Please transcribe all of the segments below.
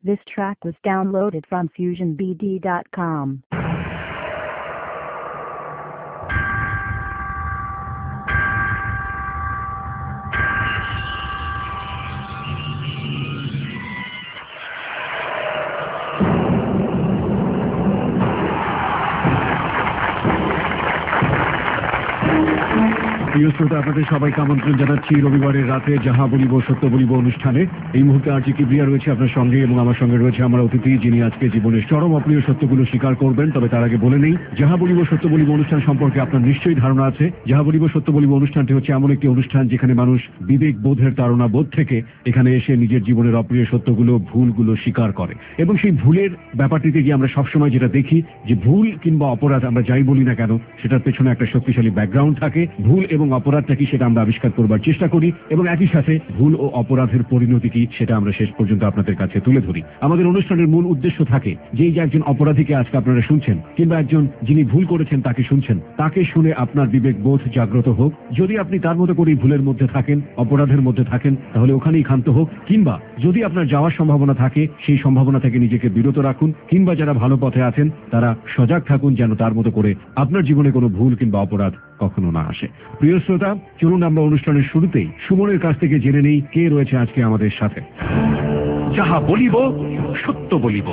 This track was downloaded from FusionBD.com. প্রিয় শ্রোতা, আপনাদের সবাইকে আমন্ত্রণ জানাচ্ছি রবিবারের রাতে যাহা বলিব সত্য বলিব অনুষ্ঠানে। এই মুহূর্তে আরজি কিবরিয়া রয়েছে আপনার সঙ্গে এবং আমার সঙ্গে রয়েছে আমার অতিথি, যিনি আজকে জীবনের চরম অপ্রিয় সত্যগুলো স্বীকার করবেন। তবে তার আগে বলে নেই, যাহা বলিব সত্য বলিব অনুষ্ঠান সম্পর্কে আপনার নিশ্চয়ই ধারণা আছে। যাহা বলিব সত্য বলিব অনুষ্ঠানটি হচ্ছে এমন একটি অনুষ্ঠান যেখানে মানুষ বিবেক বোধের তাড়না বোধ থেকে এখানে এসে নিজের জীবনের অপ্রিয় সত্যগুলো, ভুলগুলো স্বীকার করে। এবং সেই ভুলের ব্যাপারটিতে গিয়ে আমরা সবসময় যেটা দেখি যে ভুল কিংবা অপরাধ আমরা যাই বলি না কেন, সেটার পেছনে একটা শক্তিশালী ব্যাকগ্রাউন্ড থাকে। ভুল এবং অপরাধটা কি সেটা আমরা আবিষ্কার করবার চেষ্টা করি এবং একই সাথে ভুল ও অপরাধের পরিণতি কি সেটা আমরা শেষ পর্যন্ত আপনাদের কাছে তুলে ধরি। আমাদের অনুষ্ঠানের মূল উদ্দেশ্য থাকে যে এই যে একজন অপরাধীকে আজকে আপনারা শুনছেন কিংবা একজন যিনি ভুল করেছেন তাকে শুনছেন, তাকে শুনে আপনার বিবেক বোধ জাগ্রত হোক। যদি আপনি তার মতো করে ভুলের মধ্যে থাকেন, অপরাধের মধ্যে থাকেন, তাহলে ওখানেই ক্ষান্ত হোক। কিংবা যদি আপনার যাওয়ার সম্ভাবনা থাকে, সেই সম্ভাবনা থেকে নিজেকে বিরত রাখুন। কিংবা যারা ভালো পথে আছেন তারা সজাগ থাকুন যেন তার মতো করে আপনার জীবনে কোনো ভুল কিংবা অপরাধ কখনো না আসে। প্রিয় শ্রোতা, চলুন আমরা অনুষ্ঠানের শুরুতেই সুমনের কাছ থেকে জেনে নেই কে রয়েছে আজকে আমাদের সাথে। যাহা বলিব সত্য বলিব।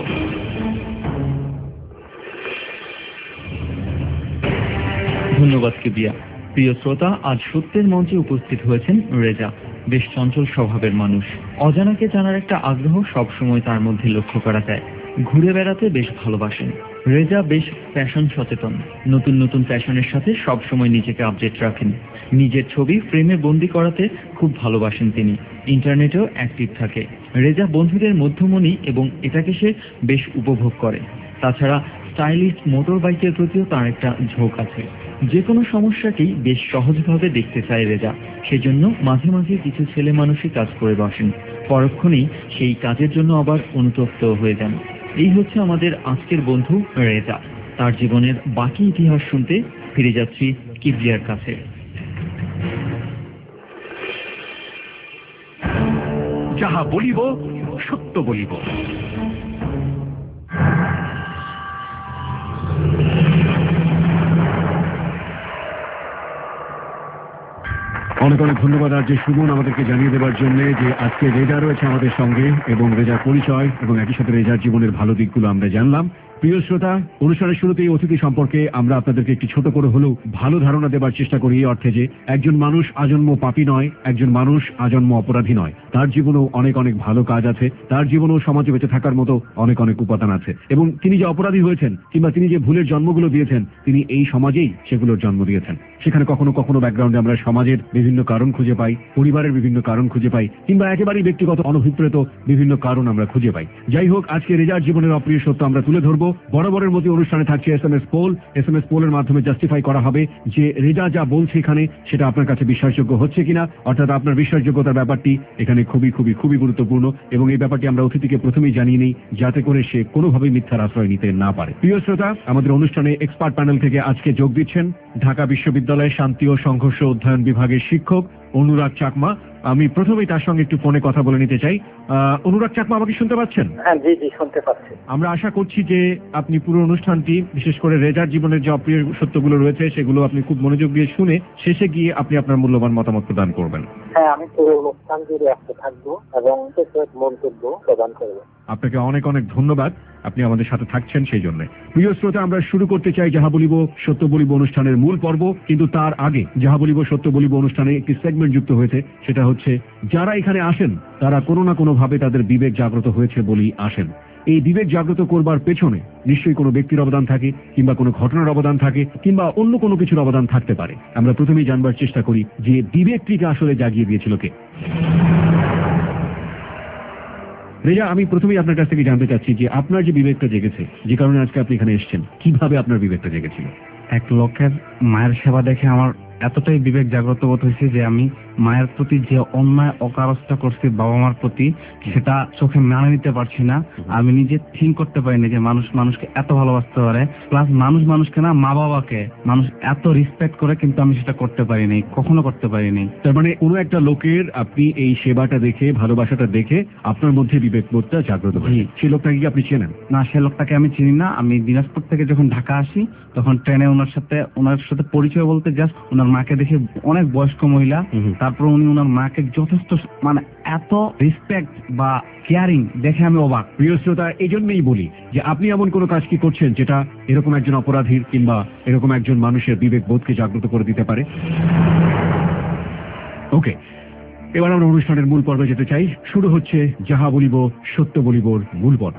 ধন্যবাদ কিবরিয়া। প্রিয় শ্রোতা, আজ সত্যের মঞ্চে উপস্থিত হয়েছেন রেজা। বেশ চঞ্চল স্বভাবের মানুষ। অজানাকে জানার একটা আগ্রহ সবসময় তার মধ্যে লক্ষ্য করা যায়। ঘুরে বেড়াতে বেশ ভালোবাসেন। রেজা বেশ ফ্যাশন সচেতন। নতুন নতুন ফ্যাশনের সাথে সবসময় নিজেকে আপডেট রাখেন। নিজের ছবি ফ্রেমে বন্দি করাতে খুব ভালোবাসেন তিনি। ইন্টারনেটেও অ্যাক্টিভ থাকে। রেজা বন্ধুদের মধ্যমণি এবং এটাকে সে বেশ উপভোগ করে। তাছাড়া স্টাইলিশ মোটর বাইকের প্রতিও তার একটা ঝোঁক আছে। যে কোনো সমস্যাকেই বেশ সহজভাবে দেখতে চায় রেজা। সেজন্য মাঝে মাঝে কিছু ছেলে মানুষই কাজ করে বসেন, পরক্ষণেই সেই কাজের জন্য আবার অনুতপ্ত হয়ে যান। এই হচ্ছে আমাদের আজকের বন্ধু রেজা। তার জীবনের বাকি ইতিহাস শুনতে ফিরে যাচ্ছি কিবরিয়ার কাছে। যাহা বলিব সত্য বলিব। অনেক অনেক ধন্যবাদ আরজে সুমন আমাদেরকে জানিয়ে দেওয়ার জন্য যে আজকে রেজা রয়েছে আমাদের সঙ্গে এবং রেজার পরিচয় এবং একই সাথে রেজার জীবনের ভালো দিকগুলো আমরা জানলাম। প্রিয় শ্রোতা, অনুষ্ঠানের শুরুতেই অতিথি সম্পর্কে আমরা আপনাদেরকে একটি ছোট করে হলেও ভালো ধারণা দেবার চেষ্টা করি, এই অর্থে যে একজন মানুষ আজন্ম পাপী নয়, একজন মানুষ আজন্ম অপরাধী নয়। তার জীবনেও অনেক অনেক ভালো কাজ আছে, তার জীবনেও সমাজে বেঁচে থাকার মতো অনেক অনেক উপাদান আছে। এবং তিনি যে অপরাধী হয়েছেন কিংবা তিনি যে ভুলের জন্মগুলো দিয়েছেন, তিনি এই সমাজেই সেগুলোর জন্ম দিয়েছেন। সেখানে কখনো কখনো ব্যাকগ্রাউন্ডে আমরা সমাজের বিভিন্ন কারণ খুঁজে পাই, পরিবারের বিভিন্ন কারণ খুঁজে পাই, কিংবা একেবারেই ব্যক্তিগত অনভিপ্রেত বিভিন্ন কারণ আমরা খুঁজে পাই। যাই হোক, আজকে রেজার জীবনের অপ্রিয় সত্য আমরা তুলে ধরবো। বরাবরের মতো অনুষ্ঠানে থাকছে এসএমএস পোল। এসএমএস পোলের মাধ্যমে জাস্টিফাই করা হবে যে রেজা যা বলছে এখানে সেটা আপনার কাছে বিশ্বাসযোগ্য হচ্ছে কিনা, অর্থাৎ আপনার বিশ্বাসযোগ্যতার ব্যাপারটি এখানে খুবই খুবই খুবই গুরুত্বপূর্ণ। এবং এই ব্যাপারটি আমরা অতিথিকে প্রথমেই জানিয়ে নিই যাতে করে সে কোনোভাবেই মিথ্যার আশ্রয় নিতে না পারে। প্রিয় শ্রোতা, আমাদের অনুষ্ঠানে এক্সপার্ট প্যানেল থেকে আজকে যোগ দিচ্ছেন ঢাকা বিশ্ববিদ্যালয়ের শান্তি ও সংঘর্ষ অধ্যয়ন বিভাগের শিক্ষক অনুরাগ চাকমা। আমি প্রথমেই তার সঙ্গে একটু ফোনে কথা বলে নিতে চাই। অনুরাগ চাকমা, আমাকে শুনতে পাচ্ছেন? হ্যাঁ, জি জি, শুনতে পাচ্ছি। আমরা আশা করছি যে আপনি পুরো অনুষ্ঠানটি, বিশেষ করে রেজার জীবনের যে অপ্রিয় সত্যগুলো রয়েছে সেগুলো আপনি খুব মনোযোগ দিয়ে শুনে শেষে গিয়ে আপনি আপনার মূল্যবান মতামত প্রদান করবেন। হ্যাঁ, আমি পুরো অনুষ্ঠান জুড়ে আসতে থাকবো এবং মন্তব্য প্রদান করবো। আপনাকে অনেক অনেক ধন্যবাদ, আপনি আমাদের সাথে থাকছেন সেই জন্য। প্রিয় শ্রোতা, আমরা শুরু করতে চাই যাহা বলিব সত্য বলিব অনুষ্ঠানের মূল পর্ব। কিন্তু তার আগে যাহা বলিব সত্য বলিব অনুষ্ঠানে একটি সেগমেন্ট যুক্ত হয়েছে, সেটা হচ্ছে যারা এখানে আসেন তারা কোনো না কোনো ভাবে তাদের বিবেক জাগ্রত হয়েছে বলেই আসেন। এই বিবেক জাগ্রত করবার পেছনে নিশ্চয়ই কোনো ব্যক্তির অবদান থাকে, কিংবা কোনো ঘটনার অবদান থাকে, কিংবা অন্য কোনো কিছুর অবদান থাকতে পারে। আমরা প্রথমেই জানবার চেষ্টা করি যে বিবেকটিকে আসলে জাগিয়ে দিয়েছিল কে। রেজা, আমি প্রথমেই আপনার কাছ থেকে জানতে চাচ্ছি যে আপনার যে বিবেকটা জেগেছে, যে কারণে আজকে আপনি এখানে এসেছেন, কিভাবে আপনার বিবেকটা জেগেছিল? এক লোকের মায়ের সেবা দেখে আমার এতটাই বিবেক জাগ্রত বোধ হয়েছে যে আমি মায়ের প্রতি যে অন্যায় অকারস্থা করছি বাবা মার প্রতি, সেটা চোখে মেনে নিতে পারছি না। আমি নিজে থিঙ্ক করতে পারিনি যে মানুষ মানুষকে এত ভালোবাসতে পারে, প্লাস মানুষ মানুষকে না, মা বাবাকে মানুষ এত রেসপেক্ট করে, কিন্তু আমি সেটা করতে পারিনি, কখনো করতে পারিনি। তার মানে কোনো একটা লোকের আপনি এই সেবাটা দেখে, ভালোবাসাটা দেখে আপনার মধ্যে বিবেকবোধটা জাগ্রত হয়েছে। সেই লোকটাকে কি আপনি চেনেন? না, সে লোকটাকে আমি চিনি না। আমি দিনাজপুর থেকে যখন ঢাকা আসি তখন ট্রেনে ওনার সাথে পরিচয় বলতে জাস্ট ওনার মাকে দেখে, অনেক বয়স্ক মহিলা, তারপর উনি ওনার মাকে যথেষ্ট মানে এত রেসপেক্ট বা কেয়ারিং দেখে আমি অবাক। প্রিয় শ্রোতা, এই জন্যই বলি যে আপনি এমন কোনো কাজ কি করছেন যেটা এরকম একজন অপরাধীর কিংবা এরকম একজন মানুষের বিবেক বোধকে জাগ্রত করে দিতে পারে। ওকে, এবার আমরা অনুষ্ঠানের মূল পর্বে যেতে চাই। শুরু হচ্ছে যাহা বলিব সত্য বলিবর মূল পর্ব।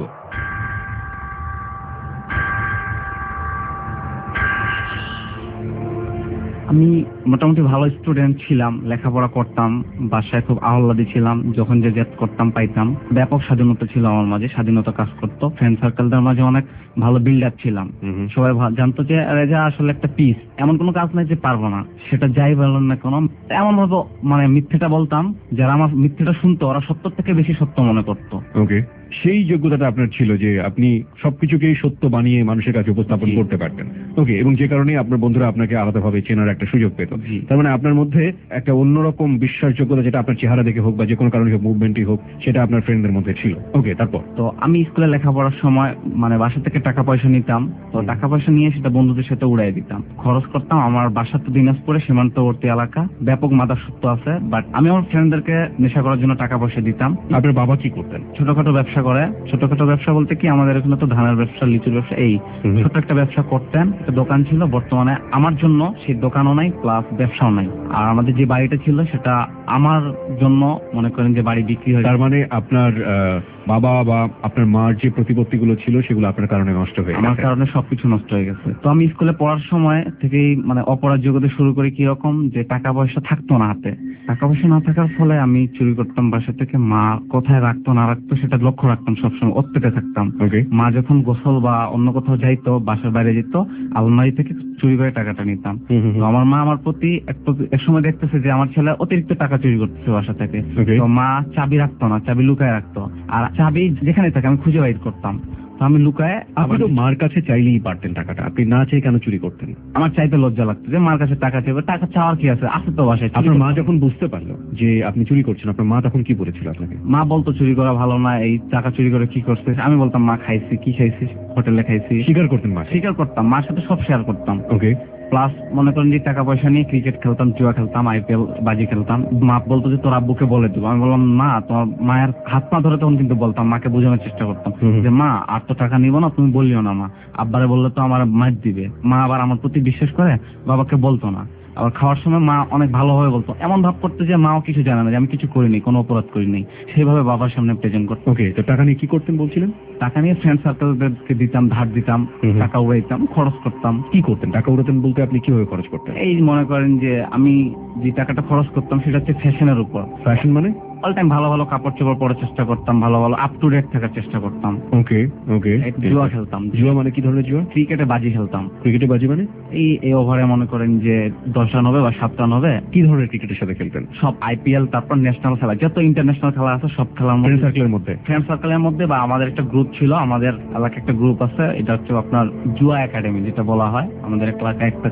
আমি মোটামুটি ভালো স্টুডেন্ট ছিলাম, লেখাপড়া করতাম, বাসায় খুব আহ্লাদী ছিলাম, যখন যে জেদ করতাম পাইতাম। ব্যাপক স্বাধীনতা ছিল আমার মাঝে, স্বাধীনতা কাজ করতো। ফ্রেন্ড সার্কেলদের মাঝে অনেক ভালো বিল্ড আপ ছিলাম। সবাই জানতো যে রেজা আসলে একটা পিস, এমন কোনো কাজ নাই যে পারবো না, সেটা যাই বললেন না কোনো। এমন ভাবে মানে মিথ্যেটা বলতাম, যারা আমার মিথ্যেটা শুনতো ওরা সত্য থেকে বেশি সত্য মনে করতো। ওকে, সেই যোগ্যতাটা আপনার ছিল যে আপনি সবকিছুকেই সত্য বানিয়ে মানুষের কাছে উপস্থাপন করতে পারতেন। ওকে, এবং যে কারণে আপনার বন্ধুরা আপনাকে আলাদাভাবে চেনার একটা সুযোগ পেত। তার মানে আপনার মধ্যে একটা অন্যরকম বিশ্বাসযোগ্যতা, যেটা আপনার চেহারা দেখে হোক বা যে কোনো কারণে হোক, মুভমেন্টই হোক, সেটা আপনার ফ্রেন্ডদের মধ্যে ছিল। ওকে, তারপর? তো আমি স্কুলে লেখাপড়ার সময় মানে বাসা থেকে টাকা পয়সা নিতাম, তো টাকা পয়সা নিয়ে সেটা বন্ধুদের সাথে উড়াই দিতাম, খরচ করতাম। আমার বাসা তো দিনাজপুরে, সীমান্তবর্তী এলাকা, ব্যাপক মাদকাসক্ত আছে। বাট আমি আমার ফ্রেন্ডদেরকে নেশা করার জন্য টাকা পয়সা দিতাম। আপনার বাবা কি করতেন? ছোটখাটো ব্যবসা করে। ছোটখাটো ব্যবসা বলতে কি, আমাদের এখানে তো ধানের ব্যবসা, লিচুর ব্যবসা, এই ছোট একটা ব্যবসা করতেন। একটা দোকান ছিল, বর্তমানে আমার জন্য সেই দোকানও নাই, প্লাস ব্যবসাও নাই। আর আমাদের যে বাড়িটা ছিল সেটা আমার জন্য মনে করেন যে বাড়ি বিক্রি হয়ে। তার মানে আপনার বাবা বা আপনার মার যে প্রতিপত্তিগুলো ছিল সেগুলো আপনার কারণে নষ্ট হয়ে গেছে। আমার কারণে সবকিছু নষ্ট হয়ে গেছে। তো আমি স্কুলে পড়ার সময় থেকেই মানে অপরাধ জগতে শুরু করি কিরকম, যে টাকা পয়সা থাকতো না হাতে। টাকা পয়সা না থাকার ফলে আমি চুরি করতাম বাসা থেকে। মা কোথায় রাখতো না রাখতো সেটা লক্ষ্য রাখতাম সবসময়, ওত্তেতে থাকতাম। মা যখন গোসল বা অন্য কোথাও যাইতো, বাসার বাইরে যেত, আলমারি থেকে চুরি করে টাকাটা নিতাম। তো আমার মা আমার প্রতি এক সময় দেখতেছে যে আমার ছেলে অতিরিক্ত টাকা চুরি করতেছে বাসা থেকে। তো মা চাবি রাখতো না, চাবি লুকায় রাখতো। আর চাবি যেখানে থাকে আমি খুঁজে বাইর করতাম। তো আমি লুকায়। আপনি তো মার কাছে চাইলেই পারতেন টাকাটা, আপনি না চেয়ে কেন চুরি করতেন? আমার চাইতে লজ্জা লাগতো যে মার কাছে টাকা চাইবে, টাকা চাওয়ার কি আছে, আছে তো বাসায়। আপনার মা যখন বুঝতে পারলো যে আপনি চুরি করছেন, আপনার মা তখন কি বলেছিল আপনাকে? মা বলতো চুরি করা ভালো না, এই টাকা চুরি করে কি করছিস। আমি বলতাম মা খাইছি, কি খাইছিস, হোটেলে খাইছি। স্বীকার করতেন? মা স্বীকার করতাম, মার সাথে সব শেয়ার করতাম। ওকে। প্লাস মনে করেন যে টাকা পয়সা নিয়ে ক্রিকেট খেলতাম, জুয়া খেলতাম, আইপিএল বাজি খেলতাম। মা বলতো যে তোর আব্বুকে বলে দেবো। আমি বললাম মা, তোমার মায়ের হাত পা ধরে তখন কিন্তু বলতাম, মাকে বোঝানোর চেষ্টা করতাম যে মা আর তো টাকা নিবো না, তুমি বললিও না। মা আব্বারে বললে তো আমার মার দিবে। মা আবার আমার প্রতি বিশ্বাস করে বাবাকে বলতো না। আবার খাওয়ার সময় মা অনেক ভালোভাবে বলতো, এমন ভাব করতে যে মাও কিছু জানে না, যে আমি কিছু করিনি, কোনো অপরাধ করিনি, সেইভাবে বাবার সামনে প্রেজেন্ট করতো। ওকে, তো টাকা নিয়ে কি করতেন বলছিলেন? টাকা নিয়ে ফ্রেন্ড সার্কেলদেরকে দিতাম, ধার দিতাম, টাকা উড়াইতাম, খরচ করতাম। কি করতেন? টাকা উড়াতেন বলতে আপনি কিভাবে খরচ করতেন? এই মনে করেন যে আমি যে টাকাটা খরচ করতাম সেটা হচ্ছে ফ্যাশনের উপর। ফ্যাশন মানে? অল টাইম ভালো ভালো কাপড় চোপড় পরার চেষ্টা করতাম, ভালো ভালো আপ টু ডেট থাকার চেষ্টা করতাম। ওকে ওকে। জুয়া খেলতাম। জুয়া মানে কি ধরনের জুয়া? ক্রিকেটে বাজি খেলতাম। ক্রিকেটে বাজি মানে? এই ওভারে মনে করেন যে 10 রান হবে বা 7 রান হবে। কি ধরনের ক্রিকেটের সাথে খেলতেন? সব আইপিএল, তারপর ন্যাশনাল খেলা, যত ইন্টারন্যাশনাল খেলা আছে সব খেলার মধ্যে। ফ্রেন্ড সার্কেলের মধ্যে বা আমাদের একটা গ্রুপ ছিল, আমাদের এলাকায় একটা গ্রুপ আছে, এটা হচ্ছে আপনার জুয়া একাডেমি যেটা বলা হয়। আমাদের এলাকায় একটা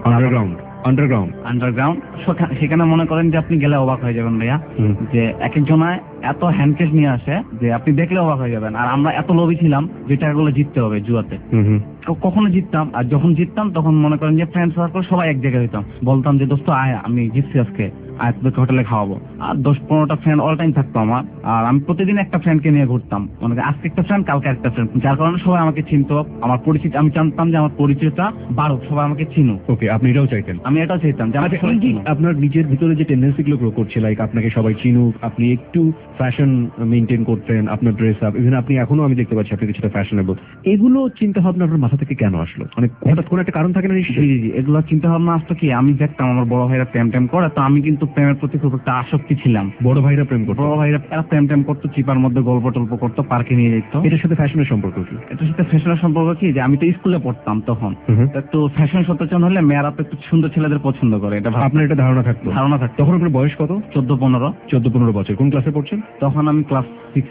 আন্ডারগ্রাউন্ড। সেখানে মনে করেন যে আপনি গেলে অবাক হয়ে যাবেন ভাইয়া, যে এক একজনায় এত হ্যান্ডকেশ নিয়ে আসে যে আপনি দেখলে অবাক হয়ে যাবেন। আর আমরা এত লোভী ছিলাম যে টাকাগুলো জিততে হবে জুয়াতে। কখনো জিততাম, আর যখন জিততাম তখন মনে করেন যে ফ্রেন্ড সার্কেল সবাই এক জায়গায় হইতাম, বলতাম যে দোস্ত আয়, আমি জিতছি আজকে, আয় তোদেরকে হোটেলে খাওয়াবো। আর 10-15টা ফ্রেন্ড অল টাইম থাকতো আমার। আর আমি প্রতিদিন একটা ফ্রেন্ডকে নিয়ে ঘুরতাম, মানে আজকে একটা ফ্রেন্ড, কালকে একটা ফ্রেন্ড, যার কারণে সবাই আমাকে চিনতো। আমার পরিচিত, আমি জানতাম যে আমার পরিচয়টা বাড়ুক, সবাই আমাকে চিনুক। ওকে, আপনি এটাও চাইতেন? আমি এটাও চাইতাম যে আপনার নিজের ভিতরে যে টেন্ডেন্সি গুলো গ্রো করছে, লাইক আপনাকে সবাই চিনুক, আপনি একটু ফ্যাশন মেনটেন করতেন, আপনার ড্রেস আপ, ইভেন আপনি এখনো আমি দেখতে পাচ্ছি আপনি কিছুটা ফ্যাশনেবল, এগুলো চিন্তা ভাবনা আপনার মাথা থেকে কেন আসলো? মানে হঠাৎ কোনো একটা কারণ থাকে না নিশ্চয়ই? জি জি, এগুলো চিন্তা ভাবনা আসতো কি, আমি দেখতাম আমার বড় ভাইরা প্রেম টেম করে, তো আমি কিন্তু প্রেমের প্রতি খুব একটা আসক্তি ছিলাম। বড় ভাইরা প্রেম করতো? বড় ভাইরা এরা প্রেম টেম করতো, চিপার মধ্যে গল্প টল্প করতো, পার্কে নিয়ে যেত। এটার সাথে ফ্যাশনের সম্পর্ক কি? এটার সাথে ফ্যাশনের সম্পর্ক কি, যে আমি তো স্কুলে পড়তাম তখন, তো একটু ফ্যাশন সচেতন হলে মেয়েরা তো একটু সুন্দর ছেলেদের পছন্দ করে, এটা আপনার এটা ধারণা থাকতো? ধারণা থাকতো। তখন আপনার বয়স কত? 14-15। 14-15 বছর। কোন ক্লাসে পড়ছেন? তখন আমি ক্লাস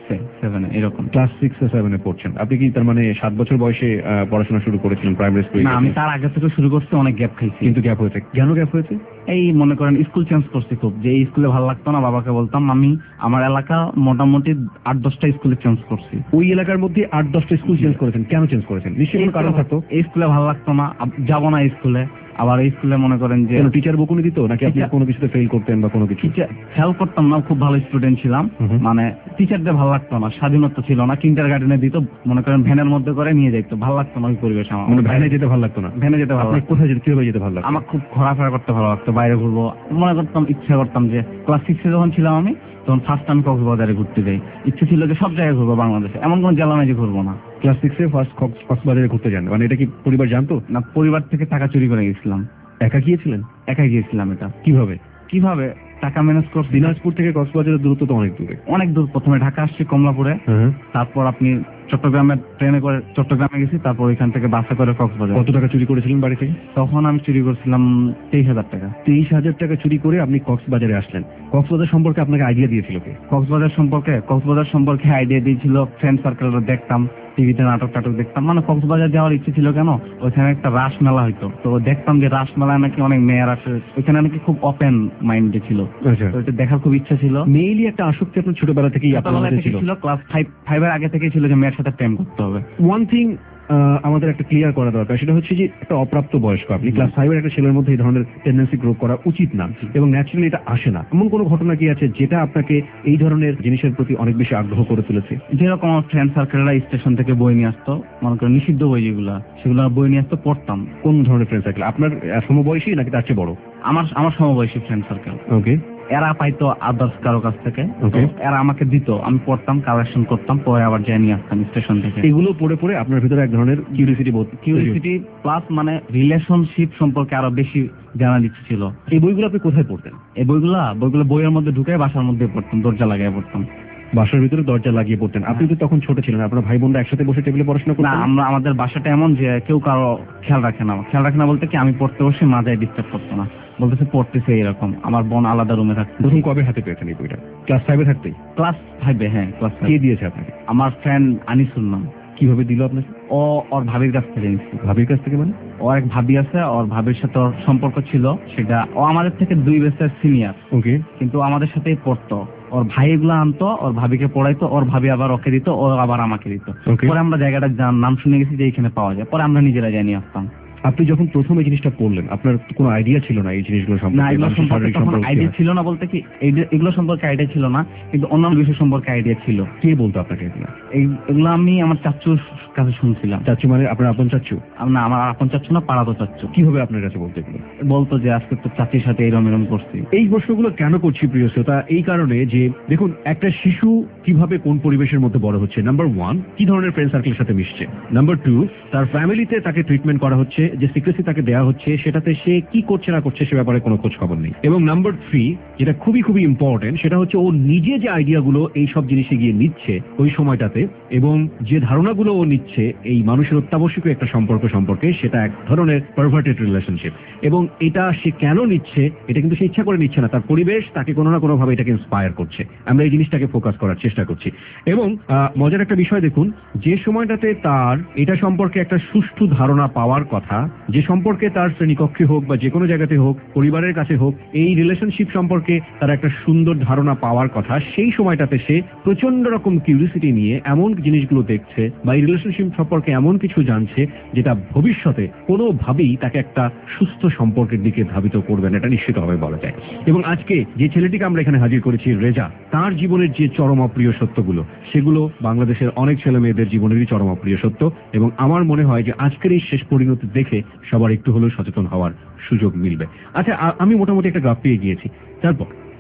6-7 এরকম। ক্লাস 6-7 পড়ছেন। আপনি কি তার মানে 7 বছর বয়সে পড়াশোনা শুরু করেছিলেন প্রাইমারি স্কুলে? না, আমি তার আগে থেকে শুরু করছি, অনেক গ্যাপ খাইছি। কিন্তু গ্যাপ হয়েছে কেন? গ্যাপ হয়েছে এই মনে করেন স্কুল চেঞ্জ করছি খুব, যে এই স্কুলে ভালো লাগতো না, বাবাকে বলতাম। আমি আমার এলাকা মোটামুটি 8-10টা স্কুলে চেঞ্জ করছি। ওই এলাকার মধ্যে 8-10টা স্কুল চেঞ্জ করেছেন, কেন চেঞ্জ করেছেন? নিশ্চয়ই কোনো কারণ থাকতো। এই স্কুলে ভালো লাগতো না, যাবো না এই স্কুলে। আবার এই স্কুলে মনে করেন যে টিচার বকুনি দিত নাকি আপনি কোনো কিছুতে ফেল করতেন বা কোনো কিছু? ফেল করতাম না, খুব ভালো স্টুডেন্ট ছিলাম। মানে টিচারদের ভালো লাগতো না, স্বাধীনতা ছিল না। কিন্ডার গার্ডেনে দিত, মনে করেন ভ্যানের মধ্যে করে নিয়ে যেত, ভালো লাগতো না ওই পরিবেশ আমার। মানে ভ্যানে যেতে ভালো লাগতো না? ভ্যানে যেতে ভালো লাগতো। কোথায় যেতে, কিভাবে যেতে ভালো লাগতো? আমার খুব ঘোরাফেরা করতে ভালো লাগতো, বাইরে ঘুরবো মনে করতাম, ইচ্ছা করতাম যে ক্লাস 6-এ যখন ছিলাম আমি, তখন ফার্স্ট আমি কক্সবাজারে ঘুরতে যাই। ইচ্ছে ছিল যে সব জায়গায় ঘুরবো বাংলাদেশে, এমন কোন জেলা নাই যে ঘুরবো না। ক্লাস 6-এ ফার্স্ট কক্সবাজারে ঘুরতে যান, মানে এটা কি পরিবার জানতো? না, পরিবার থেকে টাকা চুরি করে গেছিলাম। একা গিয়েছিলেন? একাই গিয়েছিলাম। এটা কিভাবে টাকা ম্যানেজ করছি? দিনাজপুর থেকে কক্সবাজারের দূরত্ব তো অনেক দূরে। অনেক দূর। প্রথমে ঢাকা আসছি কমলাপুরে, তারপর আপনি চট্টগ্রামে ট্রেনে করে চট্টগ্রামে গেছি, তারপর ওইখান থেকে বাসে করে কক্সবাজার। কত টাকা চুরি করেছিলেন বাড়ি থেকে? তখন আমি চুরি করছিলাম 23,000 টাকা। 23,000 টাকা চুরি করে আপনি কক্সবাজারে আসলেন। কক্সবাজার সম্পর্কে আপনাকে আইডিয়া দিয়েছিল কে? কক্সবাজার সম্পর্কে আইডিয়া দিয়েছিল ফ্রেন্ড সার্কেলরা, দেখতাম টিভিতে নাটক টাটক দেখতাম। মানে কক্সবাজার যাওয়ার ইচ্ছে ছিল কেন, ওইখানে একটা রাস মেলা হইতো, তো দেখতাম যে রাস মেলায় নাকি অনেক মেয়ের আসে, ওইখানে নাকি খুব ওপেন মাইন্ডে ছিল, তো এটা দেখার খুব ইচ্ছা ছিল। মেইলি একটা আসক্তি আপনার ছোটবেলা থেকেই ছিল। ক্লাস 5-এর আগে থেকেই ছিল যে মেয়ের সাথে প্রেম করতে হবে। ওয়ান থিং আমাদের একটা ক্লিয়ার করা দরকার, সেটা হচ্ছে যে একটা অপ্রাপ্ত বয়স্ক আপনি, ক্লাস 5-এর একটা ছেলের মধ্যে এই ধরনের টেন্ডেন্সি গ্রো করা উচিত না, এবং ন্যাচারালি এটা আসে না। এমন কোনো ঘটনা কি আছে যেটা আপনাকে এই ধরনের জিনিসের প্রতি অনেক বেশি আগ্রহ করে তুলেছে? যেরকম আমার ফ্রেন্ড সার্কেলরা স্টেশন থেকে বই নিয়ে আসতো, মনে করেন নিষিদ্ধ বই যেগুলো, সেগুলো বই নিয়ে আসতো, পড়তাম। কোন ধরনের ফ্রেন্ড সার্কেল? আপনার সমবয়সী নাকি তার চেয়ে বড়? আমার সমবয়সী ফ্রেন্ড সার্কেল। ওকে। এরা পাইতো আদার্স কারো কাছ থেকে, এরা আমাকে দিত, আমি পড়তাম, কালেকশন করতাম, পরে আবার যাই নিয়ে আসতাম স্টেশন থেকে। এগুলো পড়ে পড়ে আপনার ভিতরে এক ধরনের কিউরিওসিটি প্লাস মানে রিলেশনশিপ সম্পর্কে আরো বেশি জানার ইচ্ছে ছিল। এই বইগুলো আপনি কোথায় পড়তেন? এই বইগুলো বইয়ের মধ্যে ঢুকে বাসার মধ্যে পড়তাম, দরজা লাগাই পড়তাম। বাসার ভিতরে দরজা লাগিয়ে পড়তেন? আপনি তো তখন ছোট ছিলেন, আপনার ভাই বোনরা একসাথে বসে টেবিলে পড়াশোনা করতেন? না, আমাদের বাসাটা এমন যে কেউ কারো খেয়াল রাখে না বলতে কি, আমি পড়তে বসে মাঝে ডিস্টার্ব করতো না, বলতেছে পড়তেছে এরকম। আমার বোন আলাদা রুমে থাকতো। প্রথম কবে হাতে পেয়েছেন এই বইটা? ক্লাস 5-এ থাকতেই? ক্লাস 5-এ, হ্যাঁ ক্লাস 5। কে দিয়েছে আপনাকে? আমার ফ্রেন্ড আনিসুল নাম। কিভাবে দিল আপনাকে? ওর ভাবির কাছ থেকে নিয়েছি। ভাবির কাছ থেকে? মানে ও এক ভাবি আছে, ওর ভাবির সাথে ওর সম্পর্ক ছিল, সেটা ও আমাদের থেকে 2 বছর সিনিয়র। ওকে। কিন্তু আমাদের সাথেই পড়তো। ওর ভাই এগুলো আনতো, ওর ভাবিকে পড়াইতো, ওর ভাবি আবার ওকে দিত, ও আবার আমাকে দিত। পরে আমরা জায়গাটার নাম শুনে গেছি যে এখানে পাওয়া যায়, পরে আমরা নিজেরা যাই নিয়ে আসতাম। আপনি যখন প্রথম এই জিনিসটা পড়লেন, আপনার কোনো আইডিয়া ছিল না এই জিনিসগুলো সম্পর্কে? না, এগুলো সম্পর্কে তখন আইডিয়া ছিল না, বলতে কি এগুলো সম্পর্কে আইডিয়া ছিল না, কিন্তু অন্যান্য বিষয় সম্পর্কে আইডিয়া ছিল। কে বলতো আপনাকে এগুলো? এগুলো আমি আমার চাচ্চুর কাছে শুনছিলাম। চাচ্চু মানে আপনার আপন চাচ্চু? না, আমার আপন চাচ্চু না, পাড়াতো চাচ্চু। কিভাবে আপনার কাছে বলতো এগুলো? বলতো যে আজকে তো চাচির সাথে এরম করছি। এই প্রশ্নগুলো কেন করছি প্রিয় শ্রোতা? এই কারণে যে দেখুন, একটা শিশু কিভাবে কোন পরিবেশের মধ্যে বড় হচ্ছে, নাম্বার 1 কি ধরনের ফ্রেন্ড সার্কেলের সাথে মিশছে, নাম্বার 2 তার ফ্যামিলিতে তাকে ট্রিটমেন্ট করা হচ্ছে, যে সিক্রেসি তাকে দেওয়া হচ্ছে সেটাতে সে কি করছে না করছে সে ব্যাপারে কোনো খোঁজ খবর নেই। এবং নাম্বার 3 যেটা খুবই খুবই ইম্পর্টেন্ট, সেটা হচ্ছে ও নিজে যে আইডিয়াগুলো এই সব জিনিসে গিয়ে নিচ্ছে ওই সময়টাতে, এবং যে ধারণাগুলো ও নিচ্ছে এই মানুষের অত্যাবশ্যকীয় একটা সম্পর্ক সম্পর্কে, সেটা এক ধরনের পারভার্টেড রিলেশনশিপ। এবং এটা সে কেন নিচ্ছে, এটা কিন্তু সে ইচ্ছা করে নিচ্ছে না, তার পরিবেশ তাকে কোনো না কোনো ভাবে এটাকে ইন্সপায়ার করছে। আমরা এই জিনিসটাকে ফোকাস করার চেষ্টা করছি। এবং মজার একটা বিষয় দেখুন, যে সময়টাতে তার এটা সম্পর্কে একটা সুষ্ঠু ধারণা পাওয়ার কথা, যে সম্পর্কে তার শ্রেণীকক্ষে হোক বা যে কোনো জায়গাতে হোক, পরিবারের কাছে হোক, এই রিলেশনশিপ সম্পর্কে তার একটা সুন্দর ধারণা পাওয়ার কথা, সেই সময়টাতে সে প্রচন্ড রকম কিউরিওসিটি নিয়ে এমন জিনিসগুলো দেখছে বা এই রিলেশনশিপ সম্পর্কে এমন কিছু জানছে যেটা ভবিষ্যতে কোনোভাবেই তাকে একটা সুস্থ সম্পর্কের দিকে ধাবিত করবে না, এটা নিশ্চিতভাবে বলা যায়। এবং আজকে যে ছেলেটিকে আমরা এখানে হাজির করেছি, রেজা, তার জীবনের যে চরম অপ্রিয় সত্যগুলো, সেগুলো বাংলাদেশের অনেক ছেলে মেয়েদের জীবনেরই চরম অপ্রিয় সত্য। এবং আমার মনে হয় যে আজকের এই শেষ পরিণতি দেখে সবার একটু হলেও সচেতন হওয়ার সুযোগ মিলবে। আচ্ছা, আমি মোটামুটি একটা গ্রাফ পেয়ে গিয়েছি। তারপর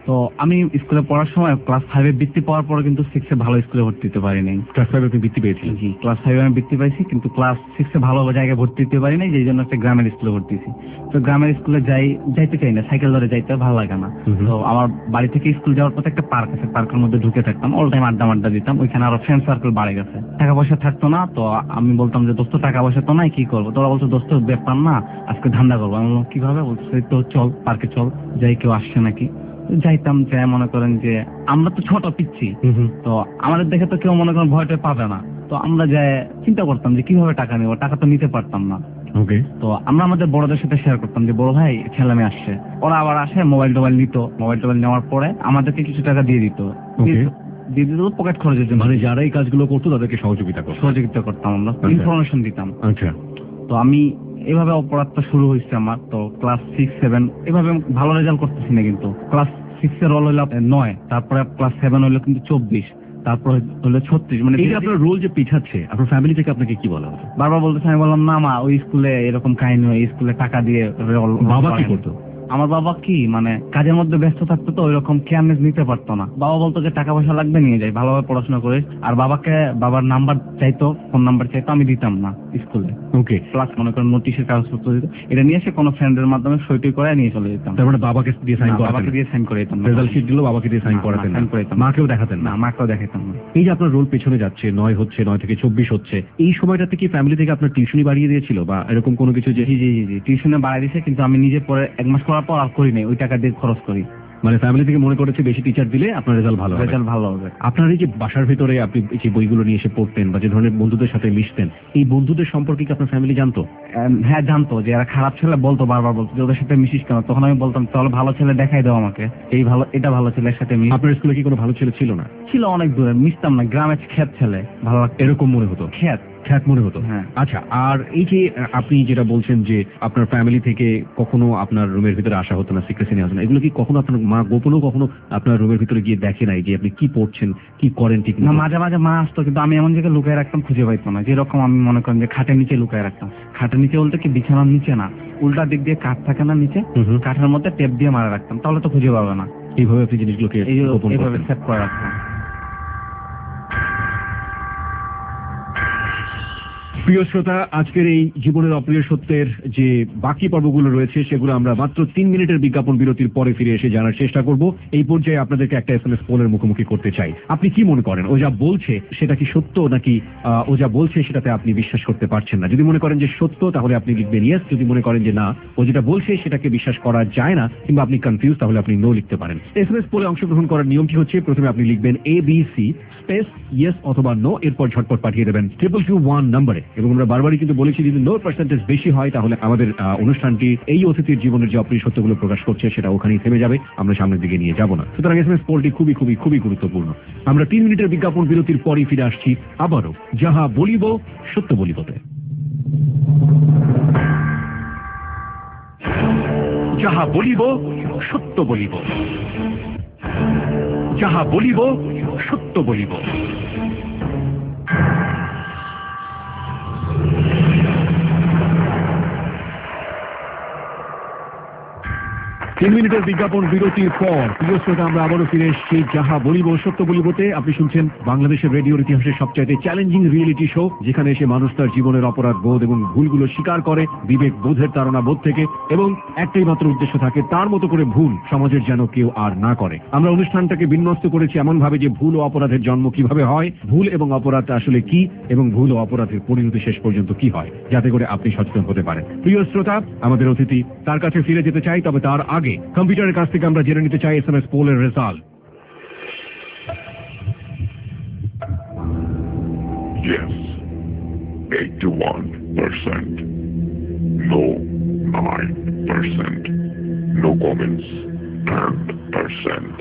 তো আমি স্কুলে পড়ার সময় ক্লাস 5 বৃত্তি পাওয়ার পরে কিন্তু 6 ভালো স্কুলে ভর্তি হতে পারি নাই। ক্লাস 5 আপনি বৃত্তি পেয়েছিলেন? জি, ক্লাস 5 আমি বৃত্তি পাইছি, কিন্তু ক্লাস 6 ভালো জায়গায় ভর্তি হতে পারি নাই, যেই জন্য একটা গ্রামের স্কুলে ভর্তি হয়েছি। তো গ্রামের স্কুলে যাইতে চাই না, সাইকেল ধরে যাইতে ভালো লাগে না। তো আমার বাড়ি থেকে স্কুল যাওয়ার পথে একটা পার্ক আছে, পার্কের মধ্যে ঢুকে থাকতাম, অল টাইম আড্ডা দিতাম। ওইখানে আরো ফ্রেন্ড সার্কেল বাড়ে গেছে, টাকা পয়সা থাকতো না। তো আমি বলতাম যে দোস্ত টাকা পয়সা তো নাই, কি করবো? তোরা বলতো দোস্ত ব্যাপার না, আজকে ধান্দা করবো। আমি বললাম কিভাবে? বলছে তো চল পার্কে চল, যাই কেউ আসছে নাকি। যাইতাম, যাই মনে করেন যে আমরা তো ছোট পিচ্ছি, তো আমাদের দেখে তো কেউ মনে করেন ভয়টা পাবে না। তো আমরা যাই চিন্তা করতাম যে কিভাবে টাকা নেবো, টাকা তো নিতে পারতাম না। তো আমরা আমাদের বড়দের সাথে শেয়ার করতাম যে বড় ভাই ছেলে মেয়ে আসছে। ওরা আবার আসে, মোবাইল টোবাইল নিত, মোবাইল টোবাইল নেওয়ার পরে আমাদেরকে কিছু টাকা দিয়ে দিত, পকেট খরচের জন্য। মানে যারা এই কাজগুলো করতো তাদেরকে সহযোগিতা করতাম, আমরা ইনফরমেশন দিতাম। আচ্ছা। তো আমি এভাবে অপরাধটা শুরু হয়েছে আমার। তো ক্লাস 6-7 এভাবে ভালো রেজাল্ট করতেছি না, কিন্তু ক্লাস 6 এর রোল হইল 9, তারপরে ক্লাস 7 হইলো কিন্তু 24, তারপর হলো 36। মানে এই যে আপনার রোল যে পিছাচ্ছে, আপনার ফ্যামিলি থেকে আপনাকে কি বলা হতো? বারবার বলতেছে, আমি বললাম না মা, ওই স্কুলে এরকম কাহিনী হয়, স্কুলে টাকা দিয়ে। বাবা কি করতো? আমার বাবা কি মানে কাজের মধ্যে ব্যস্ত থাকতো, তো ওই রকম কেয়ারনেস নিতে পারতো না। বাবা বলতো যে টাকা পয়সা লাগবে, নিয়ে যাই, ভালোভাবে পড়াশোনা করে। আর বাবার নাম্বার চাইতো, ফোন নাম্বার চাইতো, আমি দিতাম না স্কুলে। ওকে। প্লাস মনে করেন নোটিশের কাগজপত্র দিত, এটা নিয়ে এসে কোনো ফ্রেন্ডের মাধ্যমে সই করে নিয়ে চলে যেতাম। তার মানে বাবাকে দিয়ে সাইন করাতেন? বাবাকে দিয়ে সাইন করে দিতাম। রেজাল্ট শিট দিলো, বাবাকে দিয়ে সাইন করাতেন? মাকেও দেখাতেন না? মাকেও দেখাতাম না। এই যে আপনার রোল পেছনে যাচ্ছে, 9 হচ্ছে, 9 থেকে 24 হচ্ছে, এই সময়টাতে কি ফ্যামিলি থেকে আপনার টিউশনি বাড়িয়ে দিয়েছিল বা এরকম কোনো কিছু? যে জি টিউশনে বাড়িয়ে দিয়েছে, কিন্তু আমি নিজে পরে 1 মাস করার পর আর করি নাই, ওই টাকা দিয়ে খরচ করি। মানে ফ্যামিলি থেকে মনে করেছে বেশি টিচার দিলে আপনার রেজাল্ট ভালো হবে। আপনার এই যে বাসার ভিতরে আপনি যে বইগুলো নিয়ে এসে পড়তেন বা যে ধরনের বন্ধুদের সাথে মিশতেন, এই বন্ধুদের সম্পর্কে কি আপনার ফ্যামিলি জানতো? হ্যাঁ জানতো, যে এরা খারাপ ছেলে, বলতো, বারবার বলতো যে ওদের সাথে মিশিস কেন। তখন আমি বলতাম চলো ভালো ছেলে দেখাই দাও আমাকে, এটা ভালো ছেলের সাথে মিশ। আপনার স্কুলে কি কোনো ভালো ছেলে ছিল না? ছিল, অনেক দূরে, মিশতাম না, গ্রামের খ্যাত ছেলে ভালো লাগতো, এরকম মনে হতো? খ্যাত মনে হতো। হ্যাঁ। আচ্ছা, আর এই যে আপনি যেটা বলছেন যে আপনার ফ্যামিলি থেকে কখনো আপনার রুমের ভিতরে আসা হতো না, সিক্রেসি নেওয়া হতো না, এগুলো কি কখনো আপনার মা গোপনও কখনো আপনার রুমের ভিতরে গিয়ে দেখে নাই যে আপনি কি পড়ছেন, কি করেন? ঠিক না, মাঝে মাঝে মা আসতো, কিন্তু আমি এমন জায়গায় লুকায় রাখতাম খুঁজে পাইতো না। যেরকম আমি মনে করেন যে খাটের নিচে লুকায় রাখতাম। খাটের নিচে বলতে কি বিছানার নিচে না, উল্টা দিক দিয়ে কাঠ থাকে না নিচে, কাঠের মধ্যে টেপ দিয়ে মারা রাখতাম, তাহলে তো খুঁজে পাবে না। এইভাবে আপনি জিনিসগুলোকে এইভাবে সেট করে রাখতাম। প্রিয় শ্রোতা, আজকের এই জীবনের অপ্রিয় সত্যের যে বাকি পর্বগুলো রয়েছে সেগুলো আমরা মাত্র 3 মিনিটের বিজ্ঞাপন বিরতির পরে ফিরে এসে জানার চেষ্টা করব। এই পর্যায়ে আপনাদেরকে একটা SMS পোলের মুখোমুখি করতে চাই। আপনি কি মনে করেন, ও যা বলছে সেটা কি সত্য, নাকি ও যা বলছে সেটাতে আপনি বিশ্বাস করতে পারছেন না? যদি মনে করেন যে সত্য, তাহলে আপনি লিখবেন ইয়েস। যদি মনে করেন যে না, ও যেটা বলছে সেটাকে বিশ্বাস করা যায় না, কিংবা আপনি কনফিউজ, তাহলে আপনি নো লিখতে পারেন। SMS পোলে অংশগ্রহণ করার নিয়ম কি হচ্ছে, প্রথমে আপনি লিখবেন ABC স্পেস ইয়েস অথবা নো, এরপর ঝটপট পাঠিয়ে দেবেন 2221 নম্বরে। এবং আমরা বারবারই কিন্তু বলেছি, যদি নো পার্সেন্টেজ বেশি হয় তাহলে আমাদের অনুষ্ঠানটি এই অতিথির জীবনের যে অপ্রিয় সত্যগুলো প্রকাশ করছে সেটা ওখানেই থেমে যাবে, আমরা সামনের দিকে নিয়ে যাব না। সুতরাং SMS পোলটি খুবই খুবই খুবই গুরুত্বপূর্ণ। আমরা 3 মিনিটের বিজ্ঞাপন বিরতির পরই ফিরে আসছি আবারও যাহা বলিব সত্য বলিবতে। যাহা বলিব সত্য বলিব, যাহা বলিব সত্য বলিব। 3 মিনিটের বিজ্ঞাপন বিরতির পর প্রিয় শ্রোতা, আমরা আবারও ফিরে এসেছি যাহা বলিব সত্য বলিবতে। আপনি শুনছেন বাংলাদেশের রেডিওর ইতিহাসের সবচাইতে চ্যালেঞ্জিং রিয়েলিটি শো, যেখানে এসে মানুষ তার জীবনের অপরাধ বোধ এবং ভুলগুলো স্বীকার করে বিবেক বোধের তাড়না বোধ থেকে, এবং একটাই মাত্র উদ্দেশ্য থাকে, তার মতো করে ভুল সমাজের যেন কেউ আর না করে। আমরা অনুষ্ঠানটাকে বিন্যস্ত করেছি এমন ভাবে যে ভুল ও অপরাধের জন্ম কিভাবে হয়, ভুল এবং অপরাধ আসলে কি, এবং ভুল ও অপরাধের পরিণতি শেষ পর্যন্ত কি হয়, যাতে করে আপনি সচেতন হতে পারেন। প্রিয় শ্রোতা, আমাদের অতিথি, তার কাছে ফিরে যেতে চাই, তবে তার আগে কম্পিউটারের কাছ থেকে আমরা জেনে নিতে চাই SMS পোলের রেজাল্ট। Yes, 81%. No, 9%. No comments, 10%.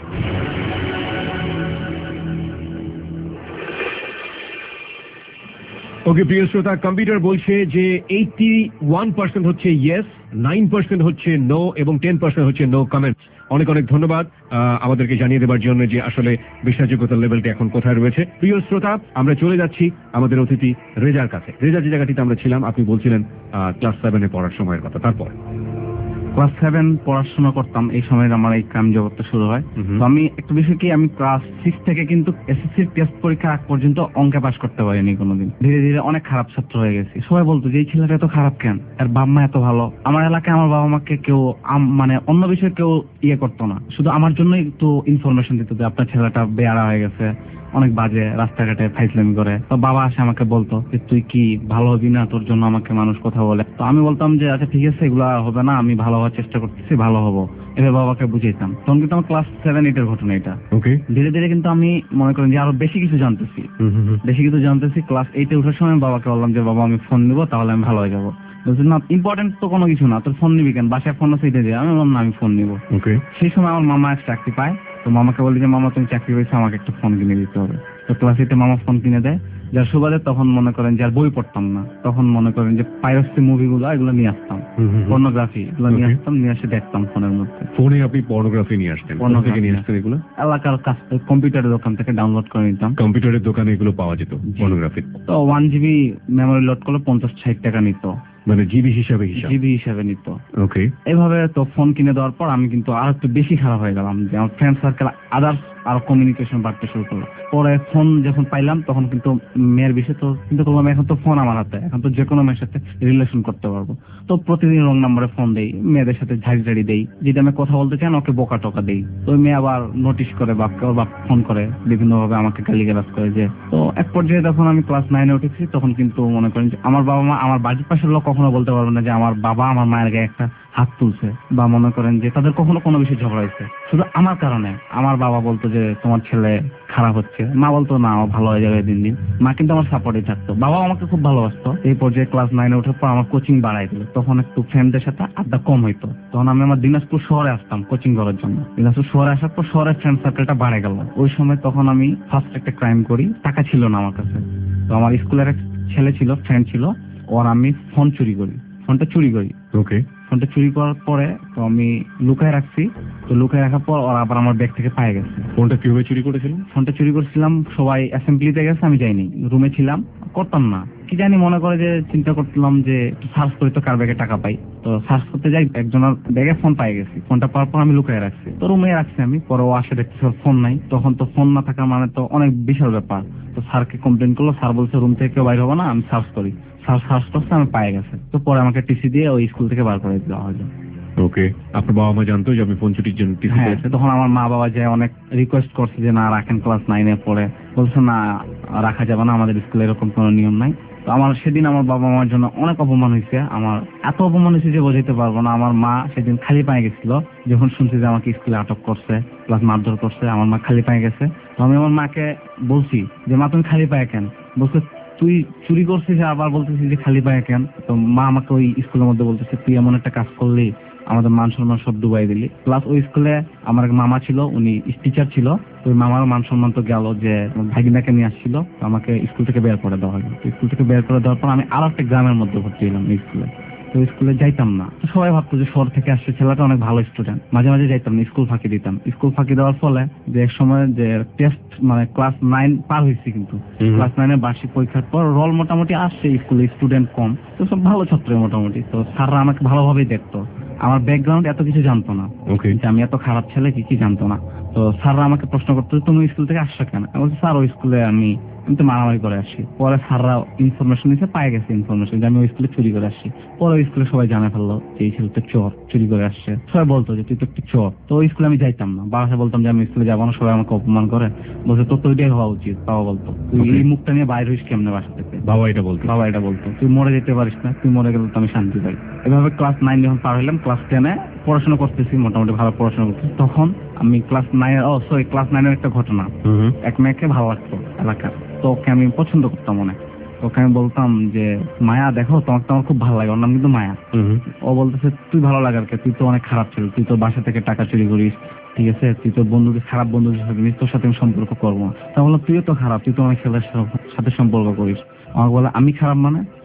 Okay প্রিয় শ্রোতা, কম্পিউটার বলছে যে 81% হচ্ছে ইয়েস, 9% হচ্ছে নো এবং 10% হচ্ছে নো কমেন্টস। অনেক অনেক ধন্যবাদ আমাদেরকে জানিয়ে দেবার জন্য যে আসলে বিশ্বাসযোগ্যতার লেভেলটা এখন কোথায় রয়েছে। প্রিয় শ্রোতা, আমরা চলে যাচ্ছি আমাদের অতিথি রেজার কাছে। রেজা, যে জায়গাটিতে আমরা ছিলাম, আপনি বলছিলেন ক্লাস 7-এ পড়ার সময়ের কথা, তারপর ক্লাস 7 পড়াশোনা করতাম, এই সময় আমার এই ক্রাইম জগৎটা শুরু হয়। তো আমি একটা বিষয় কি, আমি ক্লাস 6 থেকে কিন্তু এসএসসির টেস্ট পরীক্ষা আগ পর্যন্ত অঙ্কে পাস করতে পারিনি কোনোদিন। ধীরে ধীরে অনেক খারাপ ছাত্র হয়ে গেছি। সবাই বলতো যে এই ছেলেটা এত খারাপ কেন, এর বাবা মা এত ভালো। আমার এলাকায় আমার বাবা মাকে কেউ মানে অন্য বিষয়ে কেউ ইয়ে করতো না, শুধু আমার জন্যই একটু ইনফরমেশন দিত যে আপনার ছেলেটা বেয়ারা হয়ে গেছে, অনেক বাজে, রাস্তাঘাটে ফাইজলামি করে। তো বাবা আসে আমাকে বলতো যে তুই কি ভালো হবি না, তোর জন্য আমাকে মানুষ কথা বলে। তো আমি বলতাম যে আচ্ছা ঠিক আছে, এগুলা হবে না, আমি ভালো হওয়ার চেষ্টা করতেছি, ভালো হবো, এভাবে বাবাকে বুঝাইতাম। তখন কিন্তু আমার ক্লাস 7-8 ঘটনা এটা। ওকে। ধীরে ধীরে কিন্তু আমি মনে করেন যে আরো বেশি কিছু জানতেছি। ক্লাস 8 ওঠার সময় বাবাকে বললাম যে বাবা আমি ফোন নিবো, তাহলে আমি ভালো হয়ে যাবো। বলছি না, ইম্পর্টেন্ট তো কোনো কিছু না, তোর ফোন নিবি কেন, বাসায় ফোন আছে এটা দিয়ে। আমি বললাম না, আমি ফোন নিবো। ওকে। সেই সময় আমার মামা এক চাকরি পায়। তো মামাকে বলি যে মামা তুমি চাকরি পেয়েছো, আমাকে একটা ফোন কিনে দিতে হবে। তো ক্লাস 8 মামা ফোন কিনে দেয়, যার সুবাদে তখন মনে করেন যে আর বই পড়তাম না, তখন মনে করেন যে পাইরেসি মুভিগুলো এগুলো নিয়ে আসতাম, পর্নোগ্রাফি এগুলো নিয়ে আসতাম, নিয়ে এসে দেখতাম ফোনের মধ্যে। ফোনে আপনি পর্নোগ্রাফি নিয়ে আসতেন? পর্নোগ্রাফি নিয়ে আসতেন এগুলো এলাকার কাছ থেকে কম্পিউটারের দোকান থেকে ডাউনলোড করে নিতাম। কম্পিউটারের দোকানে এগুলো পাওয়া যেত পর্নোগ্রাফি? তো 1 GB মেমোরি লোড করলে 50-60 টাকা নিত, মানে জিবি হিসাবে নিত। ওকে। এইভাবে তো ফোন কিনে দেওয়ার পর আমি কিন্তু আর একটু বেশি খারাপ হয়ে গেলাম, যে আমার ফ্রেন্ড সার্কেল আদার্স আরো কমিউনিকেশন বাড়তে শুরু করলো। পরে ফোন যখন পাইলাম তখন কিন্তু মেয়ের বিষয় তো চিন্তা করলাম, এখন তো ফোন আমার হাতে, এখন তো যে কোনো মেয়ের সাথে রিলেশন করতে পারবো। তো প্রতিদিন রং নাম্বারে ফোন দেই, মেয়েদের সাথে ঝাড়ি দেই, যেটা আমি কথা বলতে চাই ওকে বোকা টোকা দেই। তো ওই মেয়ে আবার নোটিশ করে বাপকে, ওর বাপ ফোন করে বিভিন্ন ভাবে আমাকে গালিগালাজ করে। যে তো এক পর্যায়ে যখন আমি ক্লাস 9-এ উঠেছি, তখন কিন্তু মনে করেন যে আমার বাবা মা, আমার বাড়ির পাশের লোক কখনো বলতে পারবে না যে আমার বাবা আমার মায়ের গায়ে একটা হাত তুলছে, বা মনে করেন যে তাদের কখনো কোনো বিষয়ে ঝগড়া হয়েছে শুধু আমার কারণে। আমার বাবা বলতো যে তোমার ছেলে খারাপ হচ্ছে, মা বলতো না ও ভালো হয়ে যাবে দিন দিন। মা কিন্তু আমার সাপোর্টে থাকতো, বাবা আমাকে খুব ভালোবাসতো। এই পর্যায়ে ক্লাস 9-এ ওঠার পর আমার কোচিং বাড়াই দিল, তখন একটু ফ্রেন্ডদের সাথে আড্ডা কম হইতো। তখন আমি আমার দিনাজপুর শহরে আসতাম কোচিং করার জন্য। দিনাজপুর শহরে আসার পর শহরের ফ্রেন্ড সার্কেলটা বাড়ে গেল। ওই সময় তখন আমি ফার্স্ট একটা ক্রাইম করি, টাকা ছিল না আমার কাছে। তো আমার স্কুলের এক ছেলে ছিল, ফ্রেন্ড ছিল, ওর আমি ফোন চুরি করি, ফোনটা চুরি করি। ওকে। ফোনটা চুরি করার পরে তো আমি লুকায় রাখছি। তো লুকায় রাখার পর ওরা আবার আমার ব্যাগ থেকে পায়ে গেছে। ফোনটা কিভাবে চুরি করেছিলেন? ফোনটা চুরি করছিলাম, সবাই অ্যাসেম্বলিতে গেছে, আমি যাইনি, রুমে ছিলাম, করতাম না কি জানি, মনে করে যে চিন্তা করলাম যে সার্চ করি তো কার ব্যাগে টাকা পাই। তো সার্চ করতে যাই, একজনের ব্যাগে ফোন পাই গেছি। ফোনটা পাওয়ার পর আমি লুকায় রাখছি, তো রুমে রাখছি আমি। পরে ও আসে দেখতেছি ওর ফোন নাই। তখন তো ফোন না থাকার মানে তো অনেক বিশাল ব্যাপার। তো স্যারকে কমপ্লেন করলো, স্যার বলছে রুম থেকে কেউ বাইরে হবো না, আমি সার্চ করি। সার্চ করতে আমি পায়ে গেছে। তো পরে আমাকে টিসি দিয়ে ওই স্কুল থেকে বার করে দেওয়া হলো। ওকে। আপনার বাবা মা জানতো যে আপনি ফোন চুরির জন্য টিসি পেয়েছেন? তখন আমার মা বাবা যে অনেক রিকোয়েস্ট করছে যে না রাখেন, ক্লাস 9-এ পড়ে, বলছে না রাখা যাবে না, আমাদের স্কুলে এরকম কোনো নিয়ম নাই। তো আমার সেদিন আমার বাবা মার জন্য অনেক অপমান হয়েছে, আমার এত অপমান হয়েছে যে বোঝাইতে পারবো না। আমার মা সেদিন খালি পায়ে গেছিল যখন শুনছে যে আমাকে স্কুলে আটক করছে, প্লাস মারধর করছে। আমার মা খালি পায়ে গেছে। তো আমি আমার মাকে বলছি যে মা তুমি খালি পায়ে কেন? বলছে তুই চুরি করছিস আবার বলতেছিস যে খালি পায়ে কেন? তো মা আমাকে ওই স্কুলের মধ্যে বলতেছে তুই এমন একটা কাজ করলি, আমাদের মান সম্মান সব ডুবাই দিলি। প্লাস ওই স্কুলে আমার এক মামা ছিল, উনি টিচার ছিল। তো ওই মামার মান সম্মান তো গেল, যে ভাগিনাকে নিয়ে আসছিল, আমাকে স্কুল থেকে বের করে দেওয়া হলো। স্কুল থেকে বের করে দেওয়ার পর আমি আর একটা গ্রামের মধ্যে ভর্তি হলাম এই স্কুলে। তো স্কুলে যাইতাম না। তো সবাই ভাবতো যে শহর থেকে আসছে, ছেলেটা অনেক ভালো স্টুডেন্ট। মাঝে মাঝে যাইতাম না, স্কুল ফাঁকি দিতাম। স্কুল ফাঁকি দেওয়ার ফলে যে এক সময় যে টেস্ট মানে ক্লাস 9 পার হয়েছি, কিন্তু ক্লাস 9-এর বার্ষিক পরীক্ষার পর রোল মোটামুটি আসছে, স্কুলে স্টুডেন্ট কম, তো সব ভালো ছাত্র মোটামুটি। তো স্যাররা আমাকে ভালোভাবেই দেখতো, আমার ব্যাকগ্রাউন্ড এত কিছু জানতো না, যে আমি এত খারাপ ছেলে কি জানতো না। তো স্যাররা আমাকে প্রশ্ন করতো তুমি স্কুল থেকে আসছো কেন? আমি বলছি স্যার ওই স্কুলে আমি তো মারামারি করে আসছি। পরে স্যাররা ইনফরমেশন দিতে পায়ে গেছে, ইনফরমেশন যে আমি ওই স্কুলে চুরি করে আসছি। পরে ওই স্কুলে সবাই জানা ফেললো যে এই ছেলে তো চোর, চুরি করে আসছে। সবাই বলতো যে তুই তো একটু চোর। তো ওই স্কুলে আমি যাইতাম না, বাসায় বলতাম যে আমি স্কুলে যাবো না, সবাই আমাকে অপমান করে, বলছে তোর তো ওইটাই হওয়া উচিত। বাবা বলতো তুই এই মুখটা নিয়ে বাইরে হইস কেমনে বাসা থেকে? বাবা এটা বলতো তুই মরে যেতে পারিস না, তুই মরে গেলে তো আমি শান্তি পাই। এভাবে ক্লাস 9 যখন পার হইলাম, ক্লাস 10-এ পড়াশোনা করতেছি, মোটামুটি ভালো পড়াশোনা করতেছি। তখন আমি ক্লাস 9-এর একটা ঘটনা, এক মেয়েকে ভালো লাগতো এলাকার। তো ওকে আমি পছন্দ করতাম অনেক। ওকে আমি বলতাম যে মায়া দেখো তোমাকে তো আমার খুব ভালো লাগে, ওর নাম কিন্তু মায়া। ও বলতেছে তুই ভালো লাগার কে, তুই তো অনেক খারাপ ছিল, তুই তো বাসা থেকে টাকা চুরি করিস, ঠিক আছে, তুই তো বন্ধুদের খারাপ বন্ধুদের সাথে তোর সাথে আমি সম্পর্ক করবো। তা বললাম তুইও তো খারাপ, তুই তো অনেক ছেলের সাথে সম্পর্ক করিস। আমাকে বলে আমি খারাপ মানে?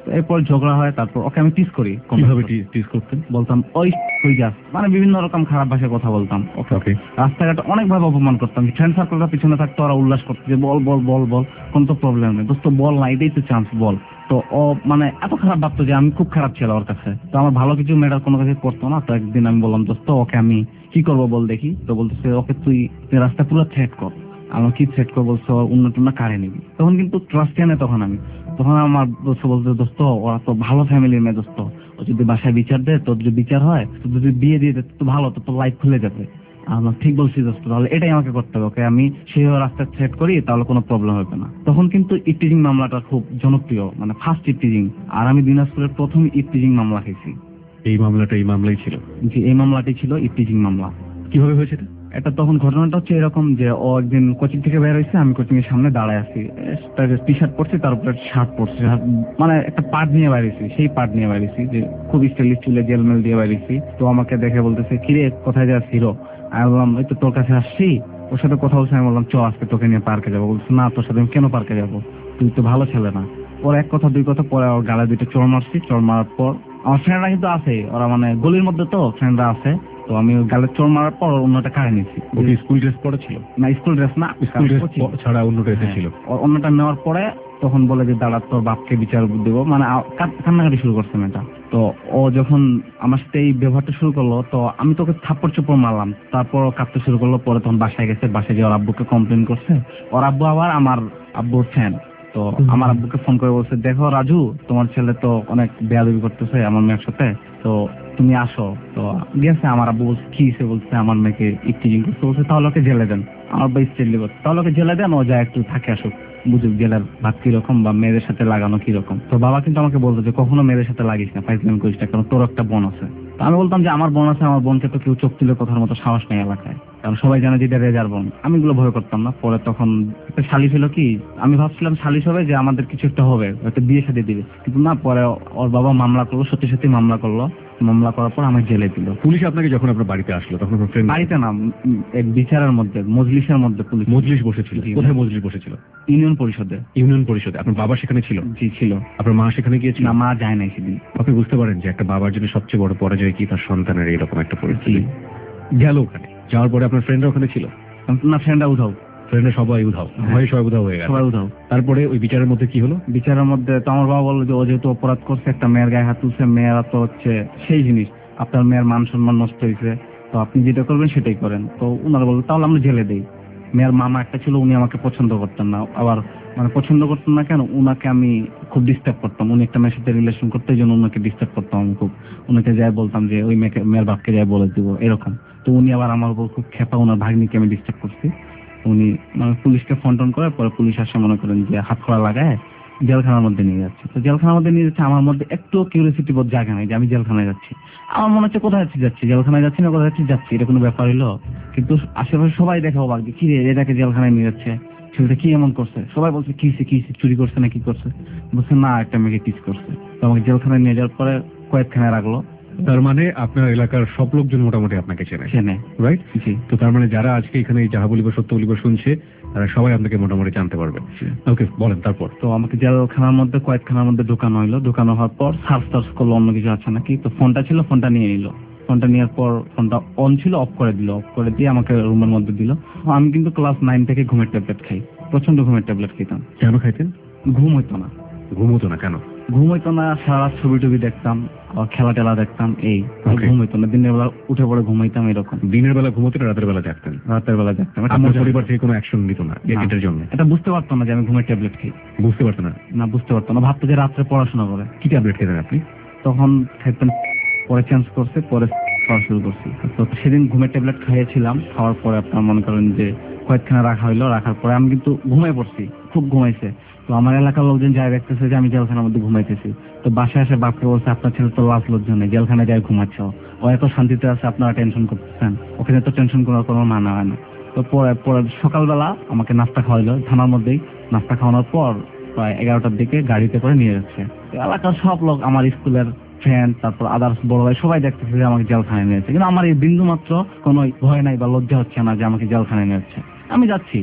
এরপর ঝগড়া হয়, তারপর ওকে আমি টিজ করি। কিভাবে টিজ করতেন? বলতাম ওই তুই যাস, মানে বিভিন্ন রকম খারাপ ভাষায় কথা বলতাম ওকে। রাস্তাঘাটে অনেকভাবে অপমান করতাম। ফ্রেন্ড সার্কেলটা পিছনে থাকতো, ওরা উল্লাস করতো যে বল বল বল বল, কোন তো প্রবলেম নেই দোস্ত, বল না, এটাই তো চান্স, বল। তো ও মানে এত খারাপ ভাবতো যে আমি খুব খারাপ ছিল ওর কাছে, তো আমার ভালো কিছু ম্যাটার কোনো কাছে করতো না। তো একদিন আমি বললাম দোস্ত ওকে আমি কি করবো বল দেখি। তো বলতেছে ওকে তুই রাস্তা পুরো থ্রেট কর। আমার কি থ্রেট করবো, বলছো অন্য টন্য কারে নিবি। তখন কিন্তু ট্রাস্ট নেই তখন আমার দোস্ত বলতে দোস্ত ওরা তো ভালো ফ্যামিলির মেয়ে দোস্ত, ও যদি বাসায় বিচার দেয়, তোর যদি বিচার হয়, তো যদি বিয়ে দিয়ে দেয় তো ভালো, তো তোর লাইফ খুলে যাবে। আমার ঠিক বলছি দোস্ত, তাহলে এটাই আমাকে করতে হবে, ওকে আমি সেই রাস্তা সেট করি, তাহলে কোনো প্রবলেম হবে না। তখন কিন্তু ইফটিজিং মামলাটা খুব জনপ্রিয়, মানে ফার্স্ট ইফটিজিং। আর আমি দিনাজপুরের প্রথম ইফটিজিং মামলা খেয়েছি। এই মামলাই ছিল? জি, এই মামলাটি ছিল ইফটিজিং মামলা। কিভাবে হয়েছে এটা তখন ঘটনাটা হচ্ছে এরকম যে ও একদিন কোচিং থেকে বের হয়েছে, আমি কোচিং এর সামনে দাঁড়ায় আছি, টি শার্ট পরছি, তার উপরে শার্ট পরছি, মানে একটা পার্ট নিয়ে বাইরেছি, সেই পার্ট নিয়ে বাইরেছি যে খুব স্টাইলিশ চুলে জেলমেল দিয়ে বাইরেছি। তো আমাকে দেখে বলতেছে কিরে কোথায় যাস হিরো? আমি বললাম এই তো তোর কাছে আসছি, ওর সাথে কথা বলছি। আমি বললাম চ আজকে তোকে নিয়ে পার্কে যাবো। বলছে না, তোর সাথে আমি কেন পার্কে যাবো, তুই তো ভালো ছেলে না। পরে এক কথা দুই কথা পরে ওর গালে দুইটা চড় মারছি। চড় মারার পর আমার ফ্রেন্ডরা কিন্তু আছে, ওরা মানে গলির মধ্যে তো ফ্রেন্ডরা আছে, তো আমি গালে চোর মারার পর অন্যটা কাড়ে নিয়েছি। স্কুল ড্রেস পরে ছিল? না, স্কুল ড্রেস না, স্কুল ড্রেস ছাড়া অন্য ড্রেসে ছিল। অন্যটা নেওয়ার পরে তখন বলে যে দাঁড়া তোর বাপকে বিচার দেবো, মানে কান্নাকাটি শুরু করছে মেয়েটা। তো ও যখন আমার সাথে এই ব্যবহারটা শুরু করলো, তো আমি তোকে থাপ্পড় চোপড় মারলাম, তারপর ও কাঁদতে শুরু করলো। পরে তখন বাসায় গেছে, বাসায় গিয়ে ওর আব্বুকে কমপ্লেন করছে। ওর আব্বু আবার আমার আব্বুর ফ্যান, তো আমার আব্বুকে ফোন করে বলছে দেখো রাজু, তোমার ছেলে তো অনেক বেয়াদবি করতেছে আমার মেয়ের সাথে, তো তুমি আসো। তো গেছে, আমার আব্বু বলছে কি সে বলছে আমার মেয়েকে ইফটিজিং করতে, বলছে তাহলে ওকে জেলে দেন। আমার ভাই স্টেটলি করছে তাহলে ওকে জেলে দেন, ও যা একটু থাকে আসুক, বুঝুক জেলার ভাত কিরকম বা মেয়েদের সাথে লাগানো কিরকম। তো বাবা কিন্তু আমাকে বলতো যে কখনো মেয়েদের সাথে লাগিস না, ফাইজলামি করিস না, কারণ তোর একটা বোন আছে। তো আমি বলতাম যে আমার বোন আছে, আমার বোনকে তো কেউ চোখ তুলে কথার মতো সাহস নেই এলাকায়, কারণ সবাই জানে যে এটা রেজার বোন। আমি এগুলো ভয় করতাম না। পরে তখন একটা সালিশ হলো কি, আমি ভাবছিলাম সালিশ হবে যে আমাদের কিছু একটা হবে, একটা বিয়ে শাদী দিবে, কিন্তু না। পরে ওর বাবা মামলা করলো, সত্যি সত্যি মামলা করলো। মামলা করার পর আমাকে জেলে দিল। পুলিশ আপনাকে যখন আপনার বাড়িতে আসলো তখন বাড়িতে না, এক বিচারের মধ্যে মজলিসের মধ্যে পুলিশ। মজলিস বসেছিল? কোথায় মজলিস বসেছিল? ইউনিয়ন পরিষদে। ইউনিয়ন পরিষদে আপনার বাবা সেখানে ছিল? জি ছিল। আপনার মা সেখানে গিয়েছিল? না, মা যায় নাই সেদিন। আপনি বুঝতে পারেন যে একটা বাবার জন্য সবচেয়ে বড় পরাজয় কি তার সন্তানের এরকম একটা পরিস্থিতি। গেল ওখানে যাওয়ার পরে আপনার ফ্রেন্ডরা ওখানে ছিল? না, ফ্রেন্ডরা উধাও, ফ্রেন্ডরা সবাই উধাও, ভয়ে সবাই উধাও হয়ে গেল। সবাই উধাও। তারপরে ওই বিচারের মধ্যে কি হলো? বিচারের মধ্যে তো আমার বাবা বললো যে ও যেহেতু অপরাধ করছে, একটা মেয়ের গায়ে হাত তুলছে, মেয়েরা তো হচ্ছে সেই জিনিস, আপনার মেয়ের মান সম্মান নষ্ট হয়েছে, তো আপনি যেটা করবেন সেটাই করেন। তো উনারা বললো তাহলে আমরা জেলে দেই। মেয়ের মামা একটা ছিল, উনি আমাকে পছন্দ করতেন না, আবার মানে পছন্দ করতেন না কেন, উনাকে আমি খুব ডিস্টার্ব করতাম। উনি একটা মেয়ের সাথে রিলেশন করতে, এই জন্য উনাকে ডিস্টার্ব করতাম আমি খুব। উনাকে যাই বলতাম যে ওই মেয়ের বাপকে যাই বলে দিব এরকম। তো উনি আবার আমার উপর খুব খেপা, ওনার ভাগ্নিকে আমি ডিস্টার্ব করছি। উনি মানে পুলিশকে ফোন টোন করে, পরে পুলিশ আসে মনে করেন যে হাত খোলা লাগায় জেলখানার মধ্যে নিয়ে যাচ্ছে। তো জেলখানার মধ্যে নিয়ে যাচ্ছে, আমার মধ্যে একটু কিউরিয়াসিটি বোধ জায়গা নেই যে আমি জেলখানায় যাচ্ছি। আমার মনে হচ্ছে কোথায় যাচ্ছি, জেলখানায় যাচ্ছি না, কোথায় যাচ্ছি, এটা কোনো ব্যাপার হলো। কিন্তু আশেপাশে সবাই দেখে অবাক যে কি রে, এটাকে জেলখানায় নিয়ে যাচ্ছে, ছেলেটা কি এমন করছে। সবাই বলছে কি চুরি করছে না কি করছে, বলছে না একটা মেয়েকে কিস করছে। তো আমাকে জেলখানায় নিয়ে যাওয়ার পরে কয়েকখানায় রাখলো। তার মানে আপনার এলাকার সব লোকজন মোটামুটি আপনাকে চেনে, রাইট? জি। তো তার মানে যারা আজকে এখানে যাহা বলিব সত্য বলিব শুনছে, তারা সবাই আপনাকে মোটামুটি জানতে পারবে। ওকে, বলেন তারপর। তো আমাকে জেলখানার মধ্যে কয়েকখানার মধ্যে ঢোকানো হইলো। ঢোকানো হওয়ার পর সার্চ করলো অন্য কিছু আছে নাকি। তো ফোনটা ছিল, ফোনটা নিয়ে নিল। ফোনটা নেওয়ার পর ফোনটা অন ছিল, অফ করে দিল। অফ করে দিয়ে আমাকে রুমের মধ্যে দিল। আমি কিন্তু ক্লাস 9 থেকে ঘুমের ট্যাবলেট খাই, প্রচন্ড ঘুমের ট্যাবলেট খেতাম। কেন খাইতেন? ঘুম হইতো না। ঘুম হতো না কেন? ঘুম হইতো না, সারা ছবি টবি দেখতাম, খেলা টেলা দেখতাম, এই ঘুম হইতো না। দিনের বেলা উঠে পড়ে ঘুমাইতাম এরকম। দিনের বেলা ঘুমোতেন, রাতের বেলা জাগতেন? রাতের বেলা জাগতাম। আপনার পরিবার থেকে কোনো অ্যাকশন নিত না এটার জন্য? এটা বুঝতে পারতো না যে আমি ঘুমের ট্যাবলেট খাই। বুঝতে পারতো না? না, বুঝতে পারতো না, ভাবতো যে রাত্রে পড়াশোনা করে। কি ট্যাবলেট খেতেন আপনি তখন? খাইতেন, পরে চেঞ্জ করছে, পরে খাওয়া শুরু করছি। তো সেদিন ঘুমের ট্যাবলেট খাইয়েছিলাম। খাওয়ার পরে আপনার মনে করেন যে কয়েকখানা রাখা হইলো। রাখার পরে আমি কিন্তু ঘুমাই পড়ছি, খুব ঘুমাইছে। তো আমার এলাকার লোকজন যাই দেখতেছে যে আমি জেলখানার মধ্যে ঘুমাইতেছি। তো বাসায় এসে বাপকে বলছে আপনার ছেলে তো লাশ লজ্জা নেই, জেলখানায় যাই ঘুমাচ্ছ, ও এত শান্তিতে আছে, আপনারা টেনশন করতেছেন, ওখানে তো টেনশন করার কোনো মানা হয় না। তো পরে সকালবেলা আমাকে নাস্তা খাওয়াইলো থানার মধ্যেই। নাস্তা খাওয়ানোর পর প্রায় 11টার দিকে গাড়িতে করে নিয়ে যাচ্ছে। এলাকার সব লোক, আমার স্কুলের ফ্রেন্ড, তারপর আদার্স বড় ভাই, সবাই দেখতেছে যে আমাকে জেলখানায় নিয়ে যাচ্ছে। কিন্তু আমার এই বিন্দু মাত্র কোনো ভয় নাই বা লজ্জা হচ্ছে না যে আমাকে জেলখানায় নিয়ে যাচ্ছে। আমি যাচ্ছি,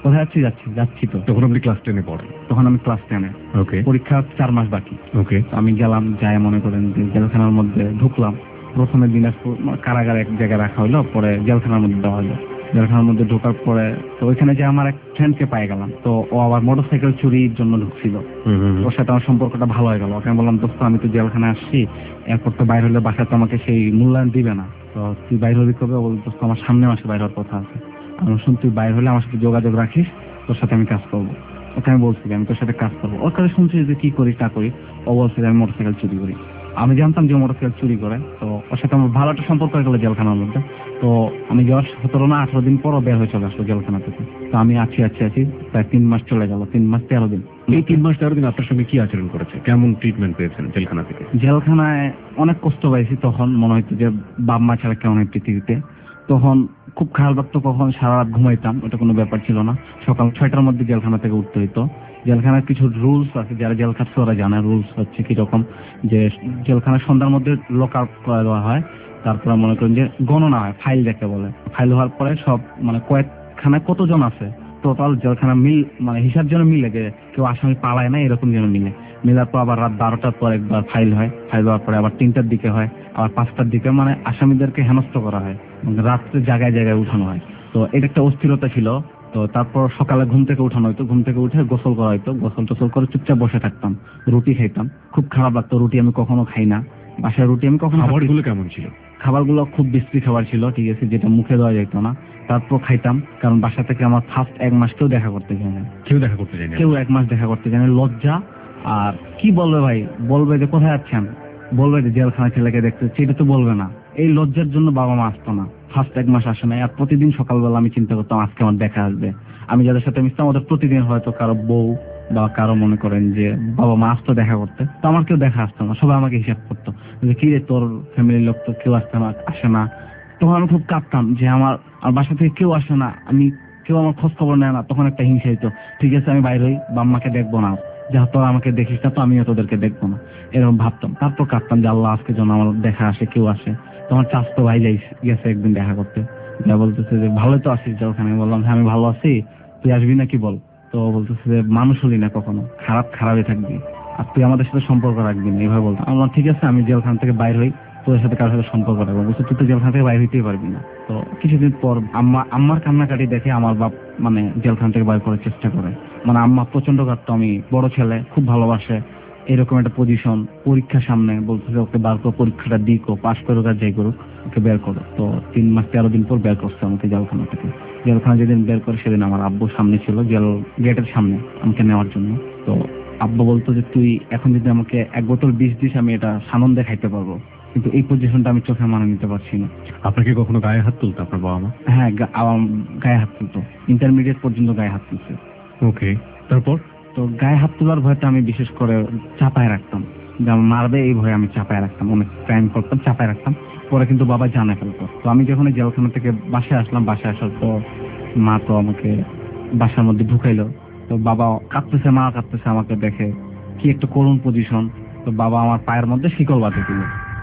কোথায় যাচ্ছি তো। তখন আপনি ক্লাস 10-এ পড়েন? তখন আমি ক্লাস 10-এ, ওকে। পরীক্ষা 4 মাস বাকি। ওকে। আমি গেলাম, যাই মনে করেন যে জেলখানার মধ্যে ঢুকলাম। প্রথমে দিনাজপুর কারাগারে এক জায়গায় রাখা হলো, পরে জেলখানার মধ্যে দেওয়া হলো। জেলখানার মধ্যে ঢোকার পরে তো ওইখানে যে আমার এক ফ্রেন্ডকে পাই গেলাম, তো ও আবার মোটরসাইকেল চুরির জন্য ঢুকছিল। ওর সাথে আমার সম্পর্কটা ভালো হয়ে গেল। ওকে আমি বললাম, দোস্ত আমি তো জেলখানায় আসছি, এরপর তো বাইরে হলে বাসায় তো আমাকে সেই মূল্যায়ন দিবে না, তো তুই বাইরে হবি কবে? বল, দোস্ত আমার সামনে মাসে বাইরে হওয়ার কথা আছে। আমি শুন, তুই বাইরে হলে আমার সাথে যোগাযোগ রাখিস, তোর সাথে আমি কাজ করবো। ওকে আমি বলছি আমি তোর সাথে কাজ করবো। ওর কাছে শুনছি যে কি করিস না করিস, ও বলছে যে আমি মোটরসাইকেল চুরি করি। আমি জানতাম যে মোটরসাইকেল চুরি করে, তো ওর সাথে আমার ভালো একটা সম্পর্ক হয়ে গেলো জেলখানার মধ্যে। তো আমি যাওয়ার 17 না 18 দিন পরও বের হয়ে চলে আসলো জেলখানা থেকে। তো আমি আছি প্রায় 3 মাস চলে গেল, 3 মাস 13 দিন। এই 3 মাস 13 দিন আপনার সঙ্গে কি আচরণ করেছে? কেমন ট্রিটমেন্ট পেয়েছেন জেলখানা থেকে? জেলখানায় অনেক কষ্ট পাইছি। তখন মনে হইতো যে বাপ মা ছাড়া কেমন হয় পৃথিবীতে। তখন খুব খারাপ লাগতো, কখন সারা রাত ঘুমাইতাম, ওটা কোনো ব্যাপার ছিল না। সকাল 6টার মধ্যে জেলখানা থেকে উঠতে হইতো। জেলখানার কিছু রুলস আছে, যারা জেল খাটছে ওরা জানে রুলস হচ্ছে কিরকম, যে জেলখানা সন্ধ্যার মধ্যে লক আউট করে দেওয়া হয়। তারপরে মনে করেন যে গণনা হয়, ফাইল যাকে বলে। ফাইল হওয়ার পরে সব মানে কয়েকখানায় কতজন আছে টোটাল জেলখানা হিসাব যেন মিলে, যে কেউ আসামি পালায় না এরকম যেন মিলার পর আবার রাত 12টার পর একবার ফাইল হয়। ফাইল হওয়ার পরে আবার 3টার দিকে হয়, আবার 5টার দিকে, মানে আসামিদেরকে হেনস্থ করা হয়, রাত্রে জায়গায় জায়গায় উঠানো হয়। তো এটা একটা অস্থিরতা ছিল। তো তারপর সকালে ঘুম থেকে উঠানো হইতো, ঘুম থেকে উঠে গোসল করা হইতো, গোসল টোসল করে চুপচাপ বসে থাকতাম, রুটি খাইতাম। খুব খারাপ লাগতো, রুটি আমি কখনো খাই না, বাসায় রুটি আমি কখনো। খাবারগুলো কেমন ছিল? খাবারগুলো খুব বিশ্রী খাবার ছিল, ঠিক আছে, যেটা মুখে দেওয়া যেত না। তারপর খাইতাম, কারণ বাসা থেকে আমার ফার্স্ট 1 মাস কেউ দেখা করতে যায় না। কেউ 1 মাস দেখা করতে যায় না, লজ্জা। আর কি বলবে ভাই, বলবে যে কোথায় আছেন, বলবে যে জেলখানা ছেলেকে দেখতে, সেটা তো বলবে না। এই লজ্জার জন্য বাবা মা আসতো না, ফার্স্ট 1 মাস আসে না। আর প্রতিদিন সকালবেলা আমি চিন্তা করতাম আজকে আমার দেখা আসবে। আমি যাদের সাথে মিশতাম ওদের প্রতিদিন হয়তো কারো বউ বা কারো মনে করেন যে বাবা মা আসতো দেখা করতে, তো আমার কেউ দেখা আসতো না। সবাই আমাকে হিসাব করতো যে কি রে, তোর ফ্যামিলির লোক তো কেউ আসে না। তখন আমি খুব কাঁদতাম যে আমার বাসা থেকে কেউ আসে না, কেউ আমার খোঁজ খবর নেয় না। তখন একটা হিংসা হইতো, ঠিক আছে আমি বাইরে হই, বাম্মাকে দেখবো না, যা তোরা আমাকে দেখিস না তো আমিও তোদেরকে দেখবো না, এরকম ভাবতাম। তারপর কাঁদতাম যে আল্লাহ আজকে যেন আমার দেখা আসে, কেউ আসে। তোমার চাচতো ভাই গেছে একদিন দেখা করতে, যা বলতেছে যে ভালোই তো আসিস ওখানে। বললাম হ্যাঁ আমি ভালো আছি, তুই আসবি নাকি বল। তো বলতেছে যে মানুষ হলি না কখনো, খারাপই থাকবি, আর তুই আমাদের সাথে সম্পর্ক রাখবি না, এইভাবে বলতাম। আমার ঠিক আছে আমি জেলখানা থেকে বাইর হই, তোদের সাথে কারোর সাথে সম্পর্ক রাখবো। বলছে তুই তো জেলখানা থেকে বাইর হইতেই পারবি না। তো কিছুদিন পর আম্মার কান্নাকাটি দেখে আমার বাপ জেলখানা থেকে বাইর করার চেষ্টা করে। আম্মা প্রচন্ড কাঁদতো, আমি বড় ছেলে, খুব ভালোবাসে, এরকম একটা পজিশন, পরীক্ষার সামনে বলতেছে ওকে বার করো, পরীক্ষাটা দিক, পাশ করুক আর যাই করুক, ওকে বের করো। তো 3 মাস 13 দিন পর বের করছে আমাকে জেলখানা থেকে। জেলখানা যেদিন বের করে সেদিন আমার আব্বু সামনে ছিল, জেল গেটের সামনে আমাকে নেওয়ার জন্য। তো আব্বু বলতো যে তুই এখন যদি আমাকে 1 বোতল বিষ দিস আমি এটা সানন্দে খাইতে পারবো, কিন্তু এই পজিশনটা আমি চোখে মানে নিতে পারছি না। আপনাকে কখনো গায়ে হাত তুলতো আপনার বাবা মা? হ্যাঁ, গায়ে হাত তুলতো, ইন্টারমিডিয়েট পর্যন্ত গায়ে হাত তুলছে। ওকে, তারপর? তো গায়ে হাত তোলার ভয়টা আমি বিশেষ করে চাপায় রাখতাম, যেমন মারবে এই ভয়ে আমি চাপায় রাখতাম, অনেক ক্রাইম করতাম, চাপায় রাখতাম। পরে কিন্তু বাবা জানে ফেলতো। তো আমি যখন জেলখানা থেকে বাসায় আসলাম, বাসায় আসার পর মা তো আমাকে বাসার মধ্যে ঢুকাইলো। তো বাবা কাঁদতেছে, মা কাঁদতেছে, আমাকে দেখে কি একটা করুণ পজিশন। তো বাবা আমার পায়ের মধ্যে শিকল বাঁধে দিল।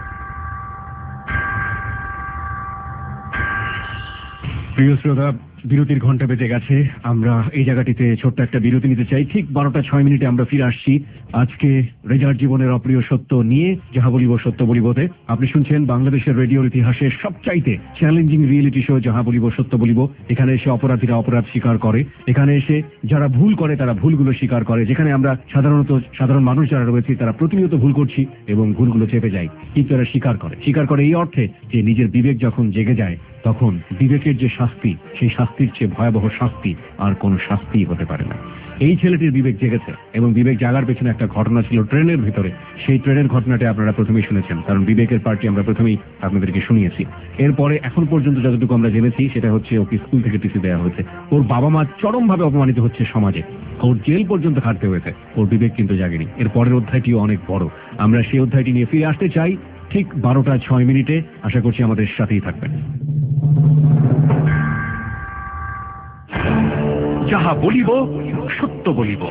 প্রিয় শ্রোতা, বিরতির ঘন্টা বেজে গেছে। আমরা এই জায়গাটিতে ছোট্ট একটা বিরতি নিতে চাই। ঠিক 12টা 6 মিনিটে আমরা ফিরে আসছি আজকে রেজার জীবনের অপ্রিয় সত্য নিয়ে, যাহা বলিব সত্য বলিবতে। আপনি শুনছেন বাংলাদেশের রেডিওর ইতিহাসের সবচাইতে চ্যালেঞ্জিং রিয়েলিটি শো যাহা বলিব সত্য বলিব। এখানে এসে অপরাধীরা অপরাধ স্বীকার করে, এখানে এসে যারা ভুল করে তারা ভুলগুলো স্বীকার করে। যেখানে আমরা সাধারণ মানুষ যারা রয়েছি তারা প্রতিনিয়ত ভুল করছি এবং ভুলগুলো চেপে যায়, কিন্তু এরা স্বীকার করে এই অর্থে যে নিজের বিবেক যখন জেগে যায় তখন বিবেকের যে শাস্তি, সেই শাস্তির চেয়ে ভয়াবহ শাস্তি আর কোনো শাস্তিই হতে পারে না। এই ছেলেটির বিবেক জেগেছে এবং বিবেক জাগার পেছনে একটা ঘটনা ছিল ট্রেনের ভিতরে। সেই ট্রেনের ঘটনাটা আপনারা প্রথমেই শুনেছেন, কারণ বিবেকের পার্টি আমরা প্রথমেই আপনাদেরকে শুনিয়েছি। এরপরে এখন পর্যন্ত যতটুকু আমরা জেনেছি সেটা হচ্ছে ওকে স্কুল থেকে টিসি দেওয়া হয়েছে, ওর বাবা মা চরমভাবে অপমানিত হচ্ছে সমাজে, ওর জেল পর্যন্ত খাটতে হয়েছে, ওর বিবেক কিন্তু জাগেনি। এর পরের অধ্যায়টিও অনেক বড়, আমরা সেই অধ্যায়টি নিয়ে ফিরে আসতে চাই ঠিক 12টা 6 মিনিটে। আশা করছি আমাদের সাথেই থাকবেন। যাহা বলিব সত্য বলিব,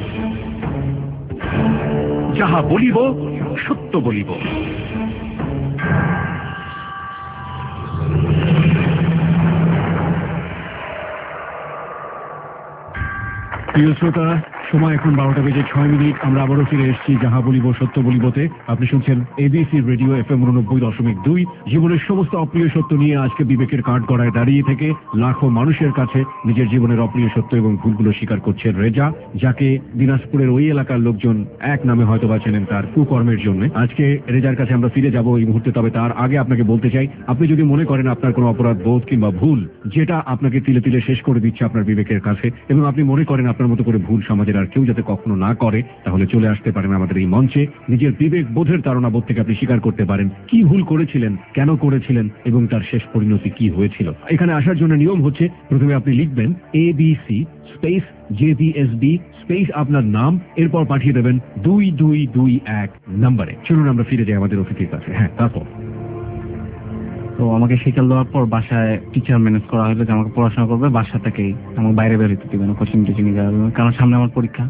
যাহা বলিব সত্য বলিব। প্রিয় শ্রোতা, সময় এখন 12:06। আমরা আবারও ফিরে এসেছি যাহা বলিব সত্য বলিবতে। আপনি শুনছেন এবিসি রেডিও FM 89.2। জীবনের সমস্ত অপ্রিয় সত্য নিয়ে আজকে বিবেকের কাঠগড়ায় দাঁড়িয়ে থেকে লাখো মানুষের কাছে নিজের জীবনের অপ্রিয় সত্য এবং ভুলগুলো স্বীকার করছে রেজা, যাকে দিনাজপুরের ওই এলাকার লোকজন এক নামে হয়তো বা চেনেন তার কুকর্মের জন্য। আজকে রেজার কাছে আমরা ফিরে যাব এই মুহূর্তে, তবে তার আগে আপনাকে বলতে চাই, আপনি যদি মনে করেন আপনার কোনো অপরাধ বোধ কিংবা ভুল যেটা আপনাকে তিলে তিলে শেষ করে দিচ্ছে আপনার বিবেকের কাছে, এবং আপনি মনে করেন আপনার মতো করে ভুল সমাজের আর কেউ যাতে কখনো না করে, তাহলে চলে আসতে পারেন আমাদের এই মঞ্চে। নিজের বিবেক বোধের তাড়নাবোধ থেকে আপনি স্বীকার করতে পারেন কি ভুল করেছিলেন, কেন করেছিলেন এবং তার শেষ পরিণতি কি হয়েছিল। এখানে আসার জন্য নিয়ম হচ্ছে, প্রথমে আপনি লিখবেন ABC স্পেস JBSB স্পেস আপনার নাম, এরপর পাঠিয়ে দেবেন 2221 নম্বরে। চলুন আমরা ফিরে যাই আমাদের অতিথির কাছে। হ্যাঁ, তারপর তো আমাকে শিক্ষা দেওয়ার পর বাসায় টিচার ম্যানেজ করা হলো যে আমাকে পড়াশোনা করবে, বাসা থেকেই আমাকে বাইরে বের হতে দিবে না, কোচিং টিচিং এ যাবে, কারণ সামনে আমার পরীক্ষা।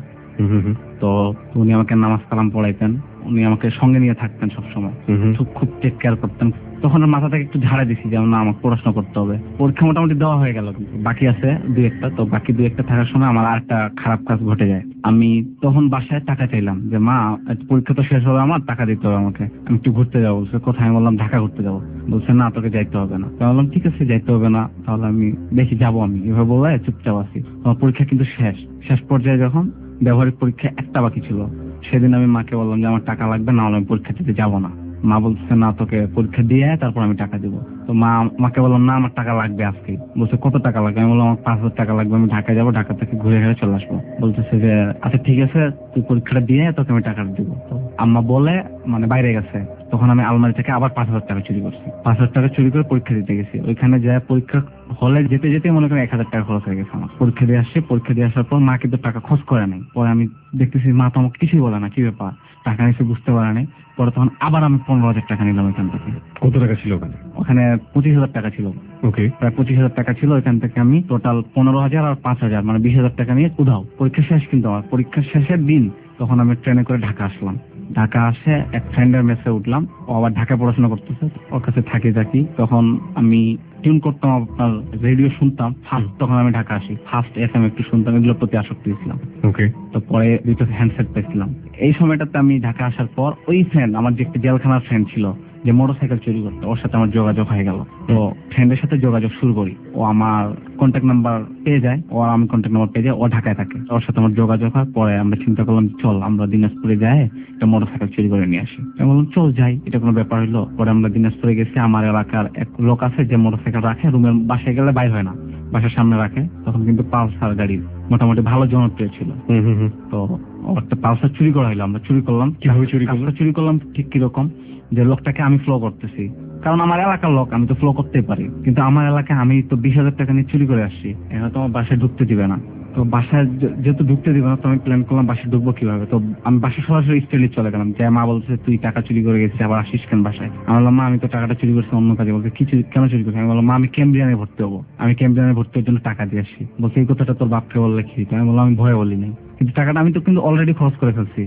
তো উনি আমাকে নামাজ কালাম পড়াইতেন, উনি আমাকে সঙ্গে নিয়ে থাকতেন সবসময়, খুব টেক কেয়ার করতেন। তখন মাথা থেকে একটু ঝাড়া দিছি যে না, আমাকে পড়াশোনা করতে হবে। পরীক্ষা মোটামুটি দেওয়া হয়ে গেল, বাকি আছে 2-1টা। তো বাকি 2-1টা থাকার সময় আমার আরেকটা খারাপ কাজ ঘটে যায়। আমি তখন বাসায় টাকা চাইলাম যে মা, পরীক্ষা তো শেষ হবে, আমার টাকা দিতে হবে আমাকে, আমি একটু ঘুরতে যাবো। বলছে কোথায়? আমি বললাম ঢাকা ঘুরতে যাবো। বলছে না, তোকে যাইতে হবে না। আমি বললাম ঠিক আছে, যাইতে হবে না, তাহলে আমি দেখি যাবো। আমি এভাবে বলে চুপচাপ আছি। আমার পরীক্ষা কিন্তু শেষ পর্যায়ে যখন ব্যবহারিক পরীক্ষা একটা বাকি ছিল, সেদিন আমি মাকে বললাম যে আমার টাকা লাগবে, না হলে আমি পরীক্ষা দিতে যাবো না। মা বলছে না, তোকে পরীক্ষা দিয়ে তারপর আমি টাকা দিব। তো মাকে বললাম না, আমার টাকা লাগবে আজকে। বলছে কত টাকা লাগবে? আমি বললাম আমার 5,000 টাকা লাগবে, আমি ঢাকা যাবো, ঢাকা থেকে ঘুরে ঘুরে চলে আসবো। বলতেছে যে আচ্ছা ঠিক আছে, তুই পরীক্ষাটা দিয়ে তোকে আমি টাকা দিব। তো আম্মা বলে মানে বাইরে গেছে। তখন আমি আলমারি থেকে আবার 5,000 টাকা চুরি করছি। 5,000 টাকা চুরি করে পরীক্ষা দিতে গেছি। ওইখানে যায় পরীক্ষা হলে যেতে যেতে মনে করেন 1,000 টাকা খরচ হয়ে গেছে আমার। পরীক্ষা দিয়ে আসছে, পরীক্ষা দিয়ে আসার পর মা কিন্তু টাকা খরচ করে নাই। পরে আমি দেখতেছি মা তো আমাকে কিছুই বলে না, কি ব্যাপার, টাকা নিচ্ছে বুঝতে পারে নাই। পরে তখন আবার আমি 15,000 টাকা নিলাম এখান থেকে। কত টাকা ছিল ওখানে? ওখানে 25,000 টাকা ছিল। ওকে, প্রায় 25,000 টাকা ছিল। এখান থেকে আমি টোটাল 15,000 আর 5,000 মানে 20,000 টাকা নিয়ে উধাও। পরীক্ষা শেষ, কিন্তু আমার পরীক্ষা শেষের দিন তখন আমি ট্রেনে করে ঢাকা আসলাম। ঢাকা আসে এক ফ্রেন্ডের মেসে উঠলাম, ও আবার ঢাকা পড়াশোনা করতেছে, ওর কাছে থাকি। তখন আমি টিউন করতাম, আপনার রেডিও শুনতাম ফার্স্ট। তখন আমি ঢাকা আসি, ফার্স্ট FM একটু শুনতাম, এগুলোর প্রতি আসক্তি ছিলাম। ওকে, তো পরে দুটো হ্যান্ডসেট পেয়েছিলাম। এই সময়টাতে আমি ঢাকা আসার পর ওই ফ্রেন্ড, আমার যে একটা জেলখানার ফ্রেন্ড ছিল যে মোটরসাইকেল চুরি করতো, ওর সাথে আমার যোগাযোগ হয়ে গেল। তো ফ্রেন্ডের সাথে যোগাযোগ শুরু করি, ও আমার কন্ট্যাক্ট নাম্বার পেয়ে যায়, ও আর আমি কন্ট্যাক্ট নাম্বার পেয়ে যাই। ও ঢাকায় থাকে, ওর সাথে আমার যোগাযোগ হয়। পরে আমরা চিন্তা করলাম চল আমরা দিনাজপুরে যাই একটা মোটরসাইকেল চুরি করে নিয়ে আসি। আমি বললাম চল যাই, এটা কোনো ব্যাপার হলো। পরে আমরা দিনাজপুরে গেছি। আমার এলাকার এক লোক আছে যে মোটরসাইকেল রাখে, রুমের বাসায় গেলে বাইর হয় না, বাসার সামনে রাখে। তখন কিন্তু পালসার গাড়ি মোটামুটি ভালো জনপ্রিয় ছিল। তো একটা পালসার চুরি করা হলো। আমরা চুরি করলাম। কিভাবে চুরি করলাম ঠিক কিরকম, যে লোকটাকে আমি ফ্লো করতেছি, কারণ আমার এলাকার লোক, আমি তো ফ্লো করতেই পারি, কিন্তু আমার এলাকায় আমি তো 20,000 টাকা নিয়ে চুরি করে আসছি, এখন তো আমার বাসায় ঢুকতে দিবে না। তো বাসায় যেহেতু ঢুকতে দিবে না, তো আমি প্ল্যান করলাম বাসায় ঢুকবো কিভাবে। তো আমি বাসায় সরাসরি স্টাইলে চলে গেলাম, যে মা বলছে তুই টাকা চুরি করে গেছিস, আবার আসিস কেন বাসায়? আমি বললাম মা, আমি তো টাকাটা চুরি করছি অন্য কাজে। বলছে কি কেন চুরি করছি? আমি বললাম মা, আমি ক্যাম্ব্রিয়ানে ভর্তি হবো, আমি ক্যাম্ব্রিয়ানে ভর্তি হওয়ার জন্য টাকা দিয়ে আসছি। বলছে এই কথাটা তোর বাপকে বললে কি? আমি বললাম আমি ভয়ে বলি নাই, কিন্তু টাকাটা আমি তো কিন্তু অলরেডি খরচ করে ফেলছি।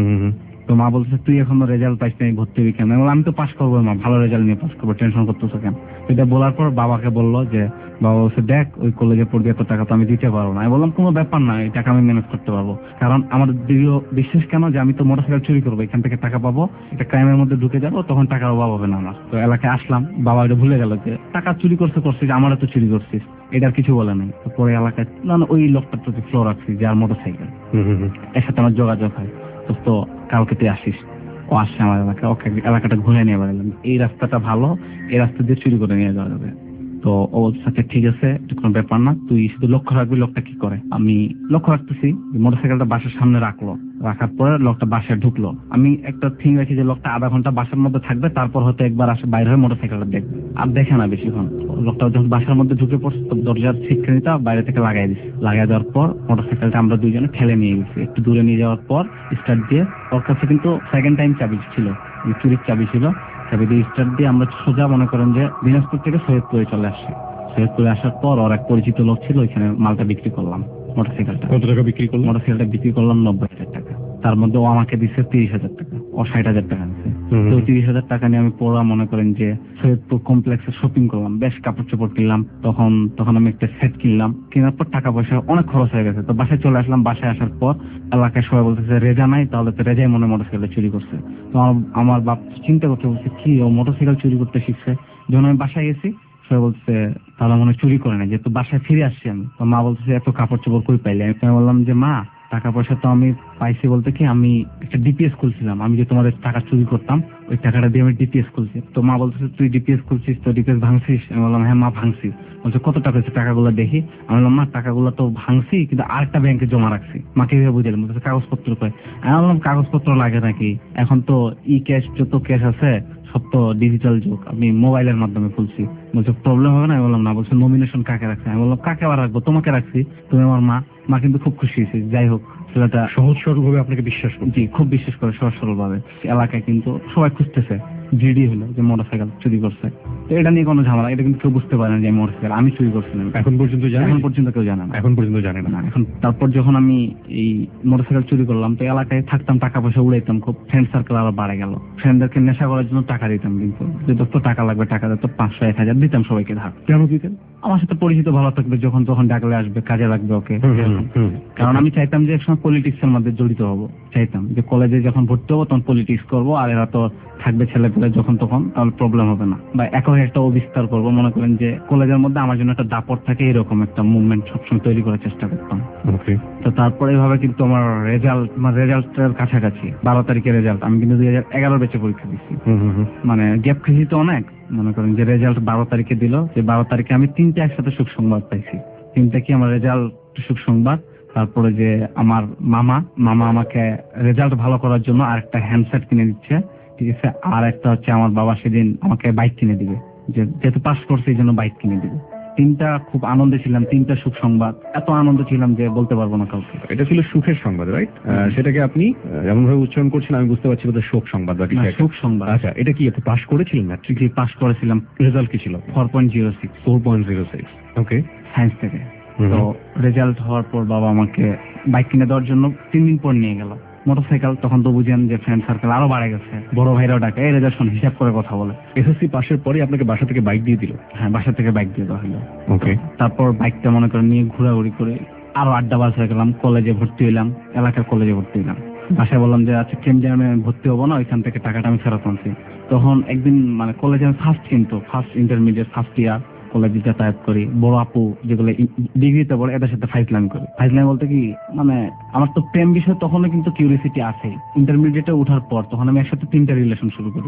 তো মা বলছে তুই এখনো রেজাল্ট পাইস নাই, ভর্তি হবি কেন? আমি তো পাস করবো মা, ভালো রেজাল্ট নিয়ে পাস করবো, টেনশন করতেছো কেন? এটা বলার পর বাবাকে বললো যে, বাবা বলছে দেখ ওই কলেজে পড়বি, এত টাকা তো আমি দিতে পারবো না। আমি বললাম কোনো ব্যাপার না, এই টাকা আমি ম্যানেজ করতে পারবো, কারণ আমার দৃঢ় বিশ্বাস কেন যে আমি তো মোটরসাইকেল চুরি করবো, এখান থেকে টাকা পাবো, এটা ক্রাইমের মধ্যে ঢুকে যাবো, তখন টাকার অভাব হবে না আমার। তো এলাকায় আসলাম, বাবা এটা ভুলে গেল যে টাকা চুরি করছিস, আমারও তো চুরি করছিস, এটার কিছু বলে নাই। তো পরে এলাকায় ওই লোকটার প্রতি ফ্লো রাখছি যে আর মোটরসাইকেল, এর সাথে আমার যোগাযোগ হয়। তো কালকে তুই আসিস। ও আসছে আমার এলাকায়, ওকে এলাকাটা ঘুরে নিয়ে বেড়ালাম, এই রাস্তাটা ভালো, এই রাস্তা দিয়ে চুরি করে নিয়ে যাওয়া যাবে। তো ও সাথে ঠিক আছে, কোনো ব্যাপার না, তুই শুধু লক্ষ্য রাখবি লোকটা কি করে। আমি লক্ষ্য রাখতেছি, মোটরসাইকেলটা বাসার সামনে রাখার পরে লোকটা বাসায় ঢুকলো। আমি একটা থিং রাখি যে লোকটা আধা ঘন্টা বাসার মধ্যে থাকবে, তারপর হয়তো একবার আসে বাইরে হয়ে মোটরসাইকেলটা দেখবে, আর দেখে না বেশিক্ষণ। লোকটা যখন বাসার মধ্যে ঢুকে পড়ছে, দরজার ছিটকানিটা বাইরে থেকে লাগাই দিচ্ছে। লাগাই দেওয়ার পর মোটরসাইকেলটা আমরা দুইজনে ঠেলে নিয়ে গেছি। একটু দূরে নিয়ে যাওয়ার পর স্টার্ট দিয়ে, ওর কাছে কিন্তু সেকেন্ড টাইম চাবি ছিল, চুরির চাবি ছিল, চাবি দিয়ে স্টার্ট দিয়ে আমরা সোজা মনে করেন যে দিনাজপুর থেকে সৈয়দপুরে চলে আসছি। সৈয়দপুরে আসার পর ওর এক পরিচিত লোক ছিল, ওইখানে মালটা বিক্রি করলাম। মোটরসাইকেলটা কত টাকা বিক্রি করলাম? মোটরসাইকেলটা বিক্রি করলাম 90,000 টাকা। তার মধ্যে ও আমাকে দিচ্ছে 30,000 টাকা। ও 60,000 টাকা নিচ্ছে। তো 30,000 টাকা নিয়ে আমি পুরো মনে করেন যে সৈয়দপুর কমপ্লেক্সে শপিং করলাম, বেশ কাপড় চোপড় কিনলাম। তখন আমি একটা সেট কিনলাম, কেনার পর টাকা পয়সা অনেক খরচ হয়ে গেছে। তো বাসায় চলে আসলাম। বাসায় আসার পর এলাকায় সবাই বলতেছে রেজা নাই, তাহলে তো রেজাই মনে মোটরসাইকেল চুরি করছে। তো আমার বাপ চিন্তা করতে বলছে কি ও মোটরসাইকেল চুরি করতে শিখছে। যখন আমি বাসায় গেছি সবাই বলছে তাহলে মনে চুরি করে না, যেহেতু বাসায় ফিরে আসছি আমি। তো মা বলতেছে এত কাপড় চোপড় কই পাইলে? আমি বললাম যে মা টাকা পয়সা তো আমি পাইছি বলতে কি আমি একটা ডিপিএস খুলছিলাম, আমি যে তোমাদের টাকা চুরি করতাম ওই টাকাটা দিয়ে আমি ডিপিএস খুলছি। তো মা বলতেছে তুই ডিপিএস খুলছিস, তো ডিপিএস ভাঙছিস? আমি বললাম হ্যাঁ মা ভাঙছি। বলছে কত টাকা হয়েছে? টাকাগুলো দেখি। আমি বললাম মা টাকাগুলো তো ভাঙছি কিন্তু আরেকটা ব্যাংকে জমা রাখছি। মাকে বুঝালাম, বলতেছে কাগজপত্র কয়? আমি বললাম কাগজপত্র লাগে নাকি, এখন তো ই ক্যাশ যত ক্যাশ আছে সব তো ডিজিটাল যুগ, আমি মোবাইলের মাধ্যমে খুলছি। বলছে প্রবলেম হবে না? আমি বললাম না। বলছে নমিনেশন কাকে রাখছে? আমি বললাম কাকে আবার রাখবো, তোমাকে রাখছি, তুমি আমার মা। মা কিন্তু খুব খুশি হয়েছে। যাই হোক ছেলেটা সহজ সরল ভাবে আপনাকে বিশ্বাস করছি। জি খুব বিশ্বাস করে, সহজ সরল ভাবে। এলাকায় কিন্তু সবাই খুঁজতেছে, জিডি হলো যে মোটরসাইকেল চুরি করছে। তো এটা নিয়ে কোনো ঝামেলা, এটা কিন্তু কেউ বুঝতে পারে না যে মোটরসাইকেল আমি চুরি করছিলাম। এখন পর্যন্ত জানেন? এখন পর্যন্ত কেউ জানে না। এখন পর্যন্ত জানে না। এখন তারপর যখন আমি এই মোটরসাইকেল চুরি করলাম, তো এলাকায় থাকতাম, টাকা পয়সা উড়াইতাম খুব। ফ্রেন্ড সার্কেল আরো বাড়ে গেল। ফ্রেন্ডদেরকে নেশা করার জন্য টাকা দিতাম, কিন্তু যে দোস্ত টাকা লাগবে টাকা দিত, 500 1000 দিতাম সবাইকে ধার। কেন দিতেন? আমার সাথে পরিচিত ভালো থাকবে, যখন তখন ডাকলে আসবে, কাজে লাগবে ওকে। কারণ আমি চাইতাম যে একসময় পলিটিক্স এর মধ্যে জড়িত হবো। চাইতাম যে কলেজে যখন ভর্তি হবো তখন পলিটিক্স করবো, আর এরা তো থাকবে ছেলে পেলে যখন তখন, তাহলে প্রবলেম হবে না। বা একই একটা বিস্তার করবো, মনে করেন যে কলেজের মধ্যে আমার জন্য একটা দাপট থাকে, এরকম একটা মুভমেন্ট সবসময় তৈরি করার চেষ্টা করতাম। তো তারপরে এইভাবে কিন্তু আমার রেজাল্টের কাছাকাছি 12 তারিখের রেজাল্ট, আমি কিন্তু 2011 ব্যাচে পরীক্ষা দিচ্ছি। মানে গ্যাপ খেয়েছি তো অনেক। মনে করেন যে রেজাল্ট 12 তারিখে দিল, যে 12 তারিখে আমি 3টা একসাথে সুখ সংবাদ পাইছি। 3টা কি আমার রেজাল্ট, সুখ সংবাদ, তারপরে যে আমার মামা আমাকে রেজাল্ট ভালো করার জন্য আরেকটা হ্যান্ডসেট কিনে দিচ্ছে, ঠিক আছে। আর একটা হচ্ছে আমার বাবা সেদিন আমাকে বাইক কিনে দিবে, যেহেতু পাস করছে এই জন্য বাইক কিনে দিবে। 3টা খুব আনন্দে ছিলাম, 3টা সুখ সংবাদ, এত আনন্দ ছিলাম যে বলতে পারবো না কাউকে। এটা ছিল সুখের সংবাদ, রাইট? সেটাকে আপনি এমন ভাবে উচ্চারণ করছেন আমি বুঝতে পারছি বোধহয় শোক সংবাদ বা কিছু একটা। সুখ সংবাদ। আচ্ছা, এটা কি আপনি পাস করেছিলেন? না ঠিক পাস করেছিলাম। রেজাল্ট কি ছিল? 4.06। 4.06। ওকে। সায়েন্স থেকে। তো রেজাল্ট হওয়ার পর বাবা আমাকে বাইক কিনে দেওয়ার জন্য 3 দিন পর নিয়ে গেল। মোটরসাইকেল তখন তো বুঝেন যে ফ্রেন্ড সার্কেল আরো বাড়ে গেছে, বড় ভাইরাও ডাকে, এই রেজাল্ট হিসাব করে কথা বলে। এসএসসি পাশের পরে আপনাকে বাসা থেকে বাইক দিয়ে দিল? হ্যাঁ, বাসা থেকে বাইক দিয়ে দেওয়া হলো। ওকে। তারপর বাইকটা মনে করেন নিয়ে ঘোরাঘুরি করে আরো আড্ডাবাজ হয়ে গেলাম, কলেজে ভর্তি হইলাম, এলাকার কলেজে ভর্তি হইলাম। বাসায় বললাম যে আচ্ছা কেমন আমি ভর্তি হবো না, ওইখান থেকে টাকাটা আমি ফেরত আনছি। তখন একদিন মানে কলেজে আমি ফার্স্ট ইন্টারমিডিয়েট ফার্স্ট ইয়ার কলেজে যাতায়াত করি, বড় আপু যেগুলো ডিগ্রিতে পড়ে এদের সাথে ফাইজলামি করি। ফাইজলামি বলতে কি, মানে আমার তো প্রেম বিষয় তখনও কিন্তু কিউরিয়াসিটি আছে। ইন্টারমিডিয়েটে ওঠার পর তখন আমি একসাথে 3টা রিলেশন শুরু করি।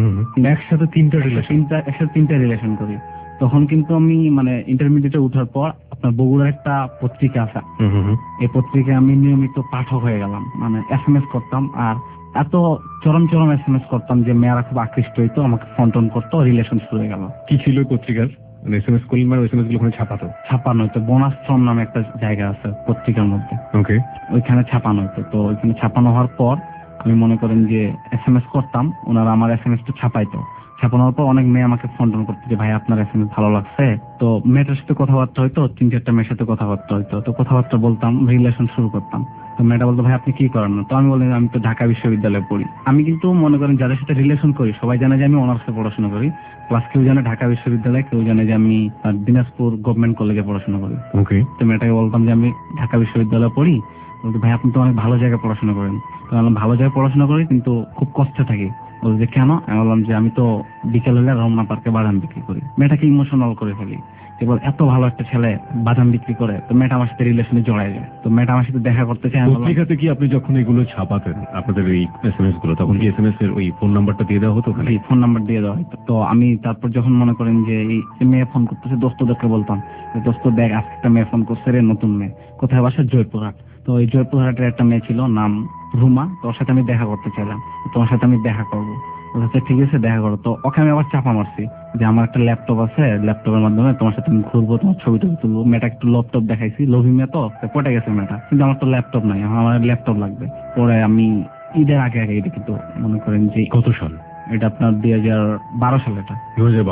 একসাথে 3টা রিলেশন? একসাথে 3টা রিলেশন করি। তখন কিন্তু আমি মানে ইন্টারমিডিয়েটে ওঠার পর আপনার বগুড়ার একটা পত্রিকা আছে, এই পত্রিকায় আমি নিয়মিত পাঠক হয়ে গেলাম। মানে SMS করতাম, আর এত চরম SMS করতাম যে মেয়েরা খুব আকৃষ্ট হইতো, আমাকে ফোন টোন করতো, রিলেশন শুরু হয়ে গেল। কি ছিল পত্রিকার? SMS করলেন মানে SMS গুলো ছাপানো হইতো। বোনাশ্রম নামে একটা জায়গা আছে পত্রিকার মধ্যে, ওকে, ওইখানে ছাপানো হইতো। তো ওইখানে ছাপানো হওয়ার পর আমি মনে করেন যে SMS করতাম, ওনারা আমার SMS টা ছাপাইতো। ছাপানোর পর অনেক মেয়ে আমাকে ফোন টোন করতো যে ভাই আপনার SMS ভালো লাগছে। তো মেয়েটার সাথে কথাবার্তা হইতো, 3-4টা মেয়ের সাথে কথাবার্তা হইতো। তো কথাবার্তা বলতাম, রিলেশন শুরু করতাম। তো মেয়েটা বলতো ভাই আপনি কি করেন? তো আমি বলি আমি তো ঢাকা বিশ্ববিদ্যালয়ে পড়ি। আমি কিন্তু মনে করেন যাদের সাথে রিলেশন করি সবাই জানে যে আমি অনার্সে পড়াশোনা করি, প্লাস কেউ জানে ঢাকা বিশ্ববিদ্যালয়, কেউ জানে যে আমি দিনাজপুর গভর্নমেন্ট কলেজে পড়াশোনা করি। ওকে। তো মেয়েটাকে বলতাম যে আমি ঢাকা বিশ্ববিদ্যালয়ে পড়ি। বলতো ভাই আপনি তো অনেক ভালো জায়গায় পড়াশোনা করেন। তো আমি ভালো জায়গায় পড়াশোনা করি কিন্তু খুব কষ্টে থাকি। বলতো যে কেন? আমি বললাম যে আমি তো বিকেল হলে রমনা পার্কে বাদাম বিক্রি করি। মেয়েটাকে ইমোশনাল করে ফেলি, এবার এত ভালো একটা ছেলে বাদাম বিক্রি করে। তো মেয়েটা আমার সাথে রিলেশনে জড়ায় যায়। তো মেয়েটা আমার সাথে দেখা করতে চায়। পত্রিকাতে কি আপনি যখন এগুলো ছাপাতেন আপনাদের এই SMS গুলো, তখন কি SMS এর ওই ফোন নাম্বারটা দিয়ে দেওয়া হতো? ফোন নাম্বার দিয়ে দেওয়া হতো। তো আমি তারপর যখন মনে করেন যে এই মেয়ে ফোন করতেছে, দোস্তদেরকে বলতাম দোস্ত দেখ আজকে একটা মেয়ে ফোন করছে রে, নতুন মেয়ে, কোথায় বাসা? জয়পুরহাট। তো এই জয়পুরহাটের একটা মেয়ে ছিল, নাম রুমা, তোর সাথে আমি দেখা করতে চাইলাম, তোমার সাথে আমি দেখা করবো। ঠিক আছে দেখা করো। তো ওকে আমি আবার চাপা মারছি যে আমার একটা ল্যাপটপ আছে, ল্যাপটপের মাধ্যমে তোমার সাথে আমি ঘুরবো, তোমার ছবি টবি তুলবো। মেয়েটা একটু ল্যাপটপ দেখাইছি, লোভী মেয়ে তো পটে গেছে মেয়েটা, কিন্তু আমার তো ল্যাপটপ নাই, আমার ল্যাপটপ লাগবে। পরে আমি ঈদের আগে এটা কিন্তু মনে করেন যে কত সাল এটা? আপনার 2012 সাল। এটা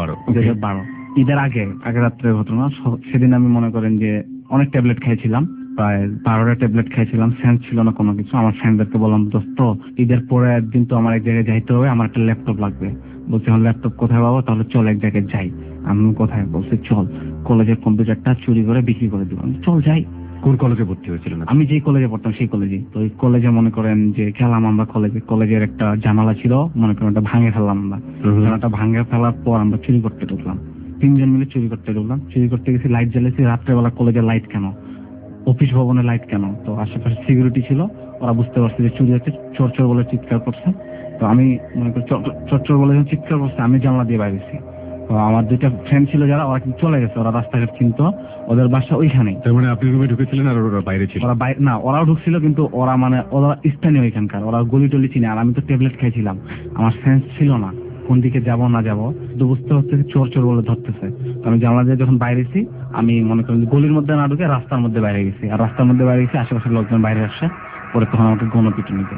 2012 ঈদের আগে রাত্রের ঘটনা। সেদিন আমি মনে করেন যে অনেক ট্যাবলেট খেয়েছিলাম, প্রায় 12টা ট্যাবলেট খাইছিলাম, সেন্স ছিল না কোনো কিছু। আমার ফ্রেন্ডদেরকে বললাম, দোস্ত ঈদের পরে একদিন তো আমার এক জায়গায় যাইতে হবে, আমার একটা ল্যাপটপ লাগবে। বলছে আমার ল্যাপটপ কোথায় পাবো, তাহলে চল এক জায়গায় যাই। আমি কোথায়? বলছে চল কলেজের কম্পিউটারটা চুরি করে বিক্রি করে দিব। চল যাই। কোন কলেজে ভর্তি হয়েছিলেন? আমি যেই কলেজে পড়তাম সেই কলেজে। তো ওই কলেজে মনে করেন যে খেলাম আমরা কলেজের একটা জানালা ছিল, মনে করেন ওটা ভাঙে ফেললাম আমরা। জানালাটা ভাঙে ফেলার পর আমরা চুরি করতে ঢুকলাম, 3 জন মিলে চুরি করতে ঢুকলাম। চুরি করতে গেছি, লাইট জ্বালেছি। রাত্রেবেলা কলেজের লাইট কেন, অফিস ভবনের লাইট কেন? তো আশেপাশে সিকিউরিটি ছিল, ওরা বুঝতে পারছে যে চুরি হচ্ছে, চোর চোর বলে চিৎকার করছে। তো আমি মনে করি চোর চোর বলে যখন চিৎকার করছে, আমি জানলা দিয়ে বাইরেছি। তো আমার 2টা ফ্রেন্ড ছিল যারা, ওরা কিন্তু চলে গেছে, ওরা রাস্তাঘাট চিনতো, ওদের বাসা ওইখানেই। তার মানে আপনি রুমে ঢুকেছিলেন আর ওরা বাইরে ছিল? ওরা না, ওরাও ঢুকছিল, কিন্তু ওরা স্থানীয় এখানকার, ওরা গলি টলি চিনে। আর আমি তো ট্যাবলেট খাইছিলাম, আমার সেন্স ছিল না কোন দিকে যাব না যাব। তো বুঝতে হচ্ছে চোর চোর বলে ধরতেছে। তো আমি জানলা দিয়ে যখন বাইরেছি, আমি মনে করি গলির মধ্যে না ঢুকে রাস্তার মধ্যে বাইরে গেছি। আর রাস্তার মধ্যে বাইরে গেছি, আশেপাশের লোকজন বাইরে আসছে, পরে তখন আমাকে গণপিটুনিতে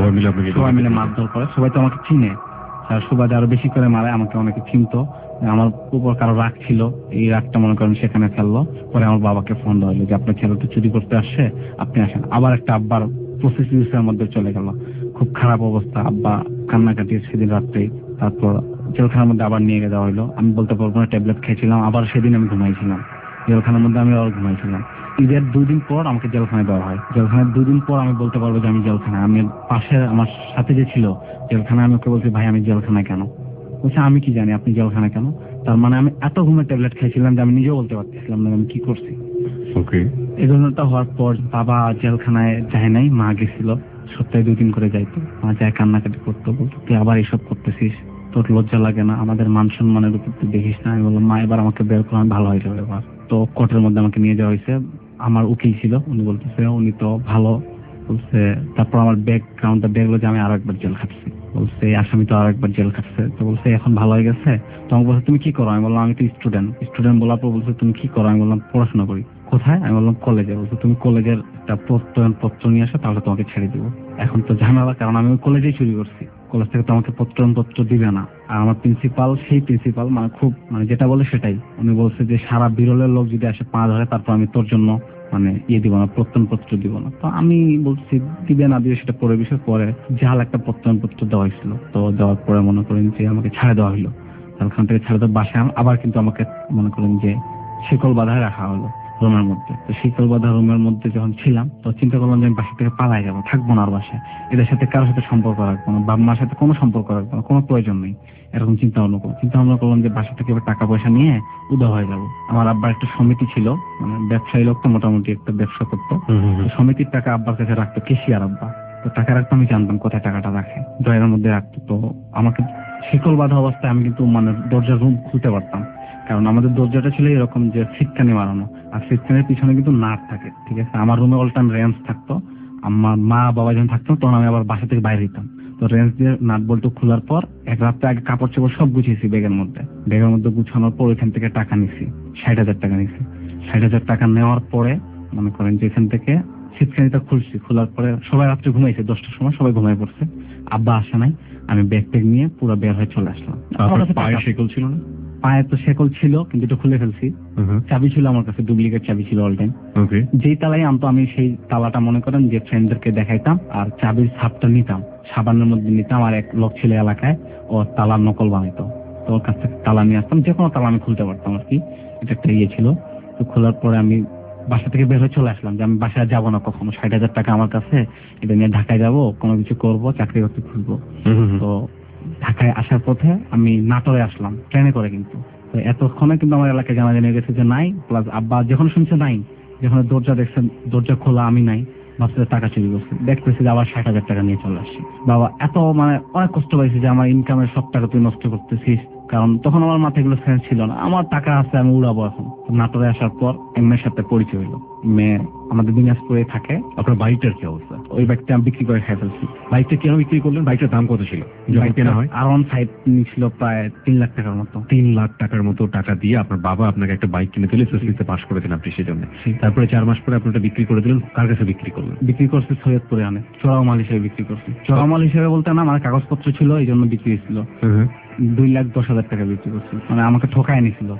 সবাই মিলে মারধর করে। সবাই তো আমাকে চিনে, আর সুবাদে আরো বেশি করে মারে। আমাকে অনেকে চিনতো, আমার উপর কারো রাগ ছিল, এই রাগটা মনে করেন সেখানে ফেললো। পরে আমার বাবাকে ফোন দেওয়া হলো যে আপনার ছেলে তো চুরি করতে আসছে, আপনি আসেন। আবার একটা আব্বার প্রসেসের মধ্যে চলে গেল, খুব খারাপ অবস্থা। আব্বা কান্নাকাটি সেদিন রাত্রেই। তারপর জেলখানার মধ্যে আবার নিয়ে যাওয়া হলো। আমি বলতে পারবো না, ট্যাবলেট খেয়েছিলাম, আবার সেদিন আমি ঘুমাইছিলাম জেলখানার মধ্যে। আমি আবার ঘুমাইছিলাম। ঈদের 2 দিন পর আমাকে জেলখানায় দেওয়া হয়। জেলখানায় 2 দিন পর আমি বলতে পারবো যে আমি জেলখানায়। আমি পাশে আমার সাথে যে ছিল জেলখানায়, আমি ওকে বলছি ভাই আমি জেলখানায় কেন? বলছে আমি কি জানি আপনি জেলখানায় কেন। তার মানে আমি এত ঘুমের ট্যাবলেট খাইছিলাম যে আমি নিজেও বলতে পারতেছিলাম না আমি কি করছি। ওকে। এই ঘটনাটা হওয়ার পর বাবা জেলখানায় যায় নাই, মা গেছিল। সপ্তাহে 2 দিন করে যাইতো। মা যায় কান্নাকাটি করতো, বলতো তুই আবার এসব করতেছিস, তোর লজ্জা লাগে না? আমাদের মান সম্মানের উপর তুই দেখিস না? আমি বললাম মা এবার আমাকে বের করা ভালো হয়ে যাবে এবার। তো কোর্টের মধ্যে আমাকে নিয়ে যাওয়া হয়েছে। আমার উকিল ছিল, উনি বলতেছে উনি তো ভালো বলছে। তারপর আমার ব্যাকগ্রাউন্ডটা দেখলো যে আমি আরো একবার জেল খাটছি। বলছে আসামি তো আরো একবার জেল খাটছে। তো বলছে এখন ভালো হয়ে গেছে। তো আমাকে বলছে তুমি কি করো? আমি বললাম আমি তো স্টুডেন্ট বলার পর বলছে তুমি কি করো? আমি বললাম পড়াশোনা করি। কোথায়? আমি বললাম কলেজে। বলছে তুমি কলেজের একটা প্রত্যয়নপত্র নিয়ে আসো, তাহলে তোমাকে ছেড়ে দিব। এখন তো ঝামেলা, কারণ আমি কলেজেই চুরি করছি, কলেজ থেকে তো আমাকে প্রত্যয়নপত্র দিবে না। আর আমার প্রিন্সিপাল মানে খুব যেটা বলে সেটাই। উনি বলছে যে সারা বিরলের লোক যদি আসে 5 ধরে, তারপর আমি তোর জন্য দিব না, প্রত্যয়নপত্র দিব না। তো আমি বলছি দিবে না দিবে সেটা পরে বিষয়। পরে জাল একটা প্রত্যয়নপত্র দেওয়া হয়েছিল। তো দেওয়ার পরে মনে করেন যে আমাকে ছাড়ে দেওয়া হলো। ওখান থেকে ছাড়ে দেওয়া বাসায় আবার কিন্তু আমাকে মনে করেন যে শিকল বাঁধায় রাখা হলো রুমের মধ্যে। তো শিকল বাঁধা রুমের মধ্যে যখন ছিলাম, তো চিন্তা করলাম যে আমি বাসা থেকে পালাই যাবো, থাকবো না আর বাসায়, এদের সাথে কারোর সাথে সম্পর্ক রাখবো না, বাবা মার সাথে কোনো সম্পর্ক রাখবো না, কোনো প্রয়োজন নেই। এরকম চিন্তা ভাবনা করলাম যে বাসা থেকে টাকা পয়সা নিয়ে উদা হয়ে যাবো। আমার আব্বার একটা সমিতি ছিল, ব্যবসায়ী লোক তো, মোটামুটি একটা ব্যবসা করতো। সমিতির টাকা আব্বার কাছে রাখতো, কেশিয়ার আব্বা। তো টাকা রাখতো, আমি জানতাম কোথায় টাকাটা রাখে, ড্রয়ারের মধ্যে রাখতো। তো আমাকে শিকল বাঁধা অবস্থায় আমি কিন্তু দরজার রুম খুলতে পারতাম, কারণ আমাদের দরজাটা ছিল এরকম যে সিটকানি মারানো, আর সিটকানির পিছনে কিন্তু নাট থাকে। ঠিক আছে, আমার রুমে অল টাইম রেঞ্জ থাকতো। আমার মা বাবা যখন থাকতো তখন আমি আবার বাসা থেকে বাইরে দিতাম। তো রেঞ্জ দিয়ে নাট বল্টু খোলার পর এক রাত্রে আগে কাপড় চোপড় সব গুছিয়েছি ব্যাগের মধ্যে গুছানোর পর ওইখান থেকে টাকা নিছি, 60,000 টাকা নিছি। 60,000 টাকা নেওয়ার পরে মনে করেন যে এখান থেকে সিটকানিটা খুলছি। খোলার পরে সবাই রাত্রে ঘুমাইছে, 10টার সময় সবাই ঘুমাই পড়ছে, আব্বা আসে নাই। আমি ব্যাগ ট্যাগ নিয়ে পুরো বের হয়ে চলে আসলাম। পায়ে শেকল ছিল না? পায়ে তো শেকল ছিল, কিন্তু এটা খুলে ফেলছি। চাবি ছিল আমার কাছে, ডুপ্লিকেট চাবি ছিল অল টাইম। যেই তালাই আনতো আমি সেই তালাটা মনে করেন যে ফ্রেন্ডদেরকে দেখাইতাম, আর চাবির ছাপটা নিতাম, সাবানের মধ্যে নিতাম। আর এক লোক ছিল এলাকায়, ও তালার নকল বানাইতো। তো ওর কাছ থেকে তালা নিয়ে আসতাম, যে কোনো তালা আমি খুলতে পারতাম আর কি। এটা একটা ইয়ে ছিল। তো খোলার পরে আমি বাসা থেকে বের হয়ে চলে আসলাম যে আমি বাসায় যাবো না কখনো। 60,000 টাকা আমার কাছে, এটা নিয়ে ঢাকায় যাবো, কোনো কিছু করবো, চাকরি বাকরি খুঁজবো। তো ঢাকায় আসার পথে আমি নাটোরে আসলাম ট্রেনে করে। কিন্তু এতক্ষণে কিন্তু আমার এলাকায় জানা জেনে গেছে যে নাই। প্লাস আব্বা যখন শুনছে নাই, যখন দরজা দেখছেন দরজা খোলা, আমি নাই, ভাবছে টাকা চুরি করছে। দেখতেছি যে আবার 60,000 টাকা নিয়ে চলে আসছি। বাবা এত অনেক কষ্ট পাইছি যে আমার ইনকামের সব টাকা তুই নষ্ট করতেছিস। কারণ তখন আমার মাথায় এগুলো সেন্স ছিল না, আমার টাকা আছে আমি উড়াবো। এখন নাটোরে আসার পর মেয়ের সাথে পরিচয় হলো। মেয়ে আমাদের দিনাজপুরে থাকে। আপনার বাইকটার কি অবস্থা? ওই বাইকটা আমি বিক্রি করে খাই ফেলছি। বাইকটা কেন বিক্রি করলেন? বাইকটার দাম কত ছিল যখন কেনা হয়? আরাউন্ড 5 ছিল, প্রায় 3 লাখ টাকার মতো। 3 লাখ টাকার মতো টাকা দিয়ে আপনার বাবা আপনাকে একটা বাইক কিনে দিলে, এসএসসিতে পাস করেছেন আপনি সেজন্য। তারপরে 4 মাস পরে আপনি ওটা বিক্রি করে দিলেন। কার কাছে বিক্রি করলেন? বিক্রি করছে সৈয়দপুরে, আনে চোরাও মাল হিসেবে বিক্রি করছি। চোরাও মাল হিসেবে বলতে না, আমার কাগজপত্র ছিল এই জন্য বিক্রি হয়েছিল। 2,10,000 টাকা বিক্রি করছি। আমাকে ঠকায় নিছিল।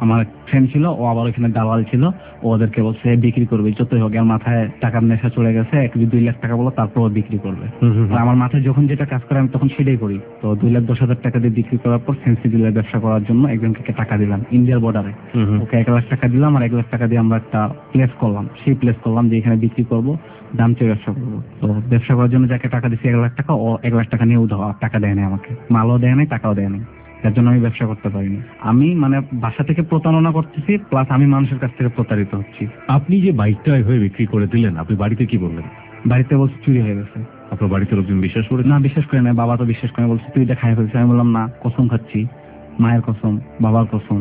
আমার ফ্রেন্ড ছিল, ও আবার ওখানে দালাল ছিল, ও ওদেরকে বলছে বিক্রি করবে যতই হোক, আর মাথায় টাকার নেশা চলে গেছে, 1-2 লাখ টাকা বলো তারপর ও বিক্রি করবে। আর আমার মাথায় যখন যেটা কাজ করে আমি তখন সেটাই করি। তো 2,10,000 টাকা দিয়ে বিক্রি করার পর ফ্যান্সি ডিলার ব্যবসা করার জন্য একজনকে টাকা দিলাম ইন্ডিয়ার বর্ডারে। ওকে 1 লাখ টাকা দিলাম, আর 1 লাখ টাকা দিয়ে আমরা একটা প্লেস করলাম, সেই প্লেস করলাম যে এখানে বিক্রি করবো, দাম চেয়ে ব্যবসা করবো। তো ব্যবসা করার জন্য যাকে টাকা দিচ্ছি 1 লাখ টাকা, ও 1 লাখ টাকা নিয়ে উধাও, আর টাকা দেয় নাই আমাকে, মালও দেয় নাই, টাকাও দেয় নাই। যার জন্য আমি ব্যবসা করতে পারিনি। আমি মানে বাসা থেকে প্রতারণা করতেছি, প্লাস আমি মানুষের কাছ থেকে প্রতারিত হচ্ছি। আপনি যে বাইকটা এভাবে বিক্রি করে দিলেন, আপনি বাড়িতে কি বললেন? বাড়িতে বলছে চুরি হয়ে গেছে। আপনার বাড়িতে লোকজন বিশ্বাস করে? না, বিশ্বাস করে না, বাবা তো বিশ্বাস করে, বলছে তুই এটা খাই ফেলছিস। আমি বললাম না, কসম খাচ্ছি, মায়ের কসম, বাবার কসম।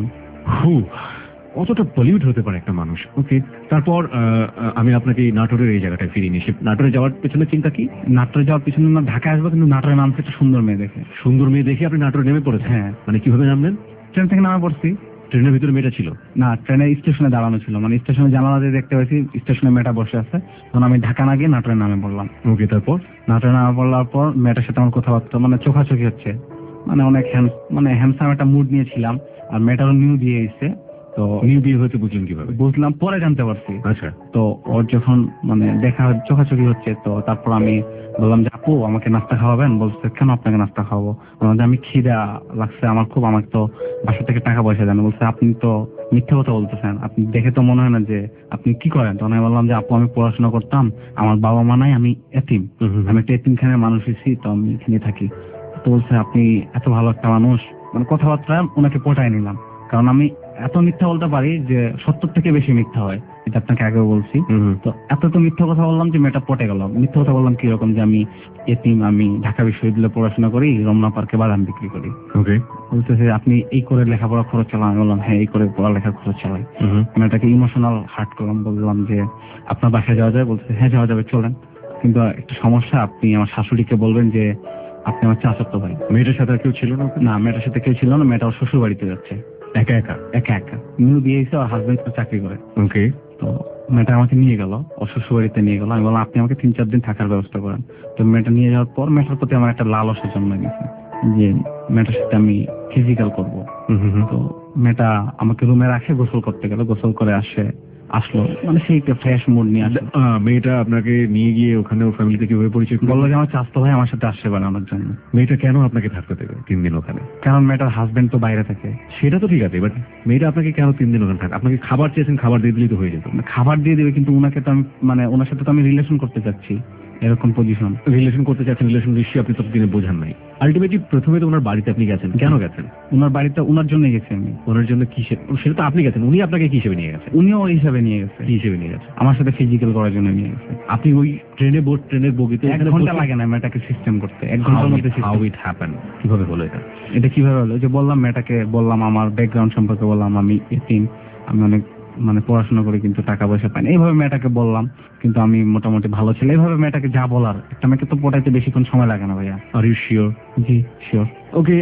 কতটা পলিউট হতে পারে একটা মানুষ। ওকে, তারপর আমি আপনাকে নাটোরের এই জায়গাটায় ফিরিয়ে নিয়ে, নাটোরে যাওয়ার পেছনে চিন্তা কি? নাটোরে যাওয়ার পিছনে না, ঢাকায় আসবো, কিন্তু নাটোরে নামছে একটা সুন্দর মেয়ে দেখে। সুন্দর মেয়ে দেখে আপনি নাটোরে নেমে পড়েছেন? হ্যাঁ। মানে কিভাবে নামলেন? ট্রেন থেকে নামে পড়ছি। ট্রেনের ভিতরে মেয়েটা ছিল? না, ট্রেনের স্টেশনে দাঁড়ানো ছিল, মানে স্টেশনে জানালা দিয়ে দেখতে পাচ্ছি স্টেশনে মেয়েটা বসে আছে। তখন আমি ঢাকা না গিয়ে নাটোরে নামে পড়লাম। ওকে, তারপর? নাটোরে নামে পড়লার পর মেয়েটার সাথে আমার কথাবার্তা মানে চোখাচোখি হচ্ছে, মানে অনেক হ্যান্ডসাম একটা মুড নিয়েছিলাম, আর মেয়েটারও নিউ বিয়ে এসেছে। তো নিউ বিয়ে হতে বুঝলেন কিভাবে? বুঝলাম পরে জানতে পারছি। আচ্ছা। তো ওর যখন মানে দেখা চোখাচোখি হচ্ছে, তো তারপর আমি বললাম যে আপু আমাকে নাস্তা খাওয়াবেন। বলছে কেন আপনাকে নাস্তা খাওয়াবো? বললাম যে আমি খিদা লাগছে আমার খুব, আমাকে তো বাসা থেকে টাকা পয়সা দেন। বলছে আপনি তো মিথ্যা কথা বলতেছেন, আপনি দেখে তো মনে হয় না যে আপনি কি করেন। তখন আমি বললাম যে আপু আমি পড়াশোনা করতাম, আমার বাবা মা নাই, আমি এতিম, আমি একটা এতিমখানার মানুষ হয়েছি, তো আমি এখানে থাকি। তো বলছে আপনি এত ভালো একটা মানুষ, মানে কথাবার্তা ওনাকে পটাই নিলাম, কারণ আমি এত মিথ্যা বলতে পারি যে 70 থেকে বেশি মিথ্যা হয়, এটা আপনাকে আগেও বলছি। তো এত তো মিথ্যা কথা বললাম যে মেয়েটা পটে গেল। মিথ্যা কথা বললাম কিরকম, যে আমি এতিম, আমি ঢাকা বিশ্ববিদ্যালয়ে পড়াশোনা করি, রমনা পার্কে বাদাম বিক্রি করি। ওকে, বলতেছে আপনি এই করে লেখাপড়া খরচ চালান? আমি বললাম হ্যাঁ এই করে পড়ালেখার খরচ চালাই। মেয়েটাকে ইমোশনাল হার্ট করলাম, বললাম যে আপনার বাসায় যাওয়া যায়? বলছে হ্যাঁ যাওয়া যাবে, চলেন, কিন্তু একটা সমস্যা, আপনি আমার শাশুড়িকে বলবেন যে আপনি আমার চাচাতো ভাই। মেয়েটার সাথে আর কেউ ছিল না? না, মেয়েটার সাথে কেউ ছিল না, মেয়েটা ওর শ্বশুর বাড়িতে যাচ্ছে একা একা। একা একা, নিউ বিয়ে হয়েছে, ওর হাজবেন্ড চাকরি করে। ওকে, তো মেয়েটা আমাকে নিয়ে গেল, ওর শ্বশুর বাড়িতে নিয়ে গেল। আমি বললাম আপনি আমাকে 3-4 দিন থাকার ব্যবস্থা করেন। তো মেয়েটা নিয়ে যাওয়ার পর মেয়েটার প্রতি আমার একটা লালসা জন্মে গেছে যে মেয়েটার সাথে আমি ফিজিক্যাল করবো। তো মেয়েটা আমাকে রুমে রাখে, গোসল করতে গেল, গোসল করে আসলো, মানে সেই একটা ফ্রেশ মুড নিয়ে আসলো। মেয়েটা আপনাকে নিয়ে গিয়ে ওখানে ওর ফ্যামিলিতে কিভাবে পরিচয় করলো? বললো যে আমার চাচাতো ভাই আমার সাথে আসছে বানানোর জন্য। মেয়েটা কেন আপনাকে থাকতে দেবে 3 দিন ওখানে? কারণ মেয়েটার হাজবেন্ড তো বাইরে থাকে। সেটা তো ঠিক আছে, বাট মেয়েটা আপনাকে কেন 3 দিন ওখানে থাকে? আপনাকে খাবার চেয়েছেন, খাবার দিয়ে দিলেই তো হয়ে যেত। খাবার দিয়ে দেবে, কিন্তু ওনাকে তো আমি মানে ওনার সাথে তো আমি রিলেশন করতে চাচ্ছি, এরকম পজিশন। রিলেশন করতে চাচ্ছেন, রিলেশন নিশ্চয়ই আপনি ততদিনে বোঝান নাই। আলটিমেটলি প্রথমে তো ওনার বাড়িতে আপনি গেছেন, কেন গেছেন? ওনার বাড়িতে ওনার জন্য গেছি আমি। ওনার জন্য কি? সেটা তো আপনি গেছেন, উনি আপনাকে কি হিসেবে নিয়ে গেছে? উনিও ওই হিসাবে নিয়ে গেছে। কি হিসেবে নিয়ে গেছে? আমার সাথে ফিজিক্যাল করার জন্য নিয়ে গেছে। আপনি ওই ট্রেনের বগিতে 1 ঘন্টা লাগে না মেয়েটাকে সিস্টেম করতে, 1 ঘন্টার মধ্যে। How it happen? কিভাবে হলো এটা? এটা কিভাবে হলো যে বললাম মেয়েটাকে, বললাম আমার ব্যাকগ্রাউন্ড সম্পর্কে, বললাম আমি এতিম, আমি অনেক মানে পড়াশোনা করি কিন্তু টাকা পয়সা পাই না, এইভাবে মেয়েটাকে বললাম। কিন্তু আমি মোটামুটি ভালো ছিল, এইভাবে মেয়েটাকে যা বলার, একটা মেয়েকে তো পটাইতে বেশিক্ষণ সময় লাগে না ভাইয়া। Are you sure? G sure. ওকে,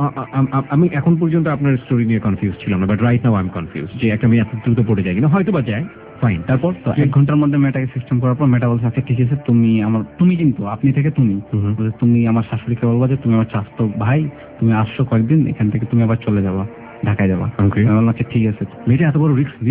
আমি এখন পর্যন্ত আপনার স্টোরি নিয়ে কনফিউজ ছিলাম না, but right now I M confuse যে একটা মেয়ে এত দ্রুত পড়ে যায় কিনা, হয়তো বা যায়, ফাইন। তারপর তো 1 ঘন্টার মধ্যে মেয়েটাকে সিস্টেম করার পর মেয়েটা বলছে আচ্ছা ঠিক আছে, তুমি কিন্তু আপনি থেকে তুমি আমার শাশুড়িকে বলবা যে তুমি আমার চাচাতো ভাই, তুমি আসছো কয়েকদিন, এখান থেকে তুমি আবার চলে যাবা, ঢাকায় যাবা। আচ্ছা ঠিক আছে। মেয়েটা এত বড় রিস্ক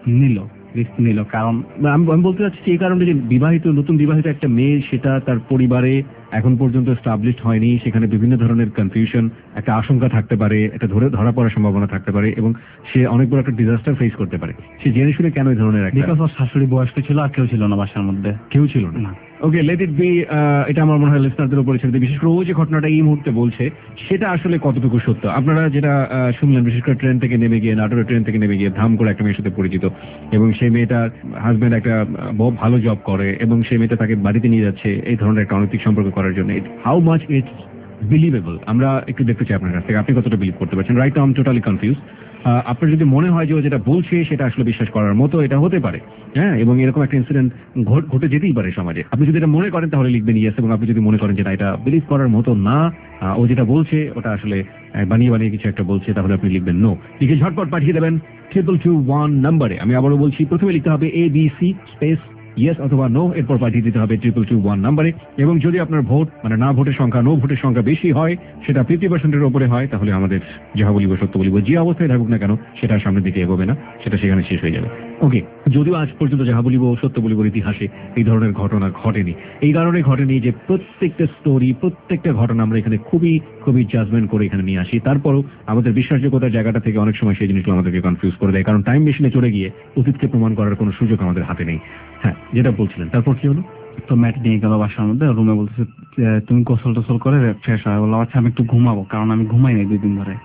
নিল কারণ আমি বলতে চাচ্ছি এই কারণে যে নতুন বিবাহিত একটা মেয়ে, সেটা তার পরিবারে এখন পর্যন্ত এস্টাবলিশড হয়নি, সেখানে বিভিন্ন ধরনের কনফিউশন, একটা আশঙ্কা থাকতে পারে, একটা ধরা পড়ার সম্ভাবনা থাকতে পারে, এবং সে অনেক বড় একটা ডিজাস্টার ফেস করতে পারে। সে জেনে শুনে কেন এই ধরনের একটা? বিকজ ওর শাশুড়ি বয়স্ক ছিল, আর কেউ ছিল না বাসার মধ্যে, কেউ ছিল না। Okay, let it be. এটা আমার মনে হয় লিসনারদের উপরে ছেড়ে দিই, বিশেষ করে ও যে ঘটনাটা এই মুহূর্তে বলছে সেটা আসলে কতটুকু সত্য। আপনারা যেটা শুনলেন, বিশেষ করে ট্রেন থেকে নেমে গিয়ে, নাটোরের ট্রেন থেকে নেমে গিয়ে ধাম করে একটা মেয়ের সাথে পরিচিত, এবং সেই মেয়েটার হাজবেন্ড একটা ভালো জব করে, এবং সেই মেয়েটা তাকে বাড়িতে নিয়ে যাচ্ছে এই ধরনের একটা অনৈতিক সম্পর্ক করার জন্য। হাউ মাচ ইটস বিলিভেবল আমরা একটু দেখতে চাই আপনার কাছ থেকে, আপনি কতটা বিলিভ করতে পারছেন? Right now I am totally confuse. আপনার যদি মনে হয় যে ও যেটা বলছে সেটা আসলে বিশ্বাস করার মতো, এটা হতে পারে, হ্যাঁ, এবং এরকম একটা ইনসিডেন্ট ঘটে যেতেই পারে সমাজে, আপনি যদি এটা মনে করেন তাহলে লিখবেন ইয়েস, এবং আপনি যদি মনে করেন যে এটা বিলিভ করার মতো না, ও যেটা বলছে ওটা আসলে বানিয়ে কিছু একটা বলছে, তাহলে আপনি লিখবেন নো। লিখে ঝটপট পাঠিয়ে দেবেন 2221 নম্বরে। আমি আবারও বলছি, প্রথমে লিখতে হবে ABC স্পেস ইয়েস অথবা নো, এরপর পাঠিয়ে দিতে হবে 2221 নম্বরে। এবং যদি আপনার ভোট মানে না ভোটের সংখ্যা, নো ভোটের সংখ্যা বেশি হয়, সেটা 50%-এর উপরে হয়, তাহলে আমাদের যাহা বলিব সত্য বলিব যে অবস্থায় থাকুক না কেন সেটা সামনের দিকে এগোবে না, সেটা সেখানে শেষ হয়ে যাবে। ওকে, যদিও আজ পর্যন্ত যাহা বলিব সত্য বলিবর ইতিহাসে এই ধরনের ঘটনা ঘটেনি। এই কারণে ঘটেনি যে প্রত্যেকটা স্টোরি, প্রত্যেকটা ঘটনা আমরা এখানে খুবই খুবই জাজমেন্ট করে এখানে নিয়ে আসি। তারপরও আমাদের বিশ্বাসযোগ্যতার জায়গাটা থেকে অনেক সময় সেই জিনিসগুলো আমাদেরকে কনফিউজ করে দেয়, কারণ টাইম মেশিনে চলে গিয়ে অতীতকে প্রমাণ করার কোনো সুযোগ আমাদের হাতে নেই। হ্যাঁ, যেটা বলছিলেন, তারপর কি হলো? তো ম্যাট নিয়ে গেল বাসার মধ্যে, রুমে বলতেছে তুমি গোসল টোসল করে ফ্রেশ হয়। বললাম আচ্ছা আমি একটু ঘুমাবো, কারণ আমি ঘুমাই নাই 2 দিন ধরে।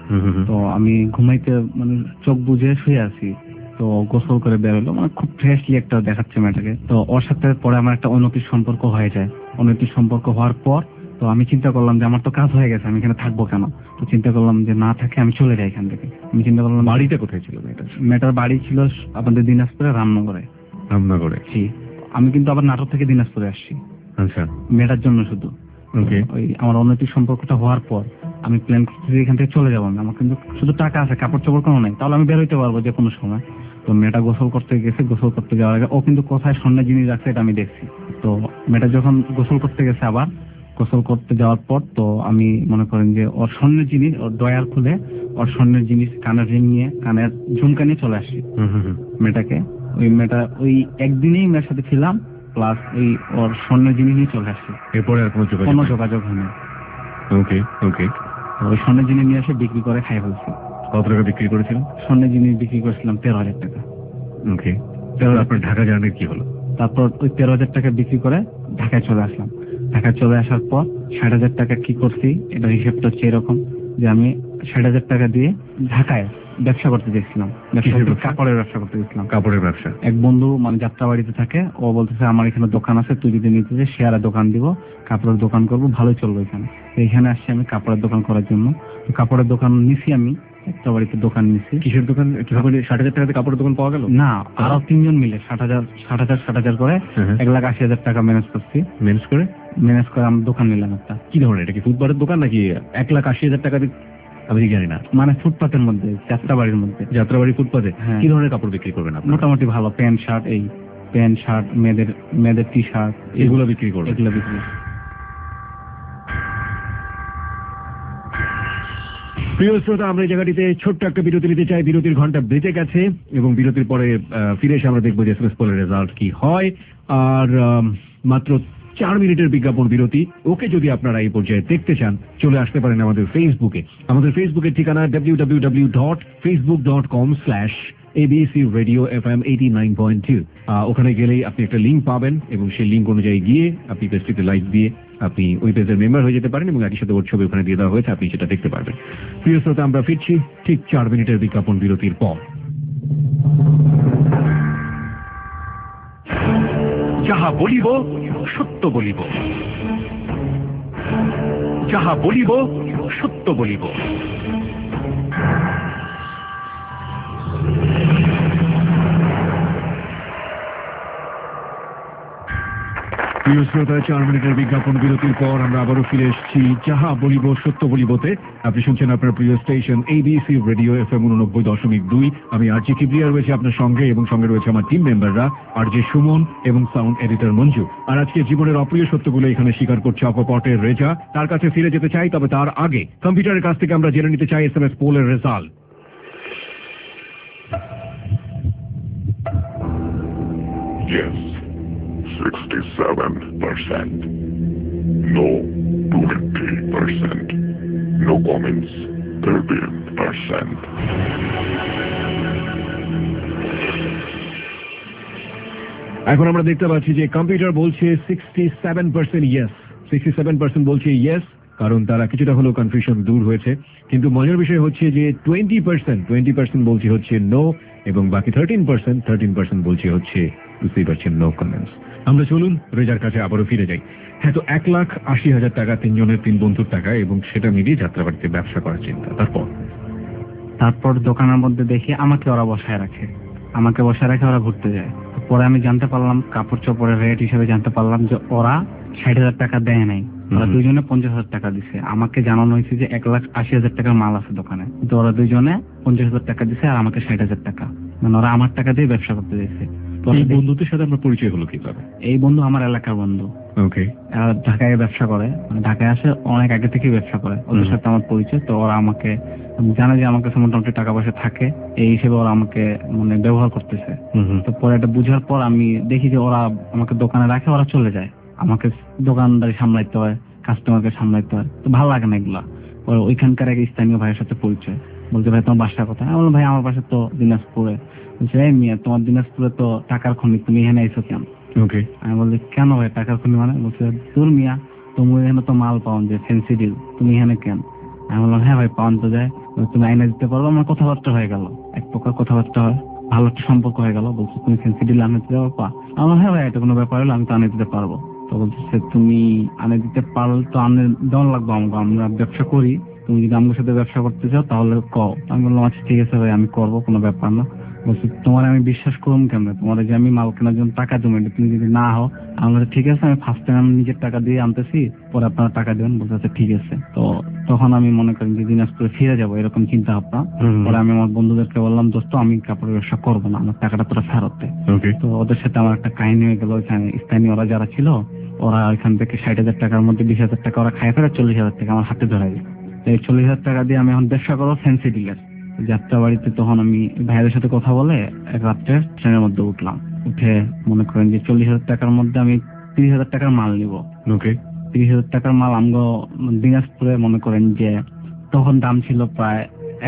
তো আমি ঘুমাইতে মানে চোখ বুঝে শুয়ে আছি। তো গোসল করে বেরোলো, মানে খুব ফ্রেশলি একটা দেখাচ্ছে মেয়েটাকে। তো ওর সাথে পরে আমার একটা অনৈতিক সম্পর্ক হয়ে যায়। অনৈতিক সম্পর্ক হওয়ার পর তো আমি চিন্তা করলাম যে আমার তো কাজ হয়ে গেছে, আমি এখানে থাকবো কেন। তো চিন্তা করলাম যে না থাকে আমি চলে যাই এখান থেকে। আমি চিন্তা করলাম বাড়িটা কোথায় ছিল মেয়েটার বাড়ি ছিল আমাদের দিনাজপুরে রামনগরে। রামনগরে? জি। আমি কিন্তু আবার নাটোর থেকে দিনাজপুরে আসছি। আচ্ছা, মেয়েটার জন্য শুধু। ওকে। ওই আমার অনৈতিক সম্পর্কটা হওয়ার পর আমি প্ল্যান করতেছি এখান থেকে চলে যাবো। আমার কিন্তু শুধু টাকা আছে, কাপড় চোপড় কোনো নাই, তাহলে আমি বেরোইতে পারবো যে কোনো সময়। তো মেয়েটা গোসল করতে গেছে, গোসল করতে যাওয়ার আগে ও কিন্তু কোথায় স্বর্ণের জিনিস রাখছে এটা আমি দেখছি। তো মেয়েটা যখন গোসল করতে গেছে, আবার গোসল করতে যাওয়ার পর তো আমি মনে করেন যে ওর স্বর্ণের জিনিস, ওর ডয়ার খুলে ওর স্বর্ণের জিনিস, কানের রিং নিয়ে, কানের ঝুমকা নিয়ে চলে আসছি মেয়েটাকে। ওই মেয়েটা ওই একদিনেই মেয়ের সাথে ছিলাম, প্লাস ওই ওর স্বর্ণের জিনিস নিয়ে চলে আসছি। এরপরে আর কোনো যোগাযোগ হয়নি। ওকে ওকে। ওই স্বর্ণের জিনিস নিয়ে এসে বিক্রি করে খাই ফেলছি। কত টাকা বিক্রি করেছিলেন? স্বর্ণের জিনিস বিক্রি করেছিলাম 13,000 টাকা। ওকে। আপনার ঢাকা জার্নির কি হলো? তারপর ওই 13,000 টাকা বিক্রি করে ঢাকায় চলে আসলাম। ঢাকায় চলে আসার পর 60,000 টাকা কি করছি, এটা হিসেবটা হচ্ছে এরকম যে আমি 60,000 টাকা দিয়ে ঢাকায় ব্যবসা করতে চেয়েছিলাম। কাপড়ের ব্যবসা করতে গেছিলাম। কাপড়ের ব্যবসা? এক বন্ধু মানে যাত্রাবাড়িতে থাকে, ও বলতেছে আমার এখানে দোকান আছে, তুই যদি নিতে চাস শেয়ারে দোকান দিব, কাপড়ের দোকান করবো, ভালোই চলবে এখানে। এইখানে আসছি আমি কাপড়ের দোকান করার জন্য। কাপড়ের দোকান নিছি, আমি একটা বাড়িতে দোকান নিছি। কিসের দোকান? 60,000 টাকাতে কাপড়ের দোকান পাওয়া গেল? না, আরো 3 জন মিলে 60,000 করে 1,80,000 টাকা ম্যানেজ করছি। ম্যানেজ করে আমি দোকান নিলাম একটা। কি ধরনের? এটা কি ফুটপাতের দোকান নাকি 1,80,000 টাকা দিয়ে? আমি জানি না। মানে ফুটপাতের মধ্যে, যাত্রাবাড়ির মধ্যে। যাত্রাবাড়ি ফুটপাতে? কি ধরনের কাপড় বিক্রি করবেন আপনি? মোটামুটি ভালো প্যান্ট শার্ট, এই প্যান্ট শার্ট, মেয়েদের টি শার্ট, এগুলো বিক্রি করবেন? এগুলো বিক্রি। প্রিয় শ্রোতা, আমরা এই জায়গাটিতে ছোট্ট একটা বিরতি নিতে চাই। বিরতির ঘন্টা বেজে গেছে এবং বিরতির পরে ফিরে এসে আমরা দেখবো যে এসএমএস পোলের রেজাল্ট কি হয়। আর মাত্র 4 মিনিটের বিজ্ঞাপন বিরতি। ওকে, যদি আপনারা এই পর্যায়ে দেখতে চান চলে আসতে পারেন আমাদের ফেসবুকে। আমাদের ফেসবুকের ঠিকানা www.facebook.com/ABC Radio FM 89.2। ওখানে গেলেই আপনি একটা লিঙ্ক পাবেন এবং সেই লিঙ্ক অনুযায়ী গিয়ে আপনি পেজটিতে লাইক দিয়ে আপনি ওই পেজের মেম্বার হয়ে যেতে পারেন এবং একই সাথে ওর ছবি ওখানে দিয়ে দেওয়া হয়েছে, আপনি সেটা দেখতে পারবেন। প্রিয় শ্রোতা, আমরা ফিরছি ঠিক 4 মিনিটের বিজ্ঞাপন বিরতির পর। যাহা বলিব সত্য বলিব, যাহা বলিব সত্য বলিব। প্রিয় শ্রোতা, 4 মিনিটের বিজ্ঞাপন বিরতির পর আমরা আবারও ফিরে এসেছি যাহা বলিব সত্য বলিবতে। আপনি শুনছেন আপনার প্রিয় স্টেশন এবিসি রেডিও FM 89.2। আমি আরজি কিবরিয়া রয়েছে আপনার সঙ্গে এবং সঙ্গে রয়েছে আমার টিম মেম্বাররা আরজি সুমন এবং সাউন্ড এডিটর মঞ্জু। আর আজকে জীবনের অপ্রিয় সত্যগুলো এখানে স্বীকার করছে অকপটের রেজা। তার কাছে ফিরে যেতে চাই, তবে তার আগে কম্পিউটারের কাছ থেকে আমরা জেনে নিতে চাই এসএমএস পোলের রেজাল্ট। Yes, 67%. No, 20%. No comments, 13%. এখন আমরা দেখতে পাচ্ছি যে কম্পিউটার বলছে 67% ইয়েস। 67% বলছে ইয়েস, কারণ তারা কিছুটা হলেও কনফিউশন দূর হয়েছে। কিন্তু মজার বিষয় হচ্ছে যে 20% বলছে হচ্ছে নো এবং বাকি 13% বলছে হচ্ছে বুঝতেই পারছেন নো কমেন্টস। আমরা চলুন রেজার কাছে আবারও ফিরে যাই। হ্যাঁ, তো 1,80,000 টাকা 3 জনের 3 বন্ধুর টাকা এবং সেটা মিলিয়ে যাত্রাবাড়িতে ব্যবসা করার চিন্তা। তারপর দোকানের মধ্যে দেখি আমাকে ওরা বসায় রাখে, ওরা ঘুরতে যায়। পরে আমি জানতে পারলাম, কাপড় চোপড়ের রেট হিসেবে জানতে পারলাম যে ওরা 60,000 টাকা দেয় নাই, ওরা দুইজনে 50,000 টাকা দিছে। আমাকে জানানো হয়েছে যে 1,80,000 টাকার মাল আছে দোকানে, তো ওরা দুইজনে 50,000 টাকা দিছে আর আমাকে 60,000 টাকা, মানে ওরা আমার টাকা দিয়ে ব্যবসা করতে দিয়েছে। তো এই বন্ধুদের সাথে আপনার পরিচয় হলো কিভাবে? এই বন্ধু আমার এলাকার বন্ধু। ওকে। ঢাকায় ব্যবসা করে, ঢাকায় আসে অনেক আগে থেকে ব্যবসা করে। ওদের সাথে আমার পরিচয়। তো ওরা আমাকে জানে যে আমার কাছে মোটামুটি টাকা পয়সা থাকে, এই হিসেবে ওরা আমাকে মানে ব্যবহার করতেছে। তো পরে এটা বুঝার পর আমি দেখি যে ওরা আমাকে দোকানে রাখে, ওরা চলে যায়, আমাকে দোকানদারি সামলাইতে হয়, কাস্টমারকে সামলাইতে হয়। তো ভালো লাগে না এগুলা। ওইখানকার এক স্থানীয় ভাইয়ের সাথে পরিচয়। বলছে ভাই তোমার বাসা কোথায়? আমি বললাম ভাই আমার বাসা তো দিনাজপুরে। বলছে এই মিয়া তোমার দিনাজপুরে তো টাকার খনি, তুমি এখানে আইছো কেন? ওকে। আমি বলছি কেন ভাই টাকার খনি মানে? বলছে তোর মিয়া তুমি এখানে তো মাল পাওয়া যায় ফ্যান্সি ডিল, তুমি এখানে কেন? আমি বললাম হ্যাঁ ভাই পাওয়ান তো যায়, তুমি আইনা দিতে পারবো? আমার কথাবার্তা হয়ে গেল, এক প্রকার কথাবার্তা হয়, ভালো একটা সম্পর্ক হয়ে গেল। বলছে তুমি ফ্যান্সি ডিল আনে দিতে পারবা? আমার হ্যাঁ ভাই এটা কোনো ব্যাপার হলো, আমি তো আনে দিতে পারবো। তো বলছে তুমি আনে দিতে পারলে তো আনে দেওয়ান লাগবো আমাকে, আমরা ব্যবসা করি, তুমি যদি আমার সাথে ব্যবসা করতে চাও তাহলে কও। আমি বললাম আচ্ছা ঠিক আছে ভাই আমি করবো, কোনো ব্যাপার না। বলছি তোমার আমি বিশ্বাস করুন কেমন? তোমার যে আমি মাল কেনার জন্য টাকা জমে তুমি যদি না হও? আমি বলছি ঠিক আছে, আমি ফার্স্ট টাইম আমি নিজের টাকা দিয়ে আনতেছি, পরে আপনারা টাকা দেবেন। বলতে আচ্ছা ঠিক আছে। তো তখন আমি মনে করেন যে দিনাজপুরে ফিরে যাবো এরকম চিন্তা ভাবনা। পরে আমি আমার বন্ধুদেরকে বললাম দোস্ত আমি কাপড়ের ব্যবসা করবো না, আমার টাকাটা তোরা ফেরত দে। তো ওদের সাথে আমার একটা কাহিনী হয়ে গেল। ওইখানে স্থানীয় ওরা যারা ছিল, ওরা ওইখান থেকে 60,000 টাকার মধ্যে 20,000 টাকা ওরা খাই ফেলে, 40,000 টাকা আমার হাতে ধরাই দেয়। এই 40,000 টাকা দিয়ে আমি এখন ব্যবসা করবো ফ্যান্সি ডিলের যাত্রা বাড়িতে। তখন আমি ভাইদের সাথে কথা বলে এক রাত্রে ট্রেনের মধ্যে উঠলাম। উঠে মনে করেন যে 40,000 টাকার মধ্যে আমি 30,000 টাকার মাল নিব। ওকে। 30,000 টাকার মাল আমগো দিনাজপুরে মনে করেন যে তখন দাম ছিল প্রায়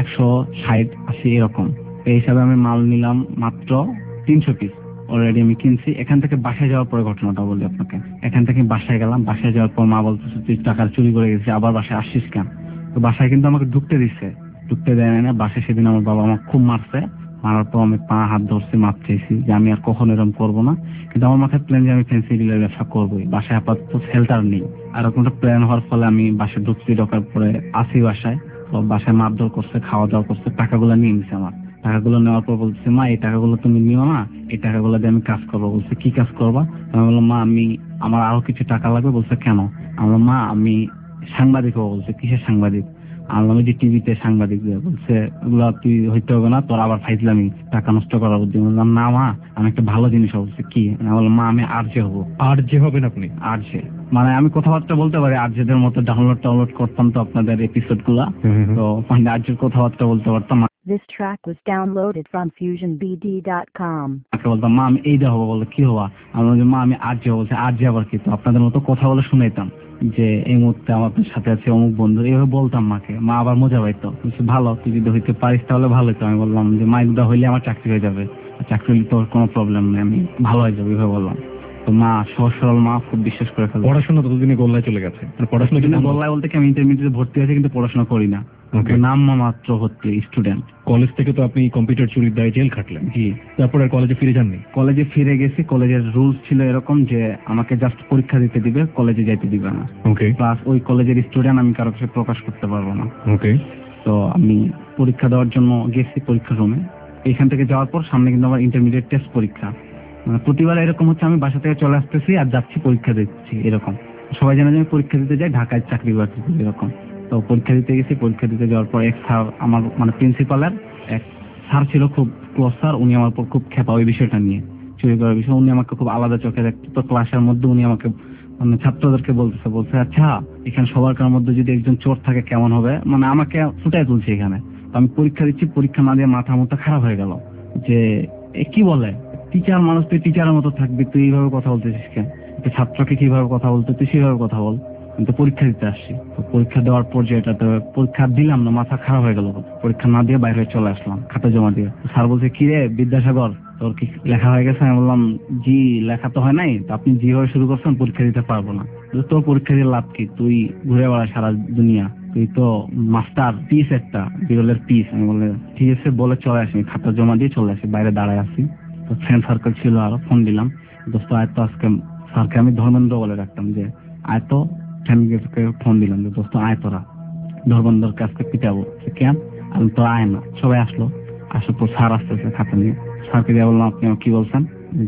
160-80 এরকম। এই হিসাবে আমি মাল নিলাম মাত্র 300 পিস। অলরেডি আমি কিনছি। এখান থেকে বাসায় যাওয়ার পরে ঘটনাটা বলি আপনাকে। এখান থেকে বাসায় গেলাম, বাসায় যাওয়ার পর মা বলতেছে তুই টাকা চুরি করে গেছিস, আবার বাসায় আসছিস কেন? তো বাসায় কিন্তু আমাকে ঢুকতে দিচ্ছে, ঢুকতে দেয় না। বাসায় সেদিন আমার বাবা আমাকে খুব মারছে। মারার পর আমি পা হাত ধরছি, মাপ চাইছি যে আমি আর কখনো এরকম করবো না। কিন্তু আমার মাথায় প্ল্যান যে আমি ফ্যান্সি ডিলের ব্যবসা করবোই। বাসায় আপাতত শেল্টার নেই, আর একটা প্ল্যান হওয়ার ফলে আমি বাসায় ঢুকছি। ঢোকার পরে আসি বাসায়, তো বাসায় মারধর করছে, খাওয়া দাওয়া করছে, টাকাগুলো নিয়ে নিছে আমার। টাকাগুলো নেওয়ার পর বলছে মা এই টাকাগুলো তুমি নিও না, এই টাকাগুলো দিয়ে আমি কাজ করবো। বলছে কি কাজ করবা? আমি বললাম মা আমি আমার আরো কিছু টাকা লাগবে। বলছে কেন? আমার মা আমি সাংবাদিক হবো। বলছে কিসের সাংবাদিক? আমি যে টিভিতে সাংবাদিক। বলছে ওগুলা তুই হইতে হবে না, তোর আবার ফাইজলামি, টাকা নষ্ট করার বুদ্ধি। বললাম না মা আমি একটা ভালো জিনিস হবো। বলছে কি? আমি বললাম মা আমি আরজে হবো। আরজে হবেন আপনি? আরজে মানে আমি কথাবার্তা বলতে পারি, আরজেদের মতো ডাউনলোড করতাম তো আপনাদের এপিসোড গুলা, তো মানে আরজের কথাবার্তা বলতে পারতাম। This track was downloaded from FusionBD.com. বলতাম মা আমি এই যা হবো। বললো কি হওয়া? আমি বলছি মা আমি আরজে হবো। বলছে আরজে আবার কি? তো আপনাদের মতো কথা বলে শুনাইতাম যে এই মুহূর্তে আমাদের সাথে আছে অমুক বন্ধু, এইভাবে বলতাম মাকে। মা আবার মজা পাইতো, বলছে ভালো তুই যদি হইতে পারিস তাহলে ভালো হইতো। আমি বললাম যে মা এগুলো হইলে আমার চাকরি হয়ে যাবে, চাকরি হইলে তোর কোনো প্রবলেম নেই, আমি ভালো হয়ে যাবে, এইভাবে বললাম। তো মা সহজ সরল মা, খুব বিশ্বাস করে ফেলে। পড়াশোনা ততদিনে গোল্লায় চলে গেছে? পড়াশোনা কিন্তু গোল্লায় বলতে কি আমি ইন্টারমিডিয়েটে ভর্তি হয়েছি কিন্তু পড়াশোনা করি না, নাম মাত্র ভর্তি স্টুডেন্ট। কলেজ থেকে তো আপনি কম্পিউটার চুরির দায়ে জেল খাটলেন। জি। তারপর আর কলেজে ফিরে যাননি? কলেজে ফিরে গেছি। কলেজের রুলস ছিল এরকম যে আমাকে জাস্ট পরীক্ষা দিতে দিবে, কলেজে যাইতে দিবে না। ওকে। প্লাস ওই কলেজের স্টুডেন্ট আমি কারো কাছে প্রকাশ করতে পারবো না। ওকে। তো আমি পরীক্ষা দেওয়ার জন্য গেছি পরীক্ষা রুমে। এইখান থেকে যাওয়ার পর সামনে কিন্তু আমার ইন্টারমিডিয়েট টেস্ট পরীক্ষা। মানে প্রতিবার এরকম হচ্ছে আমি বাসা থেকে চলে আসতেছি আর যাচ্ছি পরীক্ষা দিচ্ছি এরকম। সবাই জানে যে আমি পরীক্ষা দিতে যাই, ঢাকায় চাকরি বাকরি এরকম। তো পরীক্ষা দিতে গেছি। পরীক্ষা দিতে যাওয়ার পর এক স্যার আমার মানে প্রিন্সিপালের এক স্যার ছিল, খুব ক্লোজ স্যার। উনি আমার উপর খুব খেপা ওই বিষয়টা নিয়ে, চুরি করার বিষয়। উনি আমাকে খুব আলাদা চোখে দেখতো। তো ক্লাসের মধ্যে উনি আমাকে মানে ছাত্রদেরকে বলছে আচ্ছা এখানে সবার মধ্যে যদি একজন চোর থাকে কেমন হবে, মানে আমাকে ফুটাই তুলছে এখানে। তো আমি পরীক্ষা দিচ্ছি, পরীক্ষা না দিয়ে মাথা মতো খারাপ হয়ে গেল যে কি বলে টিচার মানুষ, তুই টিচারের মতো থাকবি, তুই এইভাবে কথা বলতেছিস কেন? ছাত্রকে কিভাবে কথা বলতে তুই সেভাবে কথা বল। কিন্তু পরীক্ষা দিতে আসছি। তো পরীক্ষা দেওয়ার পর যেটাতে পরীক্ষা দিলাম না, মাথা খারাপ হয়ে গেল। পরীক্ষা না দিয়ে বাইরে চলে আসলাম খাতা জমা দিয়ে। স্যার বলছে কি রে বিদ্যাসাগর তোর কি লেখা হয়ে গেছে? আমি বললাম জি লেখা তো হয় নাই, তো আপনি যেভাবে শুরু করছেন পরীক্ষা দিতে পারবো না। তোর পরীক্ষা দিয়ে লাভ কি? তুই ঘুরে বেড়া সারা দুনিয়া, তুই তো মাস্টার পিস একটা বিরলের পিস। আমি বলে ঠিক আছে বলে চলে আসি, খাতা জমা দিয়ে চলে আসি, বাইরে দাঁড়ায় আসি। তো ফ্রেন্ড সার্কেল ছিল, আরো ফোন দিলাম দোস্ত আয়তো আজকে স্যারকে আমি ধর্মেন্দ্র বলে রাখতাম, যে আয়তো ফ্যামিলিকে ফোন দিলাম যে দোস্ত আয় তোরা ধর্মেন্দ্রকে আজকে পিটাবো। কেন? আমি তো আয় না। সবাই আসলো, আসার পর স্যার আসতেছে খাতা নিয়ে। স্যারকে দিয়ে বললাম আপনি কি বলছেন?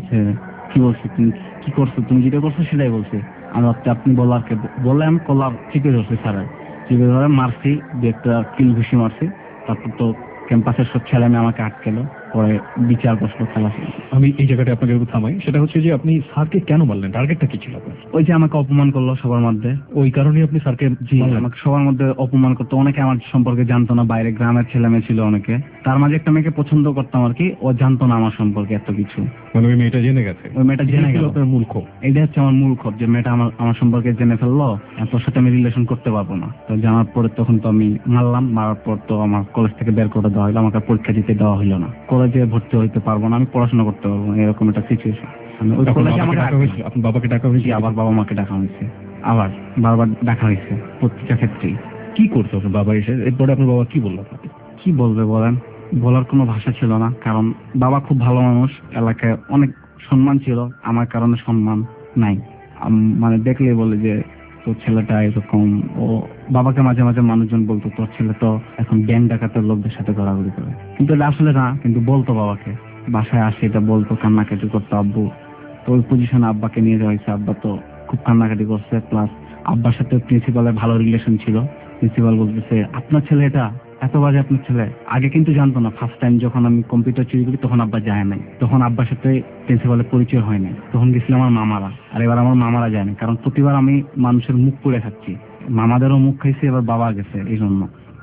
কি বলছি? তুমি কি করছো? তুমি যেটা করছো সেটাই বলছি। আমি আপনি বলারকে বলে আমি কলার চিপে ধরছি, স্যারের চিপে ধরে মারছি, দু একটা কিল ঘুষি মারছি। তারপর তো ক্যাম্পাসের সব ছেলে মেয়ে আমাকে আটকেলো, পরে বিচার বসলো খেলা। আমি এই জায়গাটা আপনাকে একটু থামাই, সেটা হচ্ছে যে আপনি স্যারকে কেন মারলেন, টার্গেটটা কি ছিল আপনার? ওই যে আমাকে অপমান করলো সবার মধ্যে, ওই কারণে আপনি স্যারকে মারলেন? আমাকে সবার মধ্যে অপমান করতো, অনেকে আমার সম্পর্কে জানতো না, বাইরে গ্রামের ছেলে মেয়ে ছিল অনেকে, তার মাঝে একটা মেয়েকে পছন্দ করতাম আর কি, ও জানতো না আমার সম্পর্কে এত কিছু। মানে ওই মেয়েটা জেনে গেছে? ওই মেয়েটা জেনে গেল। আপনার মূল ক্ষোভ এটা হচ্ছে আমার মূল ক্ষোভ, যে মেয়েটা আমার সম্পর্কে জেনে ফেললো, তোর সাথে আমি রিলেশন করতে পারবো না। তো জানার পরে তখন তো আমি মারলাম, মারার পর তো আমার কলেজ থেকে বের করে দেওয়া হলো, আমাকে পরীক্ষা দিতে দেওয়া হলো না, কলেজে ভর্তি হইতে পারবো না, আমি পড়াশোনা করতে পারবো না, এরকম একটা সিচুয়েশন। ওই কলেজে আমাকে ডাকা হয়েছে, আপনার বাবাকে ডাকা হয়েছে? আবার বাবা মাকে ডাকা হয়েছে, আবার বারবার ডাকা হয়েছে প্রত্যেকটা ক্ষেত্রেই। কি করতো আপনার বাবা এসে? এরপরে আপনার বাবা কি বললো আপনাকে? কি বলবে বলেন, বলার কোনো ভাষা ছিল না, কারণ বাবা খুব ভালো মানুষ, এলাকায় অনেক সম্মান ছিল, আমার কারণে সম্মান নাই। মানে দেখলেই বলে যে তোর ছেলেটা এরকম। ও বাবাকে মাঝে মাঝে মানুষজন বলতো তোর ছেলে তো এখন গ্যাং ডাকাতের লোকদের সাথে ঘোরাঘুরি করে, কিন্তু এটা আসলে না, কিন্তু বলতো বাবাকে, বাসায় আসে এটা বলতো, কান্নাকাটি করতো আব্বু। তো ওই পজিশনে আব্বাকে নিয়ে যাওয়া হয়েছে, আব্বা তো খুব কান্নাকাটি করছে, প্লাস আব্বার সাথে প্রিন্সিপালের ভালো রিলেশন ছিল। প্রিন্সিপাল বলতেছে আপনার ছেলে এটা এত বাজে, আপনার ছেলে। আগে কিন্তু জানতো না, ফার্স্ট টাইম যখন আমি কম্পিউটার চুরি করি তখন আব্বা যায় নাই, তখন আব্বার সাথে প্রিন্সিপালের পরিচয় হয় নাই, তখন গেছিল আমার মামারা। আর এবার আমার মামারা যায় না, কারণ প্রতিবার আমি মানুষের মুখ পুড়ে খাচ্ছি, মামাদেরও মুখ খাইছি, এবার বাবা গেছে এই জন্য।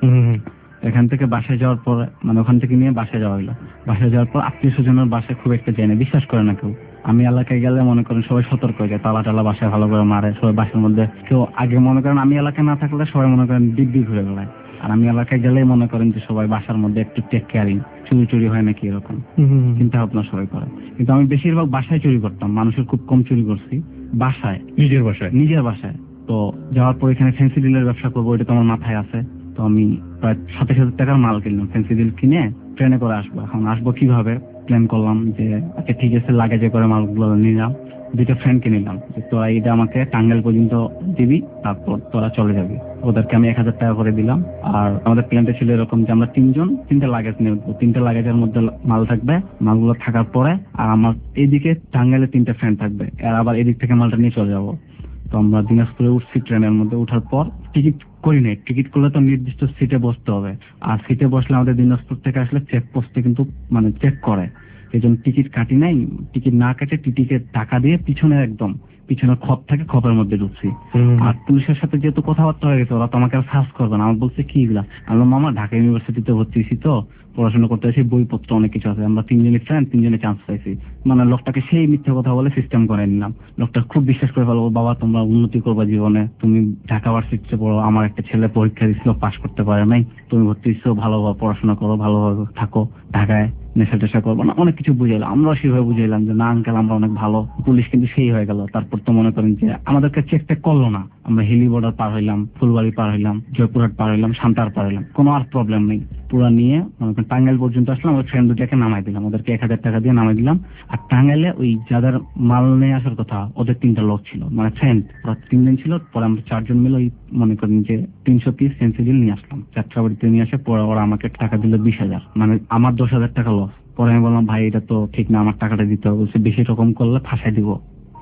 এখান থেকে বাসায় যাওয়ার পর, মানে ওখান থেকে নিয়ে বাসায় যাওয়া হলো, বাসায় যাওয়ার পর আত্মীয় স্বজনের বাসায় খুব একটা যায় না, বিশ্বাস করে না কেউ। আমি এলাকায় গেলে মনে করেন সবাই সতর্ক হয়ে যায়, তালা টালা বাসায় ভালো করে মারে, সবাই বাসার মধ্যে কেউ আগে মনে করেন, আমি এলাকায় না থাকলে সবাই মনে করেন দিব্যি ঘুরে বেড়ায়, আর আমি এলাকায় গেলেই মনে করেন যে সবাই বাসার মধ্যে একটু টেক কেয়ারিং, চুরি চুরি হয় নাকি এরকম চিন্তা ভাবনা সবাই করে। কিন্তু আমি বেশিরভাগ বাসায় চুরি করতাম, মানুষের খুব কম চুরি করছি বাসায়, নিজের বাসায়। তো যাওয়ার পর এখানে ফ্যান্সি ডিলের ব্যবসা করবো, এটা তো আমার মাথায় আছে। তো আমি প্রায় 27,000 টাকার মাল কিনলাম, ফ্যান্সি ডিল কিনে ট্রেনে করে আসবো। এখন আসবো কিভাবে প্ল্যান করলাম যে আচ্ছা ঠিক আছে, লাগেজে করে মালগুলো নিলাম, দুইটা ফ্রেন্ডকে নিলাম যে তোরা এটা আমাকে টাঙ্গাইল পর্যন্ত দিবি, তারপর তোরা চলে যাবি। ওদেরকে আমি 1,000 টাকা করে দিলাম। আর আমাদের প্ল্যানটা ছিল এরকম যে আমরা 3 জন 3টা লাগেজ নিয়ে উঠবো, 3টা লাগেজের মধ্যে মাল থাকবে, মালগুলো থাকার পরে আর আমার এইদিকে টাঙ্গাইলে 3টা ফ্রেন্ড থাকবে, আর আবার এদিক থেকে মালটা নিয়ে চলে যাবো। তো আমরা দিনাজপুরে উঠছি, ট্রেনের মধ্যে উঠার পর টিকিট করি নাই, টিকিট করলে তো নির্দিষ্ট সিটে বসতে হবে, আর সিটে বসলে আমাদের দিনাজপুর থেকে আসলে চেক পোস্টে কিন্তু মানে চেক করে, এই জন্য টিকিট কাটি নাই। টিকিট না কাটে টিটিকে টাকা দিয়ে পিছনে একদম পিছনে খপ থাকে, খপের মধ্যে ঢুকছি। আর পুলিশের সাথে যেহেতু কথাবার্তা হয়ে গেছে, ওরা তো আমাকে আর সার্চ করবে না। আমার বলছে কি এগুলা, আমি মামা ঢাকা ইউনিভার্সিটিতে ভর্তি হয়েছি, তো পড়াশোনা করতে আসি, বইপত্র অনেক কিছু আছে, আমরা 3 জনই ফ্রেন্ড, 3 জনে চান্স পাইছি। মানে লোকটাকে সেই মিথ্যা কথা বলে সিস্টেম করে নিলাম। লোকটা খুব বিশ্বাস করে ফেলো, বাবা তোমরা উন্নতি করবা জীবনে, তুমি ঢাকা ভার্সিটিতে পড়ো, আমার একটা ছেলে পরীক্ষা দিচ্ছিল পাস করতে পারে নাই, তুমি ভর্তি হচ্ছ, ভালোভাবে পড়াশোনা করো, ভালোভাবে থাকো ঢাকায়, নেশা টেশা করবো না, অনেক কিছু বুঝাইলাম। আমরা সেভাবে বুঝাইলাম যে না আঙ্কেল আমরা অনেক ভালো। পুলিশ কিন্তু সেই হয়ে গেল। তারপর তো মনে করেন যে আমাদেরকে চেক টেক করলো না, আমরা হিলি বর্ডার পার হইলাম, ফুলবাড়ি পার হইলাম, জয়পুরহাট পার হইলাম, সান্তার পার হইলাম, কোনো আর প্রবলেম নেই। পুরা নিয়ে মনে করেন টাঙ্গাইল পর্যন্ত আসলাম, ওই ফ্রেন্ড দুটাকে নামাই দিলাম, ওদেরকে 1,000 টাকা দিয়ে নামাই দিলাম। আর টাঙ্গাইলে ওই যাদের মাল নিয়ে আসার কথা, ওদের 3টা লোক ছিল, মানে ফ্রেন্ড, ওরা 3 জন ছিল। পরে আমরা 4 জন মিলে ওই মনে করেন যে 300 পিস পেন্সিল নিয়ে আসলাম, যাত্রাবাড়িতে নিয়ে আসে। পরে ওরা আমাকে টাকা দিল 20,000, মানে আমার 10,000 টাকা লস। পরে আমি বললাম ভাই এটা তো ঠিক না, আমার টাকাটা দিতে হবে। বলছে বেশি রকম করলে ফাঁসাই দিব।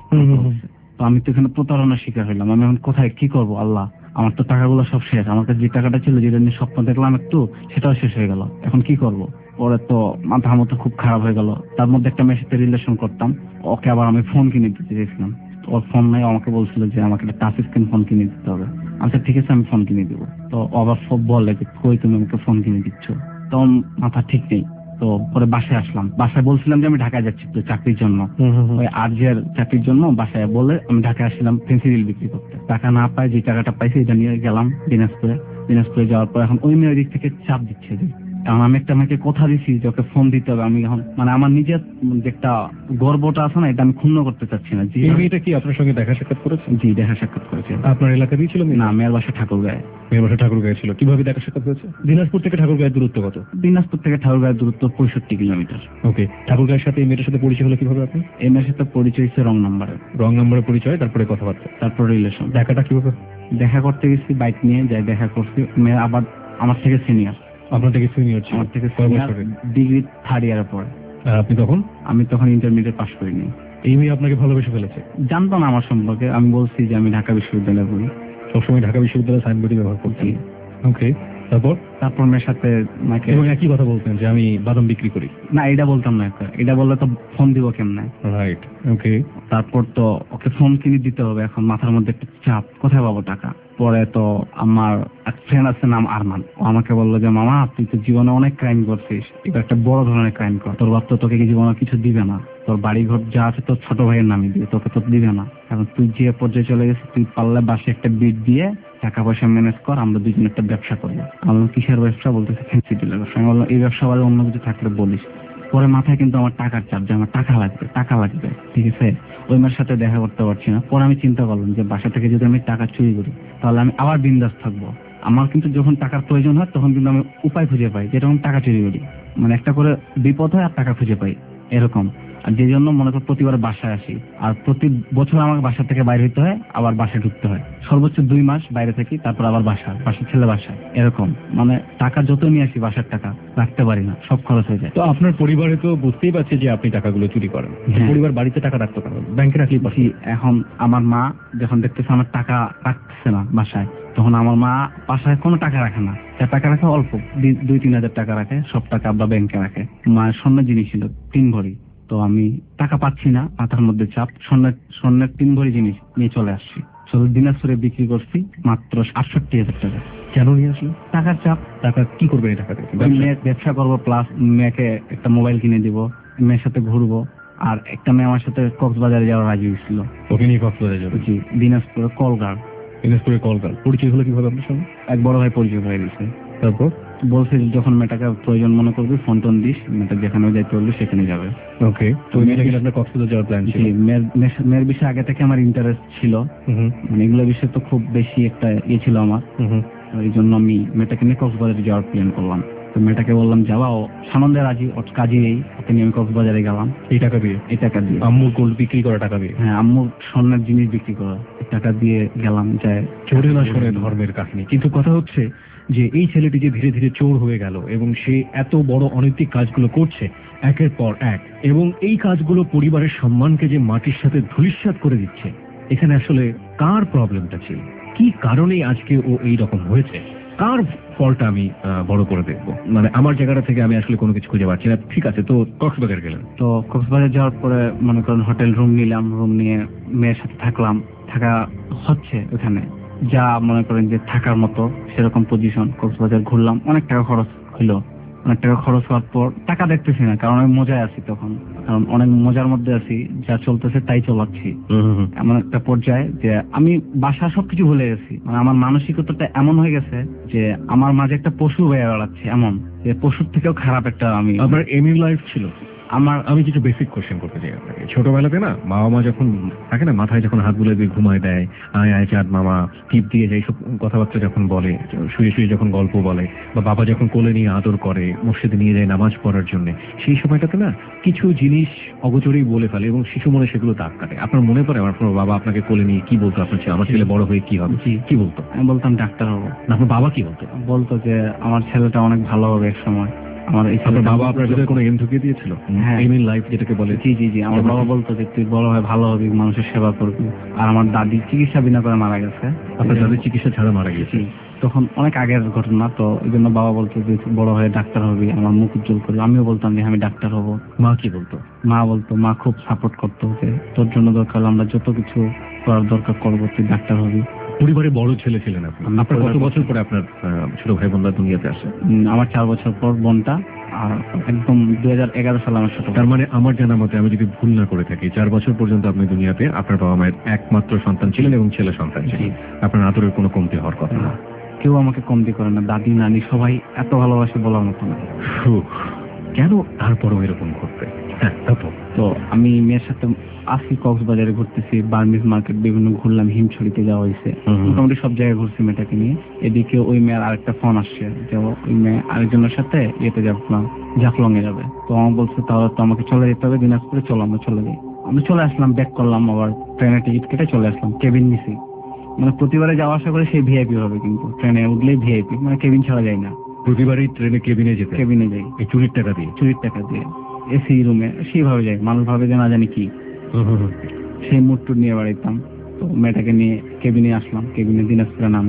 তো আমি তো এখানে প্রতারণার শিকার হইলাম। আমি এখন কোথায় কি করব, আল্লাহ, আমার তো টাকাগুলো সব শেষ। আমার কাছে যে টাকাটা ছিল, যেটা নিয়ে স্বপ্ন দেখলাম একটু, সেটাও শেষ হয়ে গেল। এখন কি করব? পরে তো মাথা মতো খুব খারাপ হয়ে গেল। তার মধ্যে একটা মেয়ের সাথে রিলেশন করতাম, ওকে আবার আমি ফোন কিনে দিতে চেয়েছিলাম। ওর ফোন নাই, আমাকে বলছিল যে আমাকে একটা টাচ স্ক্রিন ফোন কিনে দিতে হবে। আচ্ছা ঠিক আছে আমি ফোন কিনে দিব। তো আবার সব বলে যে কই তুমি আমাকে ফোন কিনে দিচ্ছ, তখন মাথা ঠিক নেই। তো পরে বাসায় আসলাম, বাসায় বলছিলাম যে আমি ঢাকায় যাচ্ছি তো চাকরির জন্য, ওই আর্জের চাকরির জন্য। বাসায় বলে আমি ঢাকায় আসলাম পেন্সিল বিক্রি করতে। টাকা না পাই, যে টাকাটা পাইছি এটা নিয়ে গেলাম দিনাজপুরে যাওয়ার পর এখন ওই মেয়ের দিক থেকে চাপ দিচ্ছে যে কারণ আমি একটা মেয়েকে কথা দিচ্ছি যে ওকে ফোন দিতে হবে। আমি এখন মানে আমার নিজের যে একটা গর্বটা আছে না, এটা আমি ক্ষুণ্ণ করতে চাচ্ছি না। এই মেয়েটা কি আপনার সঙ্গে দেখা সাক্ষাৎ করেছে? জি দেখা সাক্ষাৎ করেছে। আপনার এলাকাতেই ছিল? না, মেয়ের বাসা ঠাকুরগাঁয়ে। মেয়ের বাসা ঠাকুরগাঁয়ে ছিল। কিভাবে দেখা সাক্ষাৎ হয়েছে? দিনাজপুর থেকে ঠাকুরগাঁয়ের দূরত্ব কত? দিনাজপুর থেকে ঠাকুরগাঁয়ের দূরত্ব 65 কিলোমিটার। ওকে, ঠাকুরগাঁয়ের সাথে এই মেয়েটার সাথে পরিচয় হলো কিভাবে আপনার? এই মেয়ের সাথে পরিচয় হচ্ছে রং নাম্বারে পরিচয়, তারপরে কথাবার্তা, তারপর রিলেশন। দেখাটা কিভাবে? দেখা করতে গেছি বাইক নিয়ে, যাই দেখা করছি। মেয়ে আবার আমার থেকে সিনিয়র। আপনার থেকে সিনিয়র ছিল? আমার থেকে সিনিয়র, ডিগ্রি 3rd ইয়ারে পড়ে। আমি তখন ইন্টারমিডিয়েট পাস করিনি। এই মেয়ে আপনাকে ভালোবেসে ফেলেছে? জানতো না আমার সম্পর্কে। আমি বলছি যে আমি ঢাকা বিশ্ববিদ্যালয়ে পড়ি। সবসময় ঢাকা বিশ্ববিদ্যালয়ে সাইনবোর্ডই ব্যবহার করছি। ওকে, তারপর মেয়ের সাথে মাকে এবং একই কথা বলতেন যে আমি বাদাম বিক্রি করি। না, এটা বলতাম না। এটা বললে তো ফোন দিব কেমনে? Right, okay. তারপর তো ওকে ফোন কিনে দিতে হবে, এখন মাথার মধ্যে একটা চাপ, কোথায় পাবো টাকা। পরে তো আমার এক ফ্রেন্ড আছে নাম আরমান, ও আমাকে বললো যে মামা তুই তো জীবনে অনেক ক্রাইম করছিস, এটা একটা বড় ধরনের ক্রাইম কর, তোর বাপ তো তোকে জীবনে কিছু দিবে না, তোর বাড়ি ঘর যা আছে তোর ছোট ভাইয়ের নামে দিবে, তোকে তো দিবে না। এখন তুই যে পর্যায়ে চলে গেছিস, তুই পারলে বাসে একটা বিট দিয়ে টাকা পয়সা ম্যানেজ কর, আমরা দুজন একটা ব্যবসা করবো। আমি কিসের ব্যবসা? বলতেছে ফ্যান্সি ডিলের ব্যবসা। আমি বললাম এই ব্যবসা বাদে অন্য কিছু থাকলে বলিস। পরে মাথায় কিন্তু আমার টাকার চাপ, যে আমার টাকা লাগবে, ঠিক আছে। ওই মেয়ের সাথে দেখা করতে পারছি না। পরে আমি চিন্তা করলাম যে বাসা থেকে যদি আমি টাকা চুরি করি তাহলে আমি আবার বিন্দাস থাকবো। আমার কিন্তু যখন টাকার প্রয়োজন হয় তখন কিন্তু আমি উপায় খুঁজে পাই, যেরকম টাকা চুরি করি, মানে একটা করে বিপদ হয় আর টাকা খুঁজে পাই এরকম। আর যে জন্য মনে কর প্রতিবার বাসায় আসি, আর প্রতি বছর আমাকে বাসা থেকে বাইরে হইতে হয়, আবার বাসায় ঢুকতে হয়। সর্বোচ্চ 2 মাস বাইরে থাকি, তারপর আবার বাসার ছেলে বাসায়, এরকম। মানে টাকা যত নিয়ে আসি বাসার টাকা রাখতে পারি না, সব খরচ হয়ে যায়। তো আপনার পরিবারে তো বুঝতেই পারছে যে আপনি টাকাগুলো চুরি করেন, পরিবার বাড়িতে টাকা রাখতে পারেন, ব্যাংকে রাখলেই পারছি। এখন আমার মা যখন দেখতেছে আমার টাকা রাখতেছে না বাসায়, তখন আমার মা বাসায় কোনো টাকা রাখে না, যা টাকা রাখে অল্প 2-3 হাজার টাকা রাখে, সব টাকা আব্বা ব্যাংকে রাখে। মায়ের স্বর্ণের জিনিস ছিল 3 ভরি, তো আমি টাকা পাচ্ছি না, মাথার মধ্যে চাপ, স্বর্ণের 3 ভরি জিনিস নিয়ে চলে আসছি। শুধু দিনাজপুরে বিক্রি করছি মাত্র 68,000 টাকা। কেন নিয়ে আসলেন? টাকার চাপ। টাকা কি করবেন এই টাকা দিয়ে? ব্যবসা করবো, প্লাস মেয়েকে একটা মোবাইল কিনে দিব, মেয়ের সাথে ঘুরবো। আর একটা মেয়ে আমার সাথে কক্সবাজারে যাওয়ার রাজি হয়েছিল। ওকে নিয়ে কক্সবাজারে যাবেন? জি, দিনাজপুরে কলগার। দিনাজপুরে কলগার। পরিচয় হলো কিভাবে আপনার সঙ্গে? এক বড় ভাই পরিচয় হয়ে গেছে। তারপর বলছে যখন মেয়েটাকে প্রয়োজন মনে করবি ফোন টোন দিস, মেয়েটা যেখানে যাইতে বলবি সেখানে যাবে। ওকে। তো মেয়েটা কিন্তু আপনার কক্সবাজার যাওয়ার প্ল্যান ছিল? মেয়ের বিষয়ে আগে থেকে আমার ইন্টারেস্ট ছিল, মানে এগুলো বিষয়ে তো খুব বেশি একটা ছিল আমার। এই জন্য আমি মেয়েটাকে নিয়ে কক্সবাজারে যাওয়ার প্ল্যান করলাম। তো মেয়েটাকে বললাম যাওয়া, ও সানন্দে রাজি, ওর কাজই এই, ওকে নিয়ে আমি কক্সবাজারে গেলাম। এই টাকা দিয়ে? এই টাকা দিয়ে। আম্মুর গোল্ড বিক্রি করা টাকা দিয়ে? হ্যাঁ, আম্মুর স্বর্ণের জিনিস বিক্রি করা টাকা দিয়ে গেলাম। যায় চোরে না শোনে ধর্মের কাহিনী। কিন্তু কথা হচ্ছে যে এই ছেলেটি যে ধীরে ধীরে চোর হয়ে গেল এবং সে এত বড় অনৈতিক কাজগুলো করছে একের পর এক, এবং এই কাজগুলো পরিবারের সম্মানকে যে মাটির সাথে ধূলিসাৎ করে দিচ্ছে, এখানে আসলে কার প্রবলেমটা ছিল? কি কারণে আজকে ও এই রকম হয়েছে? কার ফলটা আমি বড় করে দেখবো? মানে আমার জায়গাটা থেকে আমি আসলে কোনো কিছু খুঁজে পাচ্ছি না। ঠিক আছে, তো কক্সবাজার গেলেন। তো কক্সবাজার যাওয়ার পরে মনে করেন হোটেল রুম নিলাম, রুম নিয়ে মেয়ের সাথে থাকলাম, থাকা হচ্ছে ওখানে যা মনে করেন যে থাকার মতো সেরকম পজিশন। কক্সবাজার ঘুরলাম, অনেক টাকা খরচ হইলো। অনেক টাকা খরচ হওয়ার পর টাকা দেখতেছি না, কারণ আমি মজায় আছি তখন, কারণ অনেক মজার মধ্যে আছি, যা চলতেছে তাই চালাচ্ছি। এমন একটা পর্যায়ে যে আমি বাসা সবকিছু ভুলে গেছি, মানে আমার মানসিকতাটা এমন হয়ে গেছে যে আমার মাঝে একটা পশু হয়ে বেড়াচ্ছে, এমন যে পশুর থেকেও খারাপ একটা আমি। আপনার এমনি লাইফ ছিল? আমি কিছু বেসিক কোশ্চেন করতে চাই আপনাকে। ছোটবেলাতে না বাবা মা যখন থাকে না, মাথায় যখন হাত বুলে দিয়ে ঘুমায় দেয়, আয় আয় চাঁদ মামা, টিপ দিয়ে যায়, সব কথাবার্তা যখন বলে, শুয়ে শুয়ে যখন গল্প বলে, বা বাবা যখন কোলে নিয়ে আদর করে, মসজিদে নিয়ে যায় নামাজ পড়ার জন্য, সেই সময়টাতে না কিছু জিনিস অগোচরেই বলে ফেলে এবং শিশু মনে সেগুলো দাগ কাটে। আপনার মনে পড়ে আমার বাবা আপনাকে কোলে নিয়ে কি বলতো? আমার ছেলে বড় হয়ে কি হবে? কি বলতো? আমি বলতাম ডাক্তার হবো। আপনার বাবা কি বলতো? বলতো যে আমার ছেলেটা অনেক ভালো হবে এক সময়। আমার এই বাবা আপনার ভিতরে কোনো এম ঢুকিয়ে দিয়েছিল? এম ইন লাইফ যেটাকে বলে? জি জি জি, আমার বাবা বলতো যে তুই বড় হয়ে ভালো হবি, মানুষের সেবা করবি। আর আমার দাদি চিকিৎসা বিনা করে মারা গেছে। আপনার দাদির চিকিৎসা ছাড়া মারা গেছে? তখন অনেক আগের ঘটনা, তো এই জন্য বাবা বলতো যে তুই বড় হয়ে ডাক্তার হবি, আমার মুখ উজ্জ্বল করবি। আমিও বলতাম যে আমি ডাক্তার হবো। মা কি বলতো? মা খুব সাপোর্ট করতো যে তোর জন্য দরকার আমরা যত কিছু করার দরকার করবো, তুই ডাক্তার হবি। পরিবারে বড় ছেলে ছিলেন আপনি। আপনার কত বছর পরে আপনার ছোট ভাই বোনরা দুনিয়াতে আসে? আমার 4 বছর পর বোনটা, আর একদম 2011 সালে আমার ছোট। তার মানে আমার জানা মতে, আমি যদি ভুল না করে থাকি, 4 বছর পর্যন্ত আপনি দুনিয়াতে আপনার বাবা মায়ের একমাত্র সন্তান ছিলেন এবং ছেলে সন্তান ছিলেন। আপনার আদরের কোনো কমতি হওয়ার কথা না। কেউ আমাকে কমতি করে না, দাদি নানি সবাই এত ভালোবাসে বলার মতো না। কেন তারপরও এরকম করতে? হ্যাঁ, তারপর তো আমি মেয়ের সাথে আসি, কক্সবাজারে ঘুরতেছি, বার্মিজ মার্কেট বিভিন্ন ঘুরলাম, হিমছড়িতে যাওয়া হয়েছে, মোটামুটি সব জায়গায় ঘুরছি মেয়েটাকে নিয়ে। এদিকে ওই মেয়ের আরেকটা ফোন আসছে যে ওই মেয়ে আরেকজনের সাথে ইয়েতে যাবো, জাফলং এ যাবে। তো আমার বলছে তাহলে তো আমাকে চলে যেতে হবে দিনাজপুরে, চলো আমরা চলে যাই। আমি চলে আসলাম, ব্যাক করলাম, আবার ট্রেনের টিকিট কেটে চলে আসলাম। কেবিন নিছি, মানে প্রতিবারে যাওয়া আসা করে সেই ভিআইপি হবে, কিন্তু ট্রেনে উঠলেই ভিআইপি, মানে কেবিন ছাড়া যায় না। প্রতিবারই ট্রেনে কেবিনে যেতে? কেবিনে যাই। এই চুরির টাকা দিয়ে এসি রুমে সেইভাবে যাই, মানুষ ভাবে যে না জানি কি, সেই মুড টুড নিয়ে বাড়াইতাম। তো মেয়েটাকে নিয়ে কেবিনে আসলাম, কেবিনে দিনাজপুরে নামলাম।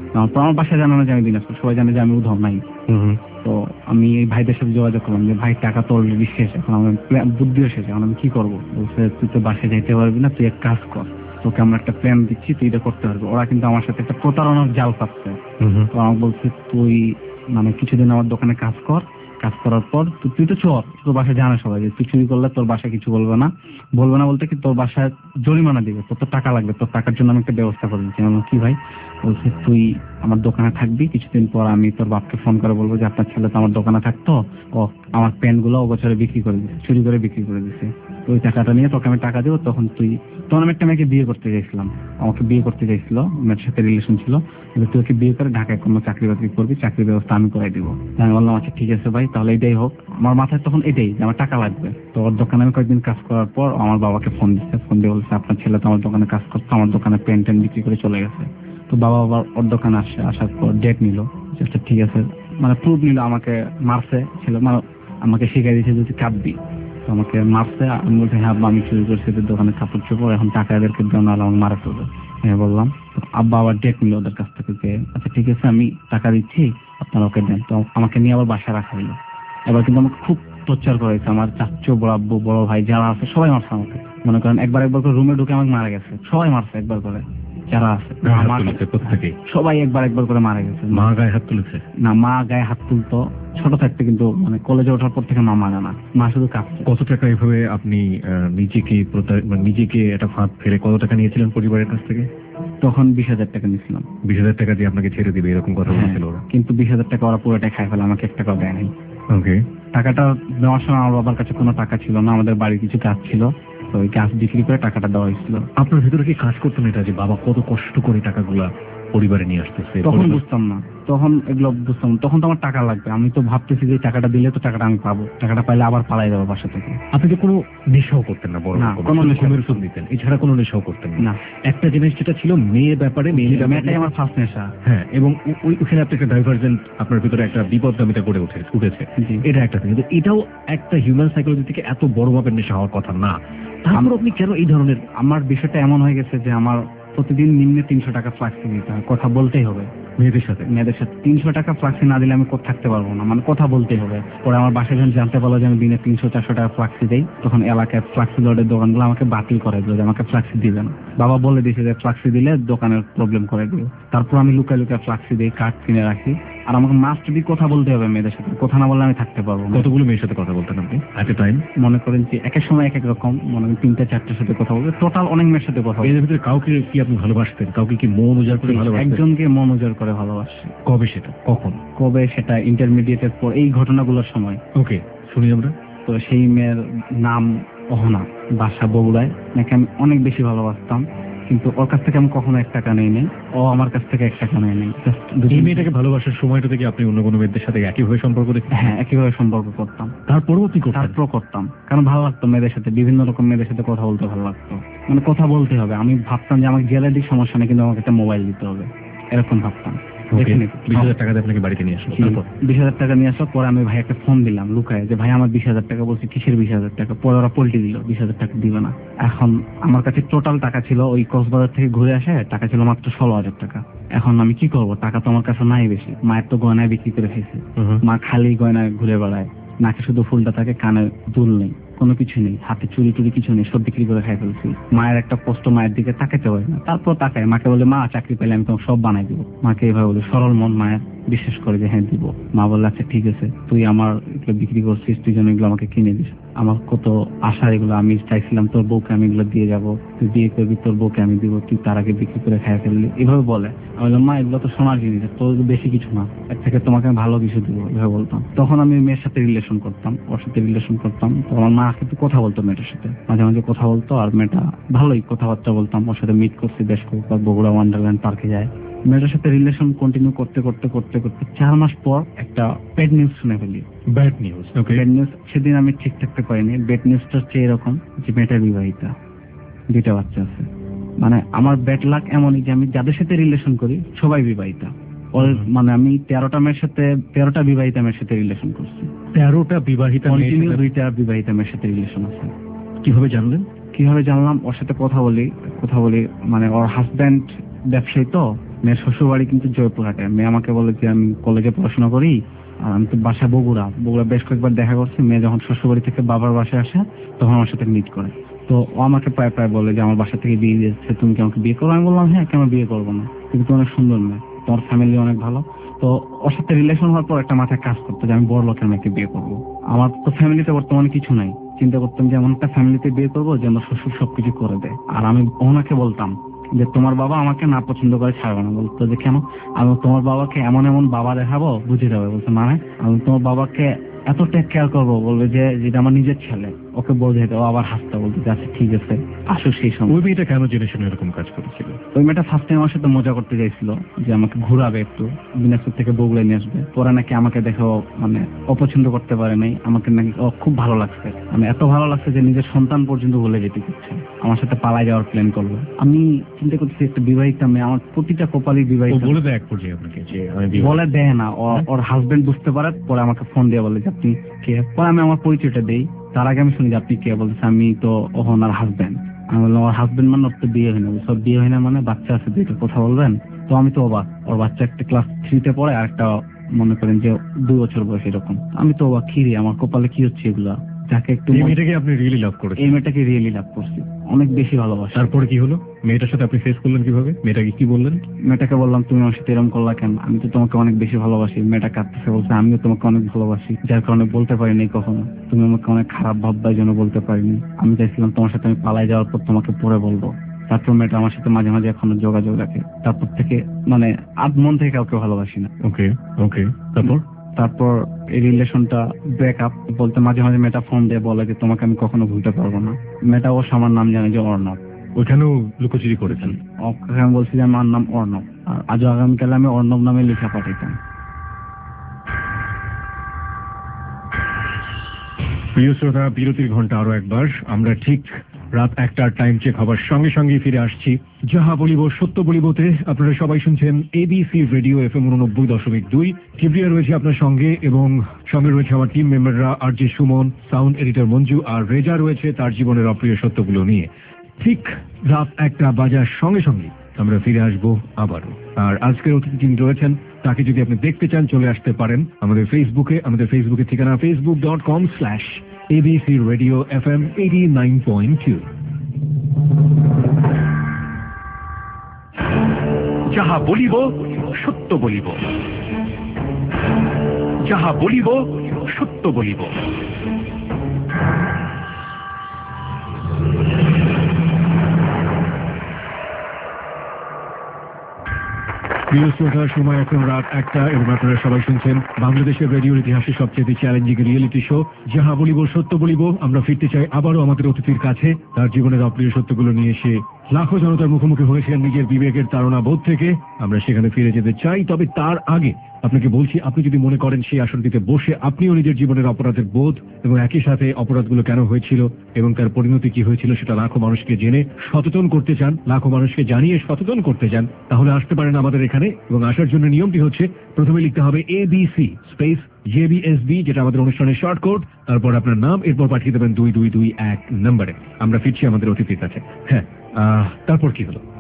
তারপর আমার বাসায় জানানো যে আমি দিনাজপুর, সবাই জানে যে আমি উধাও নাই। তো আমি এই ভাইদের সাথে যোগাযোগ করলাম যে ভাই টাকা তো অলরেডি শেষ, এখন আমার বুদ্ধিও শেষ, এখন আমি কি করবো? বলছে তুই তো বাসায় যেতে পারবি না, তুই এক কাজ কর, তোকে আমরা একটা প্ল্যান দিচ্ছি, তুই এটা করতে পারবি। ওরা কিন্তু আমার সাথে একটা প্রতারণার জাল পাচ্ছে। তো আমাকে বলছে তুই মানে কিছুদিন আমার দোকানে কাজ কর, কাজ করার পর তুই তো চল, তোর বাসায় জানা সবাই যে তুই চুরি করলে তোর বাসায় কিছু বলবে না বলতে কি তোর বাসায় জরিমানা দিবে, তোর তো টাকা লাগবে, তোর টাকার জন্য আমি একটা ব্যবস্থা করে দিচ্ছি। আমি কি ভাই? বলছে তুই আমার দোকানে থাকবি, কিছুদিন পর আমি তোর বাপকে ফোন করে বলবো যে আপনার ছেলে তো আমার দোকানে থাকতো, ও আমার প্যান্ট গুলো অগোচরে বিক্রি করে দিচ্ছে, চুরি করে বিক্রি করে দিচ্ছে, ওই টাকাটা নিয়ে তোকে আমি টাকা দেবো। তখন আমি একটা মেয়েকে বিয়ে করতে চাইছিলাম, আমাকে বিয়ে করতে চাইছিল, মেয়ের সাথে রিলেশন ছিল, তুই ওকে বিয়ে করে ঢাকায় কোনো চাকরি বাকরি করবি, চাকরির ব্যবস্থা আমি করে দিব। আমি বললাম আচ্ছা ঠিক আছে ভাই, তাহলে এটাই হোক। আমার মাথায় তখন এটাই যে আমার টাকা লাগবে। তো ওর দোকানে আমি কয়েকদিন কাজ করার পর আমার বাবাকে ফোন দিচ্ছে, ফোন দিয়ে বলছে আপনার ছেলে তো আমার দোকানে কাজ করতো, আমার দোকানে পেন টেন বিক্রি করে চলে গেছে। তো বাবা আবার ওর দোকানে আসার পর ডেট নিল, আচ্ছা ঠিক আছে, মানে প্রুফ নিল, আমাকে মারছে ছেলে, মানে আমাকে শিখাই দিয়েছে যে তুই কাঁদবি। তো আমাকে মারছে, আমি বলছি হ্যাঁ আমি চুরি করছি এদের দোকানে কাপড় চোপড়, এখন টাকা এদেরকে দেওয়া নাহলে আমাকে মারা ফেলবে। হ্যাঁ বললাম। তো আব্বা আবার ডেট নিল ওদের কাছ থেকে যে আচ্ছা ঠিক আছে আমি টাকা দিচ্ছি, আপনারা ওকে দেন। তো আমাকে নিয়ে আবার বাসায় রাখা হইলো। এবার কিন্তু আমাকে খুব টর্চার করা হয়েছে, আমার চাচ্চু, বড় আব্বু, বড় ভাই যারা আছে সবাই মারছে আমাকে। মনে করেন একবার করে রুমে ঢুকে আমাকে মারা গেছে, সবাই মারছে একবার করে যারা আছে, সবাই একবার করে মারা গেছে। মা গায়ে হাত তুলেছে? না, মা গায়ে হাত তুলতো ছোট থাকতে, কিন্তু মানে কলেজে ওঠার পর থেকে মা মানে না, মা শুধু কাঁপছে। কত টাকা এভাবে আপনি নিজেকে একটা ফাঁদ ফেলে কত টাকা নিয়েছিলেন পরিবারের কাছ থেকে? তখন 20,000 টাকা নিয়েছিলাম। 20,000 টাকা দিয়ে আপনাকে ছেড়ে দিবে এরকম কথা বলছিল ওরা? কিন্তু 20,000 টাকা ওরা পুরোটাই খাই ফেলে, আমাকে 1 টাকাও দেয় নাই। ওকে। টাকাটা দেওয়ার সময় আমার বাবার কাছে কোনো টাকা ছিল না, আমাদের বাড়ির কিছু কাজ ছিল, তো ওই কাজ বিক্রি করে টাকাটা দেওয়া হয়েছিল। আপনার ভিতরে কি কাজ করতেন এটা যে বাবা কত কষ্ট করে টাকাগুলা পরিবারে নিয়ে আসতেছে? তখন বুঝতাম না, তখন এগুলো বুঝতাম, তখন তো আমার টাকা লাগবে, আমি তো ভাবতেছি যে টাকাটা দিলে তো টাকাটা আমি পাবো, টাকাটা পাইলে আবার পালাই যাবো বাসা থেকে। আপনি তো কোনো নেশাও করতেন না? বড় কোনো ঘুমের ওষুধ নিতেন, এছাড়া কোনো নেশাও করতেন না? একটা জিনিস যেটা ছিল মেয়ে ব্যাপারে, মেয়েটাই আমার ফার্স্ট নেশা। হ্যাঁ, এবং ওইখানে আপনি একটা ডাইভার্জেন্ট, আপনার ভিতরে একটা বিপদগামিতা গড়ে উঠেছে, এটা একটা কিন্তু এটাও একটা হিউম্যান সাইকোলজি থেকে এত বড় মাপের নেশা হওয়ার কথা না। তারপর আপনি কেন এই ধরনের? আমার বিষয়টা এমন হয়ে গেছে যে আমার প্রতিদিন নিম্নে 300 টাকা ফ্লাক্সি দিতে হয়, কথা বলতেই হবে মেয়েদের সাথে। 300 টাকা ফ্লাক্সি না দিলে আমি থাকতে পারবো না, মানে কথা বলতেই হবে। পরে আমার বাসায় যখন জানতে পারলো যে আমি দিনে 300-400 টাকা ফ্লাক্সি দেই, তখন এলাকায় ফ্লাক্সি লোডের দোকানগুলো আমাকে বাতিল করে দিল যে আমাকে ফ্লাক্সি দিবে না। বাবা বলে দিয়েছে যে ফ্লাক্সি দিলে দোকানের প্রবলেম করে দিবে। তারপর আমি লুকায় ফ্লাক্সি দিই, কার্ড কিনে রাখি, আর আমাকে মাস্ট বি কথা বলতে হবে মেয়েদের সাথে, কথা না বললে আমি থাকতে পারবো না। কতগুলো মেয়ের সাথে কথা বলতেন আপনি এট এ টাইম? মনে করেন যে এক এক সময় এক এক রকম, মনে করেন 3-4টার সাথে কথা বলবো, টোটাল অনেক মেয়ের সাথে কথা বলবো। এর ভিতরে কাউকে কি আপনি ভালোবাসতেন? কাউকে কি মন উজাড় করে ভালোবাসতেন? একজনকে মন উজাড় করে ভালোবাসি। কবে সেটা? কখন? কবে সেটা? ইন্টারমিডিয়েটের পর, এই ঘটনাগুলোর সময়। ওকে, শুনি আমরা। তো সেই মেয়ের নাম অহনা, বাসা বগুড়ায়। নাকি আমি অনেক বেশি ভালোবাসতাম, কিন্তু ওর কাছ থেকে আমি কখনো 1 টাকা নেই নাই, ও আমার কাছ থেকে 1 টাকা নেই নাই। এই মেয়েটাকে ভালোবাসার সময়টা থেকে আপনি অন্য কোনো মেয়েদের সাথে একইভাবে সম্পর্ক দেখতেন? হ্যাঁ, একইভাবে সম্পর্ক করতাম। তারপরও কি করতেন? তারপর করতাম, কারণ ভালো লাগতো মেয়েদের সাথে, বিভিন্ন রকম মেয়েদের সাথে কথা বলতে ভালো লাগতো। মানে কথা বলতে হবে, আমি ভাবতাম যে আমাকে গেলে দিক সমস্যা নেই, কিন্তু আমাকে একটা মোবাইল দিতে হবে, এরকম ভাবতাম। 20,000 টাকা দিয়ে আপনাকে বাড়িতে নিয়ে আসলো? 20,000 টাকা নিয়ে আসার পরে আমি ভাইয়াকে ফোন দিলাম লুকায় যে ভাই আমার 20,000 টাকা। বলছি কিসের 20,000 টাকা? পরে ওরা পল্টি দিল, 20,000 টাকা দিবে না। এখন আমার কাছে টোটাল টাকা ছিল, ওই কক্সবাজার থেকে ঘুরে আসে টাকা ছিল মাত্র 16,000 টাকা। এখন আমি কি করবো? টাকা তো আমার কাছে নাই বেশি, মায়ের তো গয়নায় বিক্রি করে ফেলছে, মা খালি গয়নায় ঘুরে বেড়ায়, নাকে শুধু ফুলটা থাকে, কানে দুল নেই, কোনো কিছু নেই, হাতে চুরি টুরি কিছু নেই, সব বিক্রি করে খাই ফেলছি। মায়ের একটা কষ্ট, মায়ের দিকে তাকাতে হয় না। তারপর তাকায়, মাকে বলে মা চাকরি পেলে আমি তোমাকে সব বানাই দিব। মাকে এভাবে বলে, সরল মন মায়ের, বিশ্বাস করে যে হ্যাঁ দিব। মা বললে আচ্ছা ঠিক আছে, তুই আমার এগুলো বিক্রি করছিস, তুই যেন এগুলো আমাকে কিনে দিস। আমার কত আশা, এগুলো আমি চাইছিলাম তোর বউকে আমি এগুলো দিয়ে যাবো, তুই বিয়ে করবি, তোর বউকে আমি দিব, তুই তার আগে বিক্রি করে খাই ফেললি, এভাবে বলে। আমি বললাম মা এগুলো তো সোনার জিনিস, তোর বেশি কিছু না, এর থেকে তোমাকে আমি ভালো কিছু দিব, এভাবে বলতাম। তখন আমি মেয়ের সাথে রিলেশন করতাম, ওর সাথে রিলেশন করতাম। তো আমার মা কিন্তু কথা বলতো মেয়েটার সাথে, মাঝে মাঝে কথা বলতো, আর মেয়েটা ভালোই কথাবার্তা বলতাম। ওর সাথে মিট করছি বেশ কয়েকবার, বগুড়া ওয়ান্ডারল্যান্ড পার্কে যায়। মেয়েটার সাথে রিলেশন কন্টিনিউ করতে করতে 4 মাস পর একটা ব্যাড নিউজ শুনে ফেলি। Bad news? Okay. Bad news, সেদিন আমি ঠিক থাকতে পারিনি। ব্যাড নিউজটা হচ্ছে এরকম যে মেয়েটা বিবাহিতা, 2টা বাচ্চা আছে। মানে আমার ব্যাড লাক এমনই যে আমি যাদের সাথে রিলেশন করি সবাই বিবাহিতা। মানে আমি 13টা বিবাহিতা মেয়ের সাথে রিলেশন করছি। 13টা বিবাহিতা? কন্টিনিউ 2টা বিবাহিতা মেয়ের সাথে রিলেশন আছে। কিভাবে জানলেন? কিভাবে জানলাম? ওর সাথে কথা বলি, মানে ওর হাজব্যান্ড ব্যবসায়ী, তো মেয়ের শ্বশুর বাড়ি কিন্তু জয়পুরহাটে। মেয়ে আমাকে বলে যে আমি কলেজে পড়াশোনা করি, আর আমি তো বাসা বগুড়া বেশ কয়েকবার দেখা করছি। মেয়ে যখন শ্বশুর বাড়ি থেকে বাবার বাসায় আসে তখন আমার সাথে মিট করে। তো ও আমাকে প্রায় প্রায় বলে যে আমার বাসা থেকে বিয়ে দিয়েছে, তুমি কি আমাকে বিয়ে করো? আমি বললাম হ্যাঁ, কেন বিয়ে করবো না, তুমি তো অনেক সুন্দর মেয়ে, তোমার ফ্যামিলি অনেক ভালো। তো ওর সাথে রিলেশন হওয়ার পর একটা মাথায় কাজ করতো যে আমি বড় লোকের মেয়েকে বিয়ে করবো। আমার তো ফ্যামিলিতে বর্তমানে কিছু নাই, চিন্তা করতাম যে এমন একটা ফ্যামিলিতে বিয়ে করবো যে আমার শ্বশুর সবকিছু করে দেয়। আর আমি ওনাকে বলতাম যে তোমার বাবা আমাকে না পছন্দ করে ছাড়বে না। বলতো যে কেন? আমি তোমার বাবাকে এমন এমন বাবা দেখাবো বুঝে যাবে। বলছে মানে আমি তোমার বাবাকে এত টেক কেয়ার করবো, বলবে যে যেটা আমার নিজের ছেলে, ওকে বোঝাই দেবো। আবার হাসতে বলতে যে আচ্ছা ঠিক আছে আসো। সেই সময় ওই মেয়েটা কেন জেনে শুনে এরকম কাজ করেছিল? ওই মেয়েটা ফার্স্ট টাইম আমার সাথে মজা করতে চাইছিল যে আমাকে ঘুরাবে, একটু দিনাজপুর থেকে বগুড়ায় নিয়ে আসবে। পরে নাকি আমাকে দেখে মানে অপছন্দ করতে পারে নাই, আমাকে নাকি খুব ভালো লাগছে, মানে এত ভালো লাগছে যে নিজের সন্তান পর্যন্ত ভুলে যেতে চাচ্ছে, আমার সাথে পালাই যাওয়ার প্ল্যান করলো। আমি চিন্তা করছি একটা বিবাহিতা মেয়ে, আমার প্রতিটা কপালই বিবাহিত। বলে দেয় এক পর্যায়ে আপনাকে যে আমি বলে দেয় না, ওর হাজবেন্ড বুঝতে পারে, পরে আমাকে ফোন দিয়ে বলে যে আপনি কে। পরে আমি আমার পরিচয়টা দেই, তার আগে আমি শুনি যে আপনি কে। বলতেছে আমি তো ওনার হাজবেন্ড। আমি বললাম ওর হাজবেন্ড মানে? ওর তো বিয়ে হয় না। সব বিয়ে হয় না মানে বাচ্চা আছে, দুইটা কথা বলবেন? তো আমি তো অবাক, ওর বাচ্চা একটা ক্লাস 3-তে পড়ে আর একটা মনে করেন যে 2 বছর বয়স এরকম। আমি তো অবাক, কি রে আমার কপালে কি হচ্ছে এগুলা। যাকে একটু এই মেয়েটাকে আপনি রিয়েলি লাভ করেছেন? এই মেয়েটাকে রিয়েলি লাভ করছি, অনেক বেশি ভালোবাসা। তারপরে কি হলো? মেয়েটার সাথে আপনি ফেস করলেন কিভাবে? মেয়েটাকে কি বললেন? মেয়েটাকে বললাম তুমি আমার সাথে এরকম করলা কেন, আমি তো তোমাকে অনেক বেশি ভালোবাসি। মেয়েটা কাঁদতেছে, বলছে আমিও তোমাকে অনেক ভালোবাসি, যার কারণে বলতে পারিনি কখনো। তুমি আমাকে অনেক খারাপ ভাববার জন্য বলতে পারিনি। আমি চাইছিলাম তোমার সাথে আমি পালাই যাওয়ার পর তোমাকে পরে বলবো। তারপর মেয়েটা আমার সাথে মাঝে মাঝে এখনো যোগাযোগ রাখে। তারপর থেকে মানে মন থেকে কাউকে ভালোবাসি না। ওকে ওকে। তারপর এই রিলেশনটা ব্রেকআপ বলতে মাঝে মাঝে মেয়েটা ফোন দিয়ে বলে যে তোমাকে আমি কখনো ভুলতে পারবো না। মেয়েটা ও আমার নাম জানে যে অর্ণব। ওইখানেও লুকোচুরি করেছেন? ওকে আমি বলছি যে আমার নাম অর্ণব, আর আজও আগামীকালে আমি অর্ণব নামে লেখা পাঠাইতাম। প্রিয় শ্রোতা, বিরতির ঘন্টা আরো একবার। আমরা ঠিক রাত 1টার টাইম চেক হবার সঙ্গে সঙ্গে ফিরে আসছি যাহা বলিব সত্য বলিবতে। আপনারা সবাই শুনছেন এবিসি রেডিও FM 89.2। কিবরিয়া রয়েছে আপনার সঙ্গে, এবং সঙ্গে রয়েছে আমার টিম মেম্বাররা, RJ Suman, sound editor Manju, আর রেজা রয়েছে তার জীবনের অপ্রিয় সত্যগুলো নিয়ে। ঠিক রাত 1টা বাজার সঙ্গে সঙ্গে আমরা ফিরে আসবো আবারও। আর আজকের অতিথি যিনি রয়েছেন তাকে যদি আপনি দেখতে চান চলে আসতে পারেন আমাদের ফেসবুকে। আমাদের ফেসবুকের ঠিকানা facebook.com/ABC Radio FM 89.2। যাহা বলিব সত্য বলিব, যাহা বলিব সত্য বলিব। প্রিয় শ্রোতা, সময় এখন রাত 1টা, এবং আপনারা সবাই শুনছেন বাংলাদেশের রেডিওর ইতিহাসে সবচেয়ে চ্যালেঞ্জিং রিয়েলিটি শো যাহা বলিব সত্য বলিব। আমরা ফিরতে চাই আবারও আমাদের অতিথির কাছে, তার জীবনের অপ্রিয় সত্যগুলো নিয়ে এসে লাখো জনতার মুখোমুখি হয়েছেন নিজের বিবেকের তাড়না বোধ থেকে। আমরা সেখানে ফিরে যেতে চাই, তবে তার আগে আপনাকে বলছি, আপনি যদি মনে করেন সেই আসনটিতে বসে আপনিও নিজের জীবনের অপরাধের বোধ এবং একই সাথে অপরাধগুলো কেন হয়েছিল এবং তার পরিণতি কি হয়েছিল সেটা লাখো মানুষকে জেনে সচেতন করতে চান, লাখো মানুষকে জানিয়ে সচেতন করতে চান, তাহলে আসতে পারেন আমাদের এখানে। এবং আসার জন্য নিয়মটি হচ্ছে, প্রথমে লিখতে হবে ABC স্পেস JBSB, যেটা আমাদের অনুষ্ঠানের শর্ট কোড, তারপর আপনার নাম, এরপর পাঠিয়ে দেবেন 2221 নম্বরে। আমরা ফিরছি আমাদের অতিথির কাছে। হ্যাঁ, তারপর কি হলো?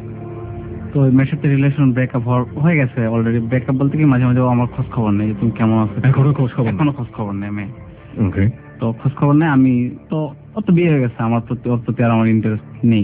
তো মেয়ের সাথে রিলেশন ব্রেকআপ হয়ে গেছে অলরেডি। ব্রেকআপ বলতে কি মাঝে মাঝে আমার খোঁজ খবর নেই, তুমি কেমন আছো। এখনো খোঁজ খবর নেই মেয়ে। ওকে। তো খোঁজ খবর নেই। আমি তো ওর তো বিয়ে হয়ে গেছে, আমার প্রতি ওর প্রতি আর আমার ইন্টারেস্ট নেই।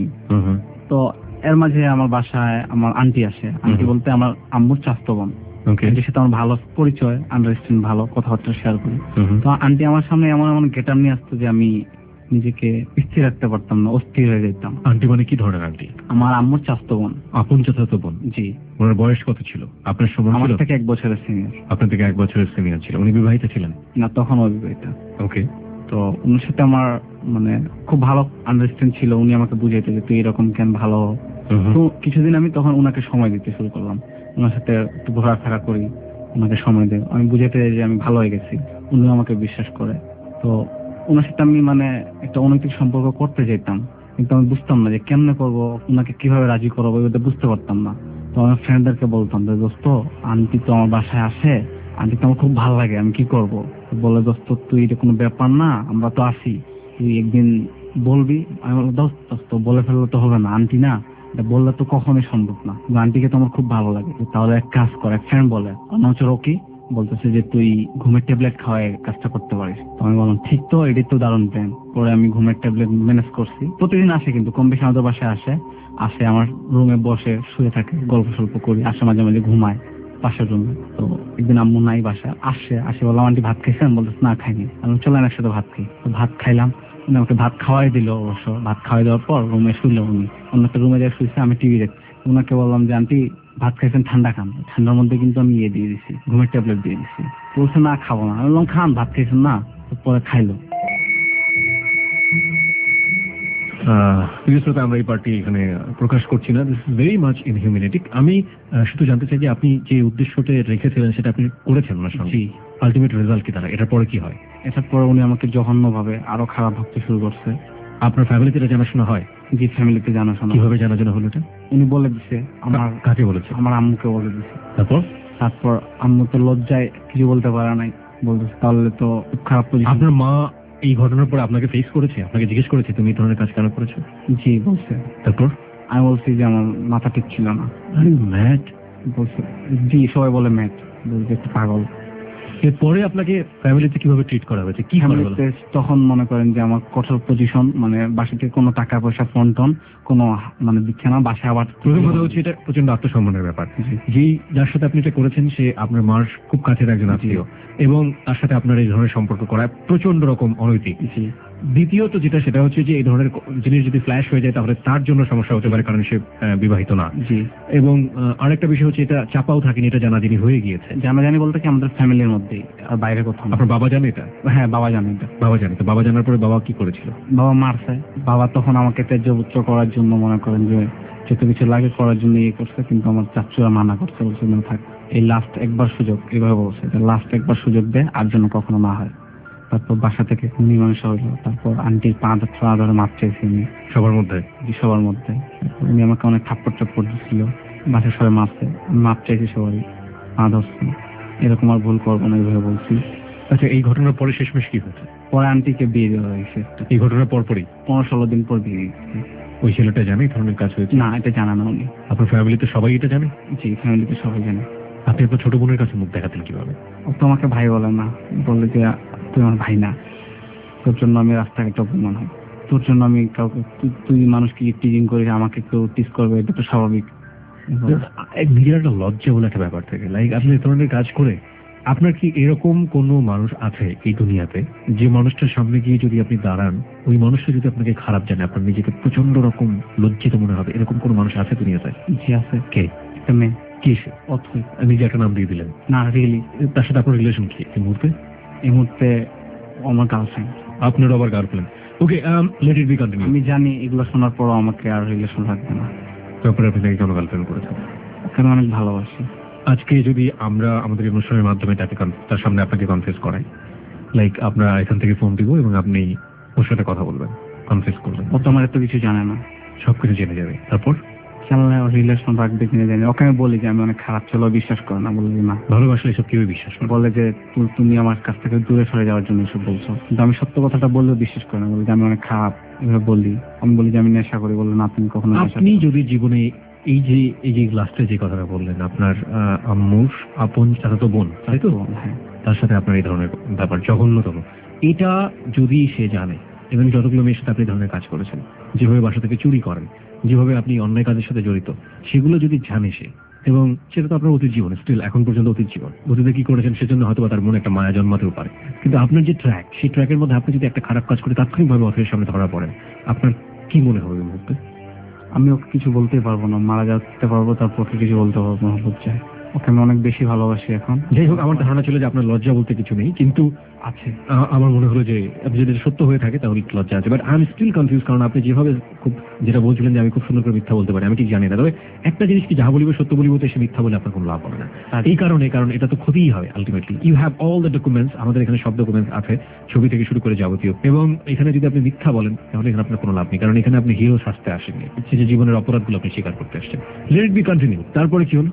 তো এর মাঝে আমার বাসায় আমার আন্টি আসে। আন্টি বলতে আমার আম্মুর চাচাতো বোন। আন্টির সাথে আমার ভালো পরিচয়, আন্ডারস্ট্যান্ড, ভালো কথাবার্তা শেয়ার করি। তো আন্টি আমার সামনে এমন এমন গেটআপ নিয়ে আসতো যে আমি নিজেকে স্থির রাখতে পারতাম না, অস্থির হয়ে যেতাম। আন্টি মানে কি ধরনের আন্টি? আমার আম্মুর চাচাতো বোন। আপন চাচাতো বোন? জি। ওনার বয়স কত ছিল? আপনার সমান ছিল? আমার থেকে 1 বছরের সিনিয়র। আপনার থেকে 1 বছরের সিনিয়র ছিল। উনি বিবাহিত ছিলেন? না, তখন অবিবাহিত। ওকে। তো ওনার সাথে আমার মানে খুব ভালো আন্ডারস্ট্যান্ড ছিল। উনি আমাকে বুঝাইতে যে তুই এরকম কেন, ভালো। তো কিছুদিন আমি তখন ওনাকে সময় দিতে শুরু করলাম, ওনার সাথে একটু ঘোরাফেরা করি, ওনাকে সময় দেয়। আমি বুঝাইতে যে আমি ভালো হয়ে গেছি, উনি আমাকে বিশ্বাস করে। তো ওনার সাথে আমি মানে একটা অনৈতিক সম্পর্ক করতে যেতাম, কিন্তু আমি বুঝতাম না যে কেমনে করবো, ওনাকে কিভাবে রাজি করাবো, এটা বুঝতে পারতাম না। তো আমার ফ্রেন্ডদেরকে বলতাম যে দোস্ত, আন্টি তো আমার বাসায় আসে, আন্টি তো আমার খুব ভালো লাগে, আমি কি করবো? বলে দোস্ত তুই এটা কোনো ব্যাপার না, আমরা তো আসি, তুই একদিন বলবি। আমি বললাম দোস্ত বলে ফেললে তো হবে না, আন্টি না, এটা বললে তো কখনোই সম্ভব না। আন্টিকে তো আমার খুব ভালো লাগে। তাহলে এক কাজ কর, এক ফ্রেন্ড বলে অনচর কি বলতেছে যে তুই ঘুমের ট্যাবলেট খাওয়ায় কাজটা করতে পারিস। তো আমি বললাম ঠিক তো, এটাই তো দারুণ প্ল্যান। পরে আমি ঘুমের ট্যাবলেট ম্যানেজ করছি। প্রতিদিন আসে, কিন্তু কম বেশি আমাদের বাসায় আসে আমার রুমে বসে শুয়ে থাকে, গল্প সল্প করি, আসে মাঝে মাঝে ঘুমায় পাশের রুমে। তো একদিন আম্মু নাই বাসায়, আসে বললাম আন্টি ভাত খাইছেন? বলতেছে না খাইনি। আমি চলেন একসাথে ভাত খাই। তো ভাত খাইলাম, উনি আমাকে ভাত খাওয়াই দিল। অবশ্য ভাত খাওয়াই দেওয়ার পর রুমে শুইল, উনি অন্য একটা রুমে যা শুয়েছে, আমি টিভি দেখছি। ওনাকে বললাম যে আন্টি ভাত খাইছেন, ঠান্ডা খান। ঠান্ডার মধ্যে কিন্তু আমি দিয়ে দিছি, ঘুমের ট্যাবলেট দিয়ে দিছি। বলছে না খাবো না। আমি বললাম খান, ভাত খাইছেন না। পরে খাইলো। প্রিয় শ্রোতা, আমরা এই পার্টি এখানে প্রকাশ করছি না। This is very much inhumanity. আমি শুধু জানতে চাই যে আপনি যে উদ্দেশ্যটা রেখেছিলেন সেটা আপনি করেছেন ওনার সঙ্গে। আলটিমেট রেজাল্ট কি তারা? এটার পরে কি হয়? এটার পরে উনি আমাকে জঘন্য ভাবে আরো খারাপ ভাবতে শুরু করছে। আপনার ফ্যামিলিতে এটা জানাশোনা হয়? জি, ফ্যামিলিতে জানাশোনা। কিভাবে জানাশোনা হলো এটা? উনি বলে দিছে। কাকে বলেছে? আমার আম্মুকে বলে দিছে। তারপর আম্মু তো লজ্জায় কিছু বলতে পারে নাই, বলতেছে তাহলে তো খুব খারাপ পজিশন। আপনার মা এই ঘটনার পর আপনাকে ফেস করেছে? আপনাকে জিজ্ঞেস করেছে তুমি এই ধরনের কাজ কেন করেছো? জি বলছে। তারপর আমি বলছি যে আমার মাথা ঠিক ছিল না। ম্যাড বলছে জি, সবাই বলে ম্যাড, বলছে একটু পাগল। এরপরে আপনাকে ফ্যামিলিতে কিভাবে ট্রিট করা হয়েছে? কি ফ্যামিলিতে তখন মনে করেন যে আমার কঠোর পজিশন, মানে বাসা থেকে কোনো টাকা পয়সা ফোন টোন কোনো মানে দিচ্ছে না। বাসায় আবার প্রথম কথা হচ্ছে এটা প্রচন্ড আত্মসম্মানের ব্যাপার। যেই যার সাথে আপনি এটা করেছেন সে আপনার মার খুব কাছের একজন আত্মীয়, এবং তার সাথে আপনার এই ধরনের সম্পর্ক করা প্রচন্ড রকম অনৈতিক। দ্বিতীয়ত যেটা, সেটা হচ্ছে যে এই ধরনের জিনিস যদি ফ্ল্যাশ হয়ে যায় তাহলে তার জন্য সমস্যা হতে পারে, কারণ সে বিবাহিত না। এবং আরেকটা বিষয় হচ্ছে এটা চাপাও থাকেনি, এটা জানাজানি হয়ে গিয়েছে। জানাজানি বলতে কি আমাদের ফ্যামিলির মধ্যেই, আর বাইরে কোথাও। আপনার বাবা জানে এটা? হ্যাঁ, বাবা জানে এটা। বাবা জানে। তো বাবা জানার পরে বাবা কি করেছিল? বাবা মারছে। বাবা তখন আমাকে ত্যায্যপুত্র করার জন্য মনে করেন যে যত কিছু লাগে করার জন্য ইয়ে করছে, কিন্তু আমার চাচুরা মানা করছে, বলছে না থাক, এই লাস্ট একবার সুযোগ, এইভাবে বলছে লাস্ট একবার সুযোগ দে, আর জন্য কখনো না হয়। তারপর বাসা থেকে মীমাংসা হইলো। তারপর আন্টির পা ধরে মাপ চাইছি আমি সবার মধ্যে। উনি আমাকে অনেক থাপ্পড় দিচ্ছিল, বাসায় সবাই মাপছে, আমি মাপ চাইছি সবাই, পা ধরছি, এরকম আর ভুল করবো না, এইভাবে বলছি। আচ্ছা, এই ঘটনার পরে শেষমেশ কি হয়েছে? পরে আন্টিকে বিয়ে দেওয়া হয়েছে। এই ঘটনার পরপরই 15-16 দিন পর বিয়ে দিচ্ছি। ওই ছেলেটা জানে এই ধরনের কাজ হয়েছে? না, এটা জানা না উনি। আপনার ফ্যামিলিতে সবাই এটা জানে? জি, ফ্যামিলিতে সবাই জানে। আপনি আপনার ছোট বোনের কাছে মুখ দেখাতেন কিভাবে? ও তো আমাকে ভাই বলে না, বলে যে তুই আমার ভাই না, তোর জন্য আমি রাস্তাঘাটে অপমান হয়, তোর জন্য আমি কাউকে, তুই মানুষকে টিজিং করিস, আমাকে কেউ টিজ করবে, এটা তো স্বাভাবিক। নিজের একটা লজ্জা বলে একটা ব্যাপার থেকে, লাইক আপনি এই ধরনের কাজ করে, আপনার কি এরকম কোন মানুষ আছে এই দুনিয়াতে যে মানুষটার সামনে গিয়ে যদি আপনি দাঁড়ান, ওই মানুষটা যদি আপনাকে খারাপ জানে, আপনার নিজেকে প্রচন্ড রকম লজ্জিত মনে হবে, এরকম কোন মানুষ আছে দুনিয়াতে? জি আছে। কে? একটা মেয়ে। কি সে? অথই? নিজে একটা নাম দিয়ে দিলেন? না, রিয়েলি। তার সাথে আপনার রিলেশন কি এই মুহূর্তে? এই মুহূর্তে আমার গার্লফ্রেন্ড। আপনার আবার girlfriend? Okay, let it be continue. আমি জানি এগুলো শোনার পরও আমাকে আর রিলেশন রাখবে না। তারপরে আপনি কেন গার্লফ্রেন্ড করেছেন? ওকে আমি অনেক ভালোবাসি। আজকে যদি আমরা আমাদের অনুষ্ঠানের মাধ্যমে তার সামনে আপনাকে কনফেস করাই, লাইক আমরা এখান থেকে ফোন দিব এবং আপনি ওর সাথে কথা বলবেন, কনফেস করবেন। ও তো আমার এত কিছু জানে না, সবকিছু জেনে যাবে। তারপর জানলে রিলেশন রাখবে কিনা জানি। ওকে আমি বলি যে আমি অনেক খারাপ ছিল, বিশ্বাস করে না, বলে যে না। ভালোবাসলে এসব কেউ বিশ্বাস করে? বলে যে তুমি আমার কাছ থেকে দূরে সরে যাওয়ার জন্য এসব বলছো, কিন্তু আমি সত্য কথাটা বললেও বিশ্বাস করে না, বলে যে আমি অনেক খারাপ, এভাবে বলি। আমি বলি যে আমি নেশা করি, বললো না তুমি কখনো নেশা। আপনি যদি জীবনে এই যে লাস্টে যে কথাটা বললেন, আপনার আম্মুর আপন চাচাতো বোন, তাই তো? হ্যাঁ। তার সাথে আপনার এই ধরনের ব্যাপার জঘন্যতম, এটা যদি সে জানে, এবং যতগুলো মেয়ের সাথে আপনি এই ধরনের কাজ করেছেন, যেভাবে বাসা থেকে চুরি করেন, যেভাবে আপনি অন্যায় কাজের সাথে জড়িত, সেগুলো যদি জানে সে, এবং সেটা তো আপনার অতীত জীবন, স্টিল এখন পর্যন্ত অতীত জীবন, অতীতে কি করেছেন সেজন্য হয়তো তার মনে একটা মায়া জন্মাতেও পারে, কিন্তু আপনার যে ট্র্যাক, সেই ট্র্যাকের মধ্যে আপনি যদি একটা খারাপ কাজ করে তাৎক্ষণিকভাবে অথের সামনে ধরা পড়েন, আপনার কি মনে হবে এই মুহূর্তে? আমি ওকে কিছু বলতে পারবো না, মারা যেতে পারবো, তারপর কিছু বলতে পারবো না, বুঝছে। ওকে আমি অনেক বেশি ভালোবাসি এখন। যাই হোক, আমার ধারণা ছিল যে আপনার লজ্জা বলতে কিছু নেই, কিন্তু আছে। আমার মনে হলো যে যদি সত্য হয়ে থাকে তাহলে একটু লজ্জা আছে, but I am still confuse, কারণ আপনি যেভাবে খুব যেটা বলছিলেন যে আমি খুব সুন্দর করে মিথ্যা বলতে পারি, আমি ঠিক জানি না। তবে একটা জিনিস কি, যাহা বলিব সত্য বলিব, তো সে মিথ্যা বলে আপনার কোনো লাভ হবে না। এই কারণে, কারণ এটা তো ক্ষতিই হয় ultimately. You have all the documents, আমাদের এখানে সব ডকুমেন্টস আছে, ছবি থেকে শুরু করে যাবতীয়, এবং এখানে যদি আপনি মিথ্যা বলেন তাহলে এখানে আপনার কোনো লাভ নেই, কারণ এখানে আপনি হিরো শাস্তে আসেননি, সে যে জীবনের অপরাধগুলো আপনি স্বীকার করতে আসছেন। Let it be continue. তারপরে কি হলো?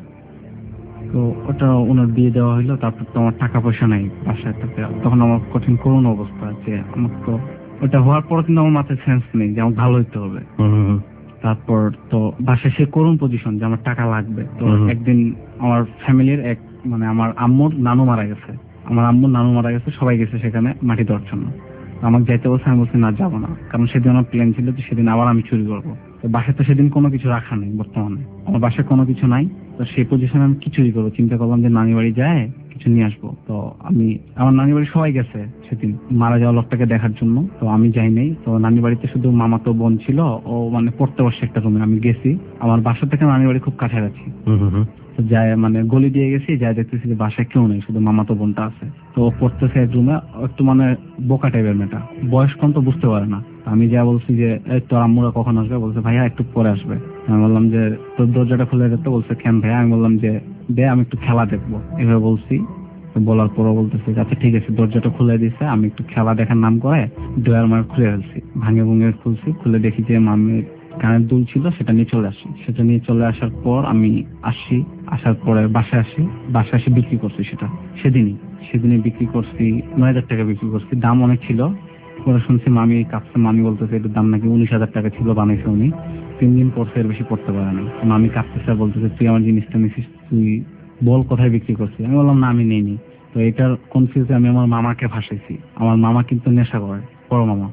তো ওটা ওনার বিয়ে দেওয়া হইলো, তারপর তো আমার টাকা পয়সা নাই বাসায়, তখন আমার কঠিন করুণ অবস্থা, যে আমার তো ওটা হওয়ার পর কিন্তু আমার মাথায় সেন্স নেই যে আমার ভালো হইতে হবে। তারপর তো বাসায় সে করুণ পজিশন যে আমার টাকা লাগবে। তো একদিন আমার ফ্যামিলির মানে আমার আম্মুর নানু মারা গেছে, সবাই গেছে সেখানে মাটি দেওয়ার জন্য। আমাকে যাইতে বলছে, আমি বলছি না যাবো না, কারণ সেদিন আমার প্ল্যান ছিল যে সেদিন আবার আমি চুরি করবো। তো বাসায় তো সেদিন কোনো কিছু রাখা নেই, বর্তমানে আমার বাসায় কোনো কিছু নাই। তো সেই পজিশনে আমি কি চুরি করবো, চিন্তা করলাম যে নানি বাড়ি যায় কিছু নিয়ে আসবো। তো আমার নানি বাড়ি সবাই গেছে সেদিন মারা যাওয়া লোকটাকে দেখার জন্য, তো আমি যাই নাই। তো নানি বাড়িতে শুধু মামাতো বোন ছিল, ও মানে পড়তে বসে একটা রুমে। আমি গেছি, আমার বাসা থেকে নানি বাড়ি খুব কাছাকাছি। তো যাই মানে গলি দিয়ে গেছি, যাই দেখতেছি যে বাসায় কেউ নেই, শুধু মামাতো বোনটা আছে। তো ও পড়তেছে এক রুমে, একটু মানে বোকা টাইপের মেয়েটা, বয়স কম তো বুঝতে পারে না। আমি যা বলছি যে তোর আম্মুরা কখন আসবে, বলছে ভাইয়া একটু পরে আসবে। আমি বললাম যে তোর দরজাটা খুলে দিতে, বলছে কেন ভাইয়া? আমি বললাম যে দে আমি একটু খেলা দেখবো, এভাবে বলছি। বলার পরও বলতেছে আচ্ছা ঠিক আছে। দরজাটা খুলে দিছে, আমি একটু খেলা দেখার নাম করে ডয়ার মার খুলে ফেলছি, ভাঙে ভুঙে খুলছি। খুলে দেখি যে মামির কানের দুল ছিল, সেটা নিয়ে চলে আসি। সেটা নিয়ে চলে আসার পর আমি আসার পরে বাসায় এসে বিক্রি করছি। সেটা সেদিনই বিক্রি করছি 9,000 টাকা বিক্রি করছি। দাম অনেক ছিল। পরে শুনছি মামি কাঁপছে, মামি বলতেছে এটার দাম নাকি 19,000 টাকা ছিল, বানাইছে উনি। 3 দিন পরছে, এর বেশি পড়তে পারে না। মামি কাঁপতেছে আর বলতেছে তুই আমার জিনিসটা নিছিস, তুই বল কোথায় বিক্রি করছিস? আমি বললাম না আমি নেইনি। তো এটার কনফিউজে আমি আমার মামাকে ভাসাইছি। আমার মামা কিন্তু নেশা করে, বড় মামা।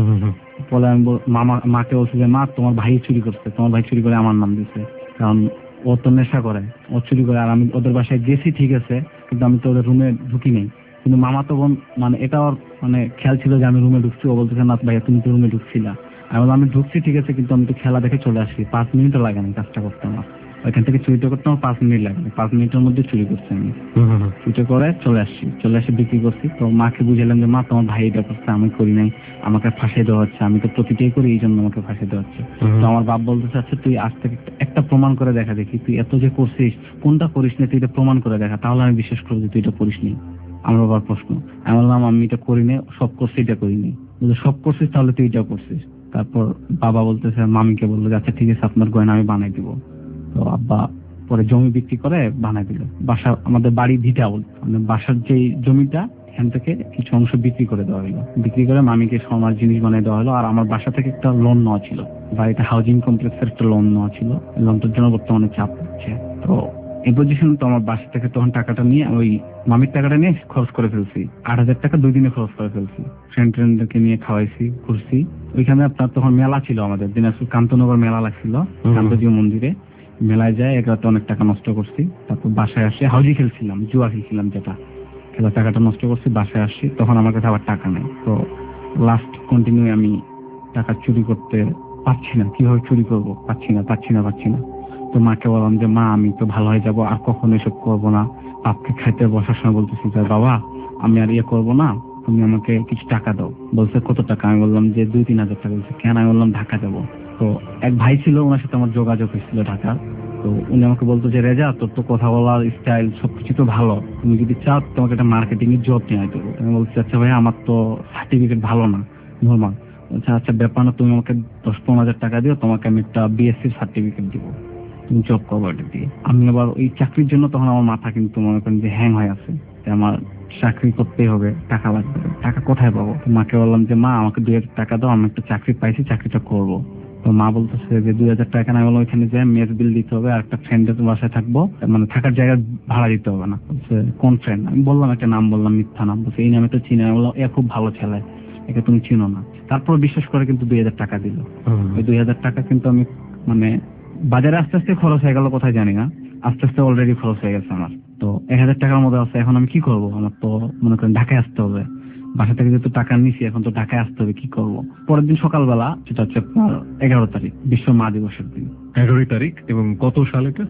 বলে আমি মাকে বলছি যে মা তোমার ভাই চুরি করছে, তোমার ভাই চুরি করে আমার নাম দিচ্ছে, কারণ ও তো নেশা করে, ও চুরি করে। আর আমি ওদের বাসায় গেছি ঠিক আছে, কিন্তু আমি তো ওদের রুমে ঢুকি নেই। কিন্তু মামা তো বোন মানে এটা ওর মানে খেয়াল ছিল যে আমি রুমে ঢুকছি। ও বলতেছে না ভাইয়া তুমি তো রুমে ঢুকছিলা। আমি বললাম আমি ঢুকছি ঠিক আছে, কিন্তু আমি তো খেলা দেখে চলে আসি, 5 মিনিটও লাগে না কাজটা করতে। আমার ওইখান থেকে চুরিটা করতে আমার 5 মিনিট লাগে, 5 মিনিটের মধ্যে চুরি করছি আমি। চুরি করে চলে আসি বিক্রি করছি। তো মাকে বুঝালাম যে মা তোমার ভাই এটা করছে, আমি করি নাই, আমাকে ফাঁসিয়ে দেওয়া হচ্ছে, আমি তো প্রতিটাই করি, এই জন্য আমাকে ফাঁসিয়ে দেওয়া হচ্ছে। তো আমার বাপ বলতেছে আচ্ছা তুই আজ থেকে একটা প্রমাণ করে দেখা দেখি, তুই এত যে করছিস কোনটা করিস না, তুই এটা প্রমাণ করে দেখা, তাহলে আমি বিশ্বাস করবো যে তুই এটা করিস নি। আমার বাবার প্রশ্ন। আমি বললাম আমি এটা করিনি, সব করছি, এটা করিনি। বলছে সব করছিস, তাহলে তুই এটাও করছিস। তারপর বাবা বলতেছে, মামিকে বললো যে আচ্ছা ঠিক আছে আপনার গয়না আমি বানাই দিব। তো আব্বা পরে জমি বিক্রি করে বানাই দিল। আমাদের বাড়ি ভিটা মানে বাসার যে জমিটা, এখান থেকে কিছু অংশ বিক্রি করে দেওয়া হলো। বিক্রি করে মামিকে সোনার জিনিস বানিয়ে দেওয়া হলো। আর আমার বাসা থেকে একটা লোন নেওয়া ছিল, বাড়িতে হাউজিং কমপ্লেক্সের একটা লোন নেওয়া ছিল। লোনটার জন্য বর্তমানে চাপ হচ্ছে। তো এই পজিশন তো আমার বাসা থেকে তখন টাকাটা নিয়ে, ওই মামির টাকাটা নিয়ে খরচ করে ফেলছি। 8,000 টাকা 2 দিনে খরচ করে ফেলছি। ফ্রেন্ডকে নিয়ে খাওয়াইছি, ঘুরছি। ওইখানে আপনার তখন মেলা ছিল, আমাদের দিনাজপুর কান্তনগর মেলা লাগছিল, কান্তজিউ মন্দিরে। মেলায় যায়, এক রাতে অনেক টাকা নষ্ট করছি। তারপর বাসায় আসি, হাউজি খেলছিলাম, জুয়া খেলছিলাম, যেটা খেলার টাকাটা নষ্ট করছি। বাসায় আসি, তখন আমার কাছে আবার টাকা নেই। তো লাস্ট কন্টিনিউ আমি টাকা চুরি করতে পারছি না, কিভাবে চুরি করবো, পাচ্ছি না। তো মাকে বললাম যে মা আমি তো ভালো হয়ে যাবো, আর কখনো এসব করবো না। বাপকে খাইতে বসার সময় বলতেছি যে বাবা আমি আর করবো না, তুমি আমাকে কিছু টাকা দাও। বলছে কত টাকা? আমি বললাম যে 2-3 হাজার টাকা। বলছে কেন? আমি বললাম ঢাকা যাবো। তো এক ভাই ছিল, ওনার সাথে আমার যোগাযোগ হয়েছিল ঢাকা। তো উনি আমাকে বলতো যে রেজা তোর তো কথা বলার স্টাইল সবকিছু তো ভালো, তুমি যদি চাও তোমাকে একটা মার্কেটিং এর জব নিয়ে দেবো। আমি বলছি আচ্ছা ভাই আমার তো সার্টিফিকেট ভালো না, নর্মাল। আচ্ছা ব্যাপার না, তুমি আমাকে 10-15 হাজার টাকা দিও, তোমাকে আমি একটা বিএসসি সার্টিফিকেট দিব, তুমি জব করবো এটা দিয়ে। আমি আবার ওই চাকরির জন্য তখন আমার মাথা কিন্তু মনে করেন যে হ্যাং হয়ে আছে, আমার চাকরি করতেই হবে, টাকা লাগবে, টাকা কোথায় পাবো? মাকে বললাম যে মা আমাকে 2,000 টাকা দাও, আমি একটা চাকরি পাইছি, চাকরিটা করবো। তো মা বলতেছে যে 2,000 টাকা না, বললাম ওইখানে যে মেস বিল দিতে হবে, আর একটা ফ্রেন্ডের বাসায় থাকবো, মানে থাকার জায়গা ভাড়া দিতে হবে না। বলছে কোন ফ্রেন্ড? আমি বললাম একটা নাম, বললাম মিথ্যা নাম। বলছে এই নামে তো চিনি। আমি বললাম এ খুব ভালো ছেলে, একে তুমি চিনো না। তারপর বিশ্বাস করে কিন্তু 2,000 টাকা দিল। ওই 2,000 টাকা কিন্তু আমি মানে বাজারে আস্তে আস্তে খরচ হয়ে গেল, কোথায় জানি না, আস্তে আস্তে অলরেডি খরচ হয়ে গেছে আমার। তো 1,000 টাকার মধ্যে আছে। এখন আমি কি করবো? আমার তো মনে করেন ঢাকায় আসতে হবে, বাসা থেকে যেহেতু টাকা নিছি, এখন তো ঢাকায় আসতে হবে, কি করব? পরের দিন সকালবেলা, সেটা হচ্ছে আপনার 11 তারিখ, বিশ্ব মা দিবসের দিন। 11 তারিখ এবং কত সাল এটা?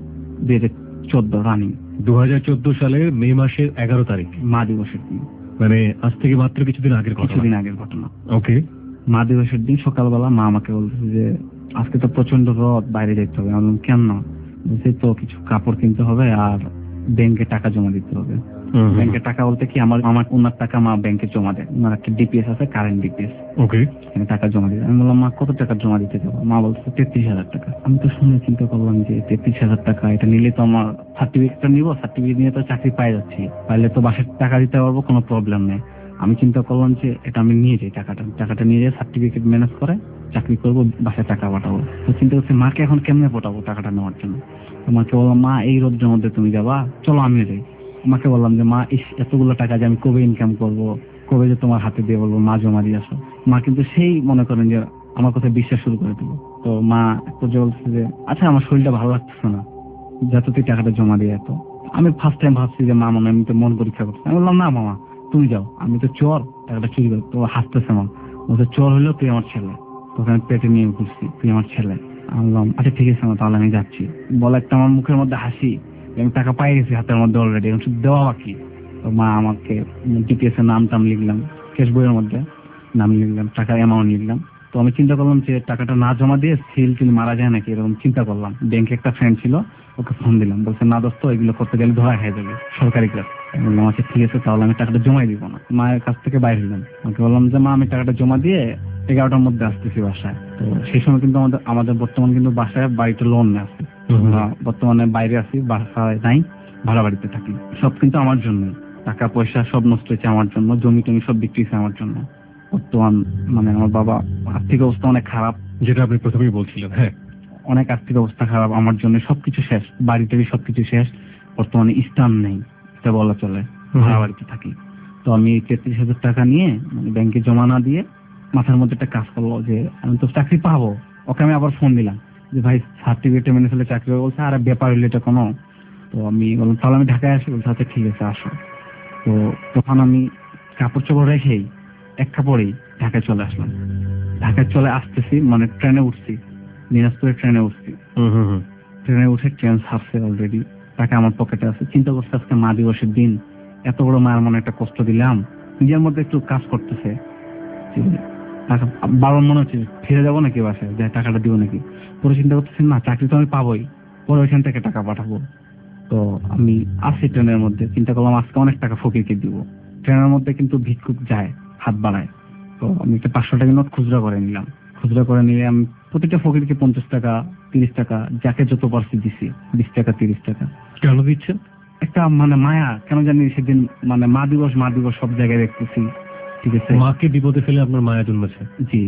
2014 রানিং। 2014 সালের মে মাসের 11 তারিখ মা দিবসের দিন, মানে আজ থেকে মাত্র কিছুদিন আগের ঘটনা। ওকে। মা দিবসের দিন সকালবেলা মা আমাকে বলছে যে আজকে তো প্রচন্ড রোদ, বাইরে যেতে হবে। আমি বললাম কেন? বলছে তো কিছু কাপড় কিনতে হবে আর ব্যাংকে টাকা জমা দিতে হবে। ব্যাংকে টাকা বলতে কি, আমার ওনার টাকা মা ব্যাংকে জমা দেয়, ওনার একটা ডিপিএস আছে, কারেন্ট ডিপিএস। ওকে। টাকা জমা দিতে। আমি বললাম মা কত টাকা জমা দিতে যাবো? মা বলছে 33,000 টাকা। আমি তো শুনে চিন্তা করলাম যে 33,000 টাকা, এটা নিলে তো আমার সার্টিফিকেটটা নিবো, সার্টিফিকেট নিয়ে তো চাকরি পাই যাচ্ছি, পাইলে তো বাসায় টাকা দিতে পারবো, কোনো প্রবলেম নেই। আমি চিন্তা করলাম যে এটা আমি নিয়ে যাই, টাকাটা নিয়ে যাই, সার্টিফিকেট ম্যানেজ করে চাকরি করবো, বাসায় টাকা পাঠাবো। তো চিন্তা করছি মাকে এখন কেমনে পাঠাবো টাকাটা নেওয়ার জন্য। তো মাকে বললাম, মা এই রোদ্রের মধ্যে তুমি যাবা, চলো আমিও যাই। মাকে বললাম যে মা এতগুলো টাকা যে আমি কবে ইনকাম করবো, কবে যে তোমার হাতে দিয়ে বলবো মা জমা দিয়ে আসো। মা কিন্তু সেই মনে করেন যে আমার কথা বিশ্বাস শুরু করে দিল। তো মা বলছে যে আচ্ছা আমার শরীরটা ভালো লাগতেছে না, যত তুই টাকাটা জমা দিয়ে এত। আমি ফার্স্ট টাইম ভাবছি যে মা মনে আমি তো মন পরীক্ষা করছি। আমি বললাম না মামা তুমি যাও, আমি তো চোর, টাকাটা চুরি করো। তো হাসতেছে মা, বলছে চোর হলেও তুই আমার ছেলে, তোকে আমি পেটে নিয়ে ঘুরছি, তুই আমার ছেলে। আমি বললাম আচ্ছা ঠিক আছে মা, তাহলে আমি যাচ্ছি। বলে একটা আমার মুখের মধ্যে হাসি, আমি টাকা পাই গেছি হাতের মধ্যে অলরেডি, এখন শুধু দেওয়া বাকি। তো মা আমাকে ডিপিএস এর নাম টাম লিখলাম, ক্যাশ বইয়ের মধ্যে নাম লিখলাম, টাকার অ্যামাউন্ট লিখলাম। তো আমি চিন্তা করলাম যে টাকাটা না জমা দিয়ে সিল টিল মারা যায় নাকি, এরকম চিন্তা করলাম। ব্যাংকে একটা ফ্রেন্ড ছিল, ওকে ফোন দিলাম, বলছে না দোস্ত এগুলো করতে গেলে ধরা খেয়ে যাবে, সরকারি কাজ। আমি বললাম আচ্ছা ঠিক আছে, তাহলে আমি টাকাটা জমাই দিব না। মায়ের কাছ থেকে বাইরে হলাম, আমাকে বললাম যে মা আমি টাকাটা জমা দিয়ে 11টার মধ্যে আসতেছি বাসায়। তো সেই সময় কিন্তু আমাদের বর্তমান কিন্তু বাসায় বাড়িতে লোন নেই আছে, বর্তমানে বাইরে আছি, বাসায় নাই, ভাড়া বাড়িতে থাকি। সব কিন্তু আমার জন্য, টাকা পয়সা সব নষ্ট হয়েছে আমার জন্য, জমি টমি সব বিক্রি হয়েছে আমার জন্য। বর্তমান মানে আমার বাবা আর্থিক অবস্থা অনেক খারাপ, যেটা আপনি প্রথমেই বলছিলেন। হ্যাঁ, অনেক আর্থিক অবস্থা খারাপ আমার জন্য, সবকিছু শেষ, বাড়িতে সবকিছু শেষ। বর্তমানে স্থান নেই, এটা বলা চলে, ভাড়া বাড়িতে থাকি। তো আমি 33,000 টাকা নিয়ে মানে ব্যাংকে জমা না দিয়ে মাথার মধ্যে একটা কাজ করলো যে আমি তো চাকরি পাবো। ওকে আমি আবার ফোন দিলাম যে ভাই সার্টিফিকেটে মেনে ফেলে চাকরি হবে। বলছে আরে ব্যাপার হইলে এটা কোনো। তো আমি বললাম তাহলে আমি ঢাকায় আসি। বলছে আচ্ছা ঠিক আছে আসো। তো তখন আমি কাপড় চোপড় রেখেই এক কাপড়েই ঢাকায় চলে আসলাম। ঢাকায় চলে আসতেছি মানে ট্রেনে উঠছি, দিনাজপুরের ট্রেনে উঠছি। ট্রেনে উঠে ট্রেন ছাড়ছে অলরেডি, টাকা আমার পকেটে আছে। চিন্তা করছে আজকে মা দিবসের দিন, এত বড় মায়ের মনে একটা কষ্ট দিলাম। নিজের মধ্যে একটু কাজ করতেছে, বাবার মনে হচ্ছে ফিরে যাবো নাকি বাসায়, যে টাকাটা দিব নাকি। পরে চিন্তা করতেছি না চাকরি তো আমি পাবোই, পরে ওইখান থেকে টাকা পাঠাবো। তো আমি আসি ট্রেনের মধ্যে, চিন্তা করলাম আজকে অনেক টাকা ফকিরকে দিব। ট্রেনের মধ্যে কিন্তু ভিক্ষুক যায়, হাত বাড়ায়। তো আমি একটা 500 টাকা নোট খুচরা করে নিলাম। খুচরা করে নিয়ে আমি প্রতিটা ফকিরকে 50 টাকা 30 টাকা যাকে যত পারছি দিছি, 20 টাকা 30 টাকা। কেন দিচ্ছেন? একটা মানে মায়া, কেন জানি সেদিন মানে মা দিবস সব জায়গায় দেখতেছি। ঠিক আছে, মাকে বিপদে ফেলে আপনার মায়া জন্মেছে। জি,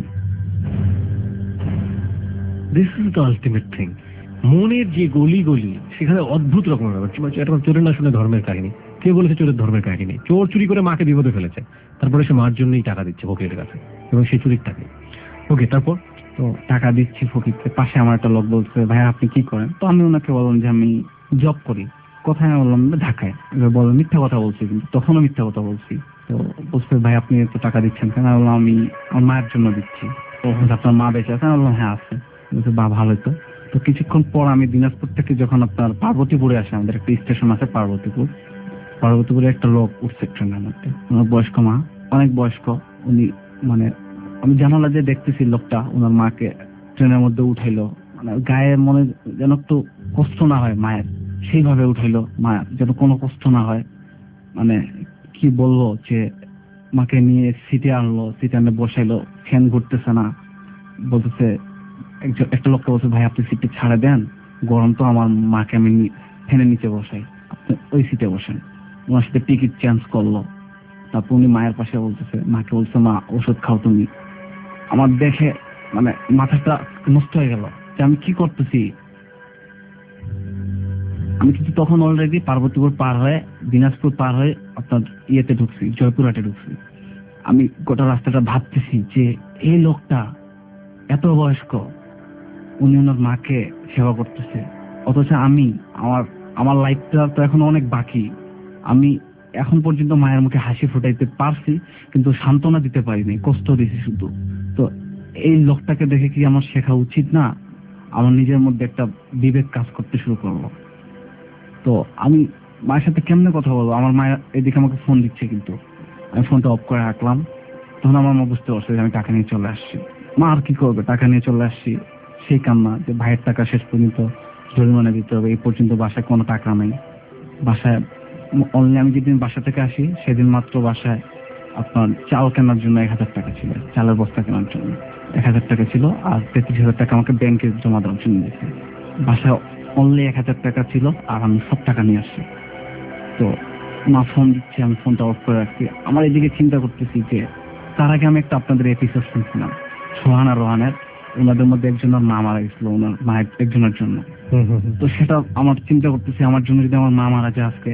this is the ultimate thing. মনের যে গলি গলি, সেখানে অদ্ভুত রকমের ব্যাপার। এটা চোরের না শুনে ধর্মের কাহিনী। কে বলেছে চোরের ধর্মের কাহিনী? চোর চুরি করে মাকে বিপদে ফেলেছে, তারপরে সে মার জন্যই টাকা দিচ্ছে ফকিরের কাছে, এবং সে চুরির টাকা। ওকে, তারপর তো টাকা দিচ্ছি ফকিরকে। পাশে আমার একটা লোক বলছে ভাই আপনি কি করেন? তো আমি ওনাকে বললাম যে আমি জব করি। কোথায়? আমি বললাম ঢাকায়। এবার বললাম মিথ্যা কথা বলছি, কিন্তু তখনও মিথ্যা কথা বলছি। তো বলছে ভাই আপনি তো টাকা দিচ্ছেন কেন? আমি বললাম আমি আমার মায়ের জন্য দিচ্ছি। আপনার মা বেঁচে আছে? আমি বললাম হ্যাঁ আছে। বলছে বাহ ভালোই তো। তো কিছুক্ষণ পর আমি দিনাজপুর থেকে যখন আপনার পার্বতীপুরে আসি, আমাদের একটা স্টেশন আছে পার্বতীপুরে একটা লোক উঠছে ট্রেনের মধ্যে, ওনার বয়স্ক মা, অনেক বয়স্ক। উনি মানে আমি জানালা যে দেখতেছি লোকটা ওনার মাকে ট্রেনের মধ্যে উঠাইলো, মানে গায়ে মনে যেন একটু কষ্ট না হয় মায়ের, সেইভাবে উঠাইলো মা যেন কোনো কষ্ট না হয়। মানে কি বলবো যে মাকে নিয়ে সিটে আনলো, সিটে আনে বসাইলো, ফ্যান ঘুরতেছে না। বলতেছে একটা লোককে বলছে ভাই আপনি সিটে ছাড়ে দেন, গরম তো, আমার মাকে আমি ফ্যানের নিচে বসাই, আপনি ওই সিটে বসেন। ওনার সাথে টিকিট চেঞ্জ করলো। তারপর উনি মায়ের পাশে বলতেছে, মাকে বলছে মা ওষুধ খাও তুমি। আমার দেখে মানে মাথাটা নষ্ট হয়ে গেল যে আমি কি করতেছি। আমি কিন্তু তখন অলরেডি পার্বতীপুর পার হয়ে দিনাজপুর পার হয়ে আপনার ইয়েতে ঢুকছি, জয়পুরহাটে ঢুকছি। আমি গোটা রাস্তাটা ভাবতেছি যে এই লোকটা এত বয়স্ক, উনি ওনার মাকে সেবা করতেছে, অথচ আমি আমার লাইফটা তো এখন অনেক বাকি। আমি এখন পর্যন্ত মায়ের মুখে হাসি ফুটাইতে পারছি, কিন্তু সান্ত্বনা দিতে পারিনি, কষ্ট দিয়েছি শুধু। তো এই লোকটাকে দেখে কি আমার শেখা উচিত না? আমার নিজের মধ্যে একটা বিবেক কাজ করতে শুরু করলো। তো আমি মায়ের সাথে কেমনে কথা বলবো? আমার মায়ের এদিকে আমাকে ফোন দিচ্ছে, কিন্তু আমি ফোনটা অফ করে রাখলাম। তখন আমার মা বুঝতে পারছে যে আমি টাকা নিয়ে চলে আসছি। মা আর কি করবে, টাকা নিয়ে চলে আসছি, সেই কান্না যে ভাইয়ের টাকা শেষ পর্যন্ত জরিমানা দিতে হবে, এই পর্যন্ত বাসায় কোনো টাকা নেই। বাসায় অনলি আমি যেদিন বাসা থেকে আসি সেদিন মাত্র বাসায় আপনার চাল কেনার জন্য 1000 টাকা ছিল, চালের বস্তা কেনার জন্য 1000 টাকা ছিল, আর 33,000 টাকা আমাকে ব্যাংকে জমা দেওয়ার জন্য দিয়েছে। বাসায় অনলি 1000 টাকা ছিল, আর আমি সব টাকা নিয়ে আসছি। তো মা ফোন দিচ্ছে, আমি ফোনটা অফ করে রাখছি। আমার এদিকে চিন্তা করতেছি যে তার আগে আমি একটা আপনাদের এপিসোড শুনছিলাম সোহান আর রোহানের, ওনাদের মধ্যে একজনের মা মারা গেছিল ওনার মায়ের একজনের জন্য। তো সেটা আমার চিন্তা করতেছি, আমার জন্য যদি আমার মা মারা যায় আজকে,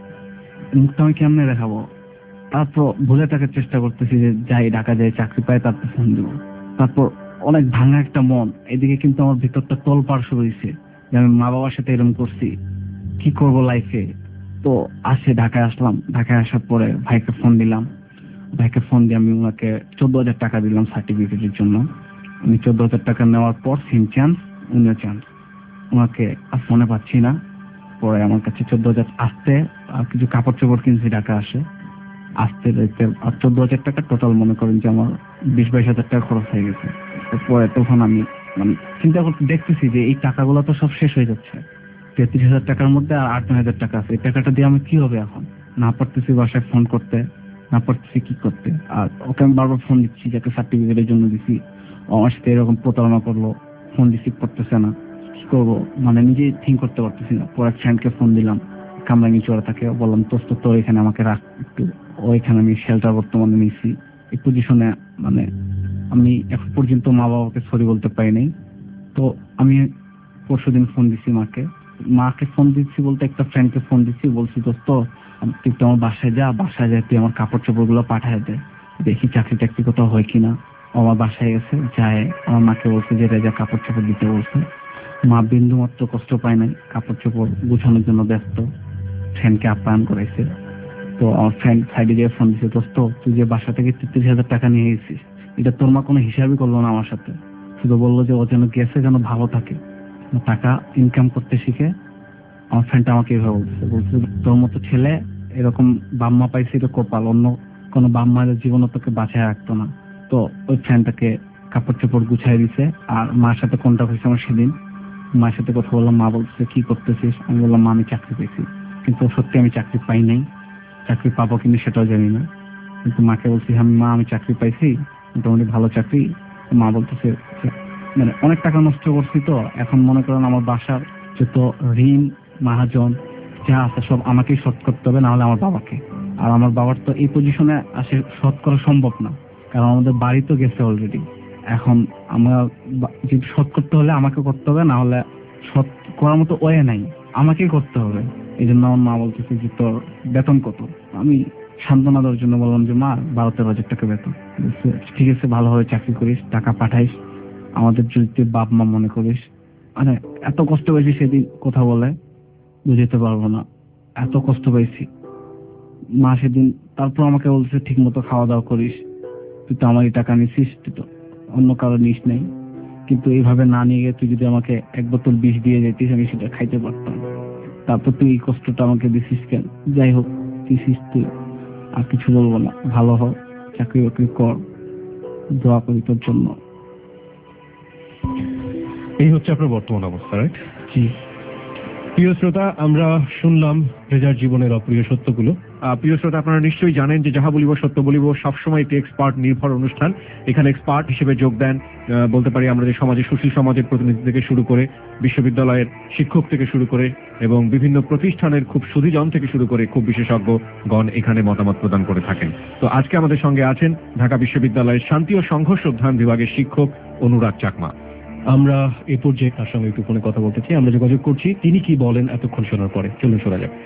মুখটা আমি কেমনে দেখাবো। তারপর ভুলে থাকার চেষ্টা করতেছি যে যাই ঢাকা যাই, চাকরি পাই, তারপর ফোন দেবো। তারপর অনেক ভাঙা একটা মন, এদিকে কিন্তু আমার ভিতরটা তোলপাড় শুরু হয়েছে যে আমি মা বাবার সাথে এরকম করছি, কি করব লাইফে। তো ঢাকায় আসলাম। ঢাকায় আসার পরে ভাইকে ফোন দিলাম। ভাইকে ফোন দিয়ে আমি ওনাকে 14,000 টাকা দিলাম সার্টিফিকেটের জন্য। আমি 14,000 টাকা নেওয়ার পর সিম চান্স, উনিও চান্স, ওনাকে আর ফোনে পাচ্ছি না। পরে আমার কাছে 14,000 আসতে আর কিছু কাপড় চোপড় কিনছি, ঢাকা আসে আসতে দেখতে আর 14,000 টাকা টোটাল মনে করেন যে আমার 20-22 হাজার টাকা খরচ হয়ে গেছে। পরে তখন আমি মানে চিন্তা করতে দেখতেছি যে এই টাকাগুলো তো সব শেষ হয়ে যাচ্ছে। 33,000 টাকার মধ্যে আর 8-9 হাজার টাকা আছে। এই টাকাটা দিয়ে আমি কি হবে এখন? না পারতেছি বাসায় ফোন করতে, না পারতেছি কি করতে। আর ওকে আমি বারবার ফোন দিচ্ছি, যাকে সার্টিফিকেটের জন্য দিচ্ছি, আমার সাথে এরকম প্রতারণা করলো, ফোন রিসিভ করতেছে না। কি করবো মানে নিজেই থিঙ্ক করতে পারতেছি না। পরে এক ফ্রেন্ডকে ফোন দিলাম, কামরাঙ্গি চোরা, তাকে বললাম দোস্ত তোর এখানে আমাকে রাখ একটু। ওইখানে আমি শেল্টার বর্তমানে নিয়েছি এই পজিশনে। মানে আমি এখন পর্যন্ত মা বাবাকে সরি বলতে পারি নাই। তো আমি পরশুদিন ফোন দিচ্ছি মাকে ফোন দিচ্ছি বলতে একটা ফ্রেন্ডকে ফোন দিচ্ছি, বলছি দোস্ত তুই তো আমার বাসায় যা, বাসায় যায় তুই আমার কাপড় চোপড় গুলো পাঠায় দে, দেখি চাকরি টাকরি কোথাও হয় কিনা। আমার বাসায় গেছে, যায় আমার মাকে বলছে যে রেজা কাপড় চোপড় দিতে বলছে। মা বিন্দু মাত্র কষ্ট পায় নাই, কাপড় চোপড় গুছানোর জন্য ব্যস্ত, ফ্রেন্ডকে আপ্যায়ন করেছে। তো আমার ফ্রেন্ড সাইডে গিয়ে ফোন দিচ্ছে, দোস্ত তুই যে বাসা থেকে 33,000 টাকা নিয়ে গেছিস, এটা তোর মা কোনো হিসাবই করলো না আমার সাথে। শুধু বললো যে ও যেন গেছে যেন ভালো থাকে, টাকা ইনকাম করতে শিখে। আমার ফ্রেন্ডটা আমাকে এভাবে বলছে তোর মতো ছেলে এরকম বাম্মা পাইছে, এটা কপাল, অন্য কোনো বাম্মার জীবনে তোকে বাঁচায় রাখতো না। তো ওই ফ্রেন্ডটাকে কাপড় চোপড় গুছাই দিছে। আর মার সাথে কন্ট্যাক্ট হয়েছে আমার সেদিন। মায়ের সাথে কথা বললাম, মা বলছে কি করতেছিস? আমি বললাম মা আমি চাকরি পেয়েছি। কিন্তু সত্যি আমি চাকরি পাই নাই, চাকরি পাবো কিন্তু সেটাও জানি না। কিন্তু মাকে বলছি মা আমি চাকরি পাইছি, মোটামুটি ভালো চাকরি। মা বলতেছে মানে অনেক টাকা নষ্ট করছি, তো এখন মনে করেন আমার বাসার যত ঋণ মাহাজন যা আছে সব আমাকেই শোধ করতে হবে, না হলে আমার বাবাকে। আর আমার বাবার তো এই পজিশনে আসে শোধ করা সম্ভব না, কারণ আমাদের বাড়ি তো গেছে অলরেডি। এখন আমরা যদি শোধ করতে হলে আমাকে করতে হবে, না হলে শোধ করার মতো ওয়ে নাই, আমাকেই করতে হবে। এই জন্য আমার মা বলতেছে যে তোর বেতন কত? আমি সান্ত্বনা দেওয়ার জন্য বললাম যে মা 12-13 হাজার টাকা বেতন। ঠিক আছে, ভালোভাবে চাকরি করিস, টাকা পাঠাইস, আমাদের যদি তুই বাপ মা মনে করিস। মানে এত কষ্ট পেয়েছি সেদিন, কথা বলে বুঝতে পারবো না, এত কষ্ট পেয়েছি মা সেদিন। তারপর আমাকে বলছে ঠিক মতো খাওয়া দাওয়া করিস, তুই তো আমারই টাকা নিছিস, তুই তো অন্য কারো নিস নাই। কিন্তু এইভাবে না নিয়ে গিয়ে তুই যদি আমাকে 1 বোতল বিষ দিয়ে যেতিস, আমি সেটা খাইতে পারতাম। তারপর তুই এই কষ্টটা আমাকে দিছিস কেন? যাই হোক দিছিস তুই, আর কিছু বলবো না, ভালো হোক, চাকরি বাকরি কর, দোয়া করি তোর জন্য। এই হচ্ছে আপনার বর্তমান অবস্থা, রাইট? জি। প্রিয় শ্রোতা, আমরা শুনলাম রেজার জীবনের অপ্রিয় সত্যগুলো। প্রিয় শ্রোতা, আপনারা নিশ্চয়ই জানেন যে যাহা বলিব সত্য বলিব সবসময় একটি এক্সপার্ট নির্ভর অনুষ্ঠান। এখানে এক্সপার্ট হিসেবে যোগ দেন বলতে পারি আমরা যে সমাজে সুশীল সমাজের প্রতিনিধি থেকে শুরু করে বিশ্ববিদ্যালয়ের শিক্ষক থেকে শুরু করে এবং বিভিন্ন প্রতিষ্ঠানের খুব সুধীজন থেকে শুরু করে খুব বিশেষজ্ঞগণ এখানে মতামত প্রদান করে থাকেন। তো আজকে আমাদের সঙ্গে আছেন ঢাকা বিশ্ববিদ্যালয়ের শান্তি ও সংঘর্ষ অধ্যয়ন বিভাগের শিক্ষক অনুরাগ চাকমা। আমরা এই পর্যায়ে তার সঙ্গে একটু ফোনে কথা বলতে চাই। আমরা যোগাযোগ করছি, তিনি কি বলেন এতক্ষণ শোনার পরে। চলুন শোনা যাক।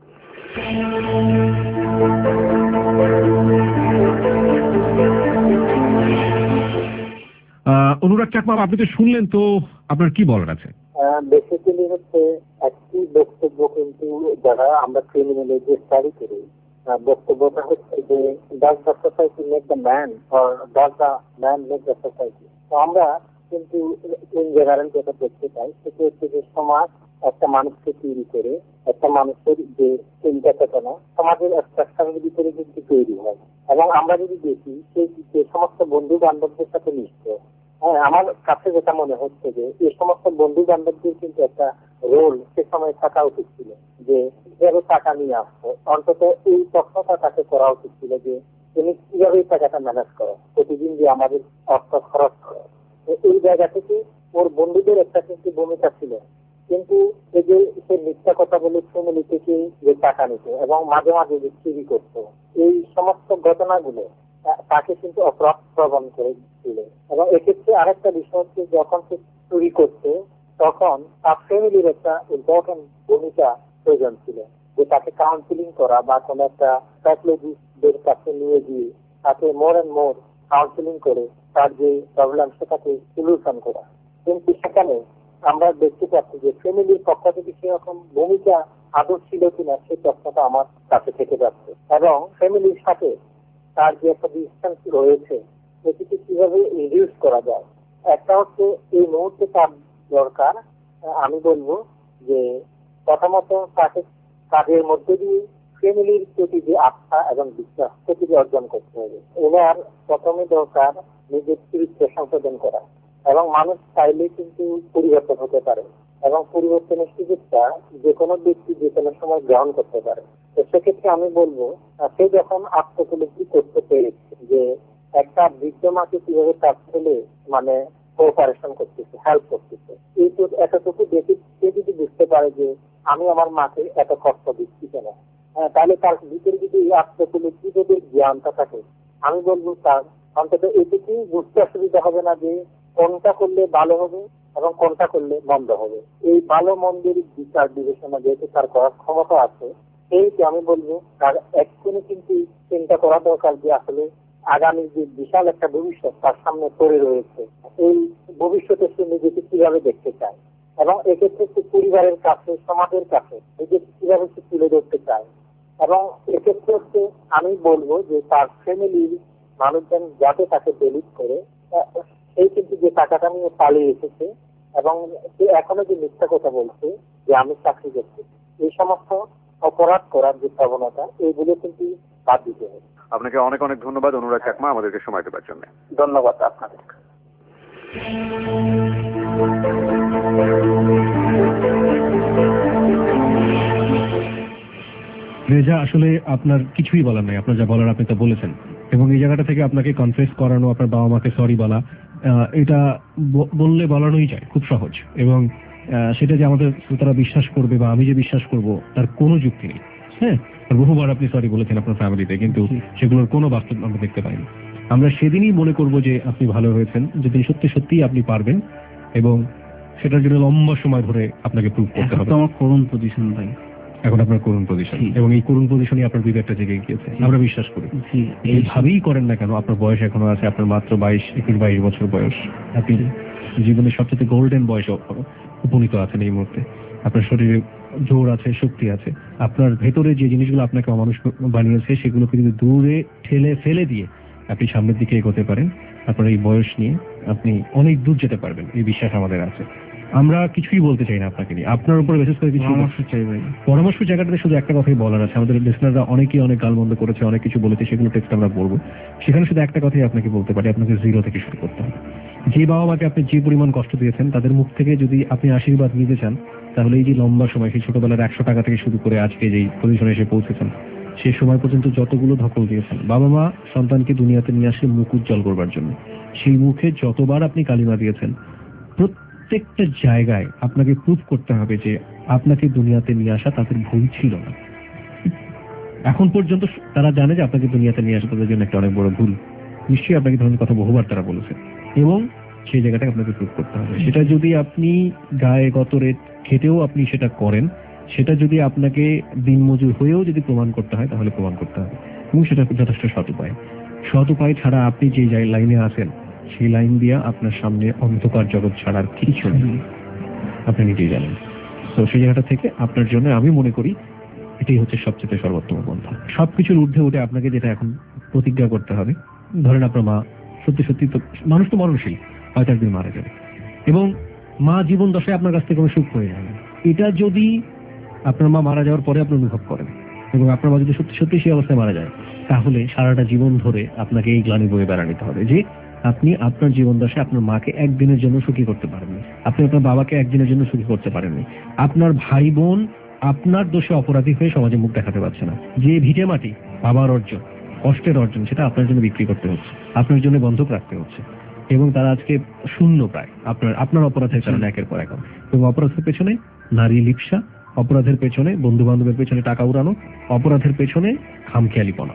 অনুরাগ চাকমা, আপনি তো শুনলেন, তো আপনার কি বলার আছে? বেসিক্যালি হচ্ছে একটি বক্তব্য, কিন্তু যারা আমরা ক্রিমিনাল যে স্টাডি করি, বক্তব্যটা হচ্ছে যে does the society make the man or does the man make the society. তো আমরা কিন্তু ইন জেনারেল যেটা দেখতে পাই সেটা হচ্ছে যে সমাজ একটা মানুষকে তৈরি করে, একটা মানুষের যে চিন্তা চেতনা সমাজের স্ট্রাকচারের ভিতরে কিন্তু তৈরি হয়। এবং আমরা যদি দেখি সেই সমস্ত বন্ধু বান্ধবদের সাথে মিশত, হ্যাঁ, আমার কাছে যেটা মনে হচ্ছে যে এই সমস্ত বন্ধু বান্ধবদের কিন্তু একটা রোল সে সময় থাকা উচিত ছিল, যে কিভাবে টাকা নিয়ে আসতো, অন্তত এই প্রশ্নটা তাকে করা উচিত ছিল যে তুমি কিভাবে এই টাকাটা ম্যানেজ করো, প্রতিদিন যে আমাদের অর্থ খরচ করো। এই জায়গা থেকে ওর বন্ধুদের একটা কিন্তু ভূমিকা ছিল। কিন্তু এই যে সে মিথ্যা কথা বলে ফ্যামিলি থেকে যে টাকা নিত এবং মাঝে মাঝে যে চুরি করতো, এই সমস্ত ঘটনাগুলো তাকে কিন্তু অপরাধ প্রবণ করে দিল। এবং এক্ষেত্রে আরেকটা বিষয় হচ্ছে, যখন সে চুরি করছে তখন তার ফ্যামিলির একটা ইম্পর্টেন্ট ভূমিকা প্রয়োজন ছিল, যে তাকে কাউন্সিলিং করা বা কোনো একটা সাইকোলজিস্টদের কাছে নিয়ে গিয়ে তাকে মোর অ্যান্ড মোর কাউন্সিলিং করে তার যে প্রবলেম সেটাকে সলিউশন করা। কিন্তু সেখানে আমরা দেখতে পাচ্ছি যে ফ্যামিলির পক্ষ থেকে সেরকম ভূমিকা আদৌ ছিল কিনা সেই প্রশ্নটা আমার কাছে থেকে যাচ্ছে। এবং ফ্যামিলির সাথে তার যে একটা ডিস্টেন্স রয়েছে এটিকে কিভাবে রিডিউস করা যায়। একটা হচ্ছে এই মুহূর্তে তার দরকার, আমি বলবো যে প্রথমত তাকে কাজের মধ্যে দিয়ে ফ্যামিলির প্রতি যে আস্থা এবং বিশ্বাস সেটিকে অর্জন করতে হবে। ওনার প্রথমে দরকার নিজের চরিত্র সংশোধন করা, এবং মানুষ চাইলে কিন্তু পরিবর্তন হতে পারে এবং পরিবর্তনের সুযোগটা যে কোনো ব্যক্তি যে কোনো সময় গ্রহণ করতে পারে। তো সেক্ষেত্রে আমি বলবো সে যখন আত্মোপলব্ধি করতে পেরেছে যে একটা বৃদ্ধ মাকে কিভাবে তার ছেলে মানে কোঅপারেশন করতেছে, হেল্প করতেছে, এই তো এতটুকু দেখে সে যদি বুঝতে পারে যে আমি আমার মাকে এত কষ্ট দিচ্ছি কেন, তাহলে তার ভিতরে যদি এই আত্মোপলব্ধি যদি জ্ঞানটা থাকে, আমি বলবো তার অন্তত এটুকুই বুঝতে অসুবিধা হবে না যে কোনটা করলে ভালো হবে এবং কোনটা করলে মন্দ হবে। এই ভালো মন্দের বিচার বিবেচনা যেহেতু তার করার ক্ষমতা আছে, সেইটা আমি বলবো তার এক্ষুনি কিন্তু চিন্তা করা দরকার যে আসলে আগামী যে বিশাল একটা ভবিষ্যৎ তার সামনে পড়ে রয়েছে, এই ভবিষ্যতে সে নিজেকে কিভাবে দেখতে চায় এবং এক্ষেত্রে সে পরিবারের কাছে, সমাজের কাছে নিজেকে কিভাবে সে তুলে ধরতে চায়। এবং এক্ষেত্রে হচ্ছে আমি বলবো যে তার ফ্যামিলির মানুষজন যাতে তাকে বেলিট করে, সেই কিন্তু যে টাকাটা নিয়ে পালিয়ে এসেছে এবং সে এখনো যে মিথ্যা কথা বলছে যে আমি চাকরি করছি, এই সমস্ত অপরাধ করার যে প্রবণতা এইগুলো কিন্তু বাদ দিতে হবে। আপনাকে অনেক অনেক ধন্যবাদ অনুরাগ চাকমা আমাদেরকে সময় দেওয়ার জন্য। ধন্যবাদ আপনাদের। রেজা, আসলে আপনার কিছুই বলার নাই, আপনার যা বলার আপনি তা বলেছেন, এবং এই জায়গাটা থেকে আপনাকে কনফেস করানো, আপনার বাবা মাকে সরি বলা, এটা বললে বলানোই যায়, খুব সহজ। এবং সেটা যে আমাদের শ্রোতারা বিশ্বাস করবে বা আমি যে বিশ্বাস করব তার কোনো যুক্তি নেই। হ্যাঁ, বহুবার আপনি সরি বলেছেন আপনার ফ্যামিলিতে, কিন্তু সেগুলোর কোনো বাস্তব আমরা দেখতে পাইনি। আমরা সেদিনই মনে করব যে আপনি ভালো হয়েছেন, যেদিন সত্যি সত্যি আপনি পারবেন, এবং সেটার জন্য লম্বা সময় ধরে আপনাকে প্রুভ করতে হবে। আমার করুণ পজিশন ভাই, এখন আপনার করুণ পজিশন, এবং এই করুণ পজিশনে আপনার বিবেকটা জেগে গিয়েছে, আমরা বিশ্বাস করি। এইভাবেই করেন না কেন, আপনার বয়স এখনো আছে, আপনার মাত্র 22 বছর বয়স, আপনি জীবনের সবচেয়ে গোল্ডেন বয়সে উপনীত আছেন এই মুহূর্তে। আপনার শরীরে জোর আছে, শক্তি আছে, আপনার ভেতরে যে জিনিসগুলো আপনাকে অমানুষ বানিয়েছে সেগুলোকে যদি দূরে ঠেলে ফেলে দিয়ে আপনি সামনের দিকে এগোতে পারেন, আপনার এই বয়স নিয়ে আপনি অনেক দূর যেতে পারবেন, এই বিশ্বাস আমাদের আছে। আমরা কিছুই বলতে চাই না আপনাকে নিয়ে, আপনার উপর বিশেষ করে কিছু পরামর্শ চাই ভাই। পরামর্শ জায়গাটাতে শুধু একটা কথাই বলার আছে, আমাদের লিসনাররা অনেকেই অনেক গালমন্দ করেছে, অনেক কিছু বলেছে, সেগুলো টেক্সট আমরা বলবো। সেখানে শুধু একটা কথাই আপনাকে বলতে পারি, আপনাকে জিরো থেকে শুরু করতে হবে। যে বাবা মাকে আপনি যে পরিমাণ কষ্ট দিয়েছেন তাদের মুখ থেকে যদি আপনি আশীর্বাদ নিতে চান, তাহলে এই যে লম্বা সময়, সেই ছোটবেলার 100 টাকা থেকে শুরু করে আজকে যেই পজিশনে এসে পৌঁছেছেন, সেই সময় পর্যন্ত যতগুলো ধকল দিয়েছেন, বাবা মা সন্তানকে দুনিয়াতে নিয়ে আসে মুখ উজ্জ্বল করবার জন্য, সেই মুখে যতবার আপনি কালিমা দিয়েছেন, প্রত্যেকটা জায়গায় আপনাকে প্রুভ করতে হবে যে আপনাকে দুনিয়াতে নিয়ে আসা তাদের ভুল ছিল না। এখন পর্যন্ত তারা জানে যে আপনাকে দুনিয়াতে নিয়ে আসা তাদের জন্য একটা অনেক বড় ভুল। নিশ্চয়ই আপনাকে ধরনের কথা বহুবার তারা বলেছে, এবং সেই জায়গাটাকে আপনাকে প্রুভ করতে হবে। সেটা যদি আপনি গায়ে গতরে খেটেও আপনি সেটা করেন, সেটা যদি আপনাকে দিনমজুর হয়েও যদি প্রমাণ করতে হয়, তাহলে প্রমাণ করতে হবে, এবং সেটা যথেষ্ট সৎ উপায় ছাড়া আপনি যে লাইনে আছেন সেই লাইন দিয়ে আপনার সামনে অন্ধকার জগৎ ছাড়ার কিছু নেই, আপনি নিজেই জানেন। তো সেই জায়গাটা থেকে আপনার জন্য আমি মনে করি এটাই হচ্ছে সবচেয়ে সর্বোত্তম পন্থা। সবকিছুর ঊর্ধ্বে উঠে আপনাকে যেটা এখন প্রতিজ্ঞা করতে হবে, ধরেন আপনার মা সত্যি সত্যি, তো মানুষ তো মরণশীল, হয়তো একদিন মারা যাবে, এবং মা জীবন দশায় আপনার কাছ থেকে কোনো সুখ হয়ে যাবে। এটা যদি আপনার মা মারা যাওয়ার পরে আপনি অনুভব করেন, এবং আপনার মা যদি সত্যি সত্যি সেই অবস্থায় মারা যায়, তাহলে সারাটা জীবন ধরে আপনাকে এই গ্লানি বয়ে বেড়া নিতে হবে যে আপনি আপনার জীবন দশায় আপনার মাকে একদিনের জন্য সুখী করতে পারেননি, আপনি আপনার বাবাকে একদিনের জন্য সুখী করতে পারেননি, আপনার ভাই বোন আপনার দোষে অপরাধী হয়ে সমাজে মুখ দেখাতে পারছে না। যে ভিটে মাটি বাবার অর্জন, কষ্টের অর্জন, সেটা আপনার জন্য বিক্রি করতে হচ্ছে, আপনার জন্য বন্ধক রাখতে হচ্ছে, এবং তারা আজকে শূন্য প্রায় আপনার অপরাধের কারণে একের পর এক। এবং অপরাধের পেছনে নারী লিপ্সা, অপরাধের পেছনে বন্ধু বান্ধবের পেছনে টাকা উড়ানো, অপরাধের পেছনে খামখেয়ালিপনা,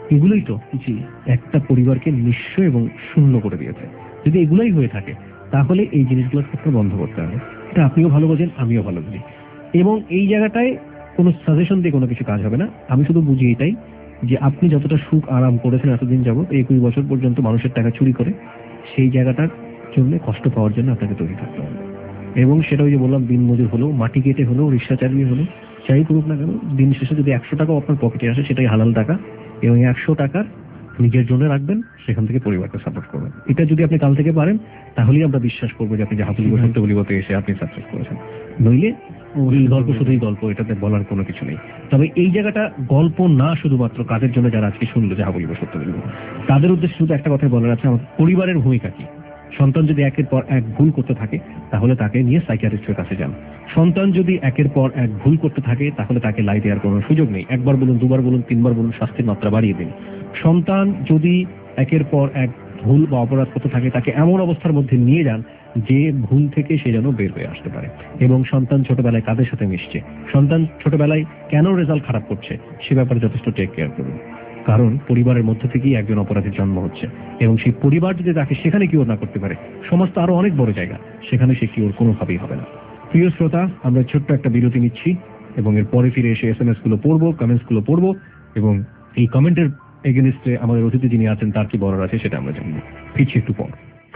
এগুলোই তো জি একটা পরিবারকে নিঃস্ব এবং শূন্য করে দিয়েছে। যদি এগুলাই হয়ে থাকে তাহলে এই জিনিসগুলোর ক্ষেত্রে বন্ধ করতে হবে। এটা আপনিও ভালো বোঝেন, আমিও ভালো বুঝি। এবং এই জায়গাটায় কোনো সাজেশন দিয়ে কোনো কিছু কাজ হবে না। আমি শুধু বুঝি এটাই যে আপনি যতটা সুখ আরাম করেছেন এতদিন যাবত, 21 বছর পর্যন্ত মানুষের টাকা চুরি করে, সেই জায়গাটার জন্য কষ্ট পাওয়ার জন্য আপনাকে তৈরি থাকতে হবে। এবং সেটা ওই যে বললাম, দিন মজুর হলেও, মাটি কেটে হলেও, রিক্সা চালিয়ে হলেও, যাই করুক না কেন, দিন শেষে যদি 100 টাকাও আপনার পকেটে আসে সেটাই হালাল টাকা, এবং 100 টাকা নিজের জন্য রাখবেন, সেখান থেকে পরিবারকে সাপোর্ট করবেন। এটা যদি আপনি কাল থেকে পারেন তাহলেই আমরা বিশ্বাস করবো যে আপনি যাহা বলিব সত্য বলিবতে এসে আপনি সাকসেস করেছেন। নইলে এই গল্প শুধুই গল্প, এটাতে বলার কোনো কিছু নেই। তবে এই জায়গাটা গল্প না শুধুমাত্র কাদের জন্য যারা আজকে শুনলো যাহা বলিব সত্য বলিব, তাদের উদ্দেশ্যে শুধু একটা কথা বলার আছে, আমাদের পরিবারের ভূমিকা কি। সন্তান যদি একের পর এক ভুল করতে থাকে তাহলে তাকে নিয়ে সাইকিয়াট্রিস্টের কাছে যান। সন্তান যদি একের পর এক ভুল করতে থাকে তাহলে তাকে লাই দেওয়ার কোনো সুযোগ নেই। একবার বলুন, দুবার বলুন, তিনবার বলুন, শাস্তির মাত্রা বাড়িয়ে দিন। সন্তান যদি একের পর এক ভুল বা অপরাধ করতে থাকে তাকে এমন অবস্থার মধ্যে নিয়ে যান যে ভুল থেকে সে যেন বের হয়ে আসতে পারে। এবং সন্তান ছোটবেলায় কাদের সাথে মিশছে, সন্তান ছোটবেলায় কেন রেজাল্ট খারাপ করছে সে ব্যাপারে যথেষ্ট টেক কেয়ার করুন। কারণ পরিবারের মধ্য থেকেই একজন অপরাধীর জন্ম হচ্ছে, এবং সেই পরিবার যদি তাকে সেখানে কিওর না করতে পারে, সমাজ তো আরো অনেক বড় জায়গা, সেখানে সে কিওর কোনোভাবেই হবে না। প্রিয় শ্রোতা, আমরা ছোট্ট একটা বিরতি নিচ্ছি এবং এর পরে ফিরে এসে SMS গুলো পড়বো, কমেন্টস গুলো পড়বো, এবং এই কমেন্টের এগেনিস্টে আমাদের অতিথি যিনি আছেন তার কি বলার আছে সেটা আমরা জানবো। ফিরছি একটু পর।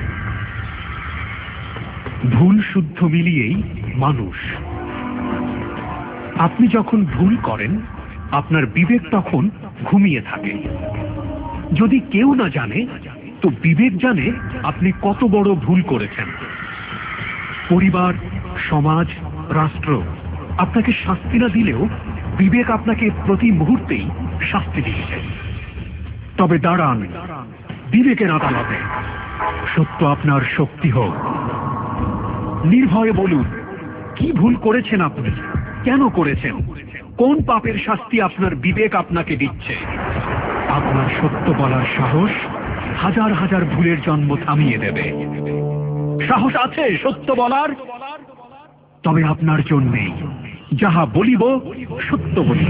ভুল শুদ্ধ মিলিয়েই মানুষ। আপনি যখন ভুল করেন আপনার বিবেক তখন ঘুমিয়ে থাকে। যদি কেউ না জানে তো বিবেক জানে আপনি কত বড় ভুল করেছেন। পরিবার, সমাজ, রাষ্ট্র আপনাকে শাস্তি না দিলেও বিবেক আপনাকে প্রতি মুহূর্তেই শাস্তি দিচ্ছে। তবে দাঁড়ান বিবেকের আদালতে, সত্য আপনার শক্তি হোক। নির্ভয়ে বলুন কি ভুল করেছেন আপনি, কেন করেছেন, কোন পাপের শাস্তি আপনার বিবেক আপনাকে দিচ্ছে। আপনার সত্য বলার সাহস হাজার হাজার ভুলের জন্ম থামিয়ে দেবে। সাহস আছে সত্য বলার? তবে আপনার জন্যেই যাহা বলিব সত্য বলিব।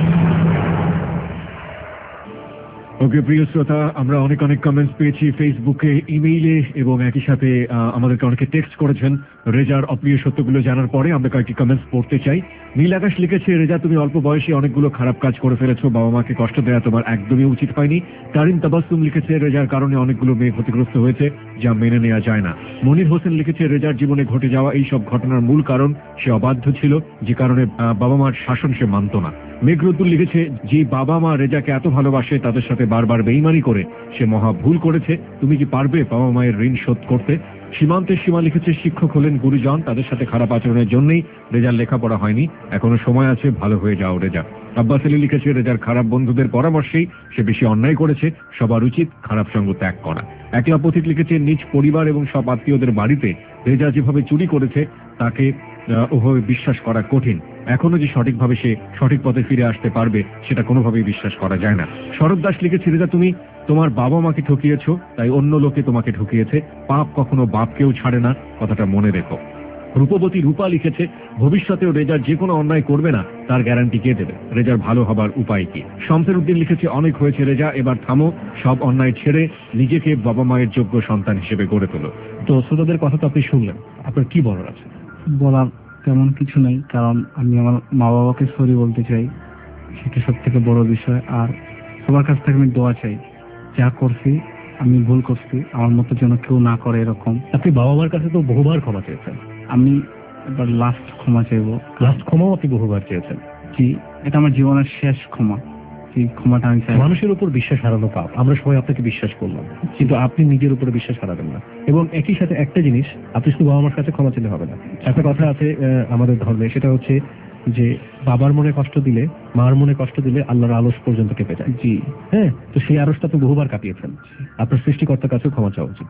ওকে প্রিয় শ্রোতা, আমরা অনেক অনেক কমেন্টস পেয়েছি ফেসবুকে, ইমেইলে, এবং একই সাথে আমাদেরকে অনেকে টেক্সট করেছেন রেজার অপ্রিয় সত্যগুলো জানার পরে। আমরা কয়েকটি কমেন্টস পড়তে চাই। নীল আকাশ লিখেছে, রেজা তুমি অল্প বয়সে অনেকগুলো খারাপ কাজ করে ফেলেছো, বাবা মাকে কষ্ট দেওয়া তোমার একদমই উচিত হয়নি। তারিন তাবাসসুম লিখেছে, রেজার কারণে অনেকগুলো মেয়ে ক্ষতিগ্রস্ত হয়েছে যা মেনে নেওয়া যায় না। মনির হোসেন লিখেছে, রেজার জীবনে ঘটে যাওয়া এই সব ঘটনার মূল কারণ সে অবাধ্য ছিল, যে কারণে বাবা মার শাসন সে মানত না। মেঘরুদ্দুল লিখেছে, যে বাবা মা রেজাকে এত ভালোবাসে তাদের সাথে বারবার বেইমানি করে সে মহা ভুল করেছে। তুমি কি পারবে বাবা মায়ের ঋণ শোধ করতে? সীমান্তের সীমা লিখেছে, শিক্ষক হলেন গুরুজন, তাদের সাথে খারাপ আচরণের জন্যই রেজার লেখাপড়া হয়নি, এখনো সময় আছে, ভালো হয়ে যাও রেজা। আব্বাস আলী লিখেছে, রেজার খারাপ বন্ধুদের পরামর্শেই সে বেশি অন্যায় করেছে, সবার উচিত খারাপ সঙ্গ ত্যাগ করা। একলা পথিক লিখেছে, নিজ পরিবার এবং সব আত্মীয়দের বাড়িতে রেজা যেভাবে চুরি করেছে তাকে ওভাবে বিশ্বাস করা কঠিন। এখনো যে সঠিকভাবে সে সঠিক পথে ফিরে আসতে পারবে সেটা কোনোভাবেই বিশ্বাস করা যায় না। শরৎ দাস লিখেছে, রেজা তুমি তোমার বাবা মাকে ঠকিয়েছো, তাই অন্য লোকে তোমাকে ঠকিয়েছে, পাপ কখনো বাপকেও ছাড়ে না, কথাটা মনে রেখো। রূপবতী রূপা লিখেছে, ভবিষ্যতেও রেজার যে কোনো অন্যায় করবে না তার গ্যারান্টি কে দেবে, রেজার ভালো হবার উপায় কি? শমসের উদ্দিন লিখেছে, অনেক হয়েছে রেজা, এবার থামো, সব অন্যায় ছেড়ে নিজেকে বাবা মায়ের যোগ্য সন্তান হিসেবে গড়ে তোলো। তো শ্রোতাদের কথা তো আপনি শুনলেন, আপনার কি বলার আছে? বলার তেমন কিছু নেই, কারণ আমি আমার মা বাবাকে সরি বলতে চাই, সেটা সব থেকে বড় বিষয়। আর সবার কাছ থেকে আমি দোয়া চাই, যা করছি আমি ভুল করছি, আমার মতো যেন কেউ না করে এরকম। আপনি বাবা মার কাছে তো বহুবার ক্ষমা চেয়েছেন। আমি এবার লাস্ট ক্ষমা চাইবো। লাস্ট ক্ষমাও আপনি বহুবার চেয়েছেন? জি, এটা আমার জীবনের শেষ ক্ষমা। ক্ষমাটা আমি চাই। মানুষের উপর বিশ্বাস হারানো পাপ, আমরা সবাই আপনাকে বিশ্বাস করলাম, কিন্তু আপনি নিজের উপরে বিশ্বাস হারাবেন না। এবং একই সাথে একটা জিনিস, আপনি শুধু বাবা মার কাছে ক্ষমা চাইলে হবে না। একটা কথা আছে আমাদের ধর্মে, সেটা হচ্ছে যে বাবার মনে কষ্ট দিলে, মার মনে কষ্ট দিলে আল্লাহর আলস পর্যন্ত কেঁপে যায়। জি হ্যাঁ, তো সেই আলসটা তো বহুবার কাটিয়েছেন, আপনার সৃষ্টিকর্তার কাছেও ক্ষমা চাওয়া উচিত।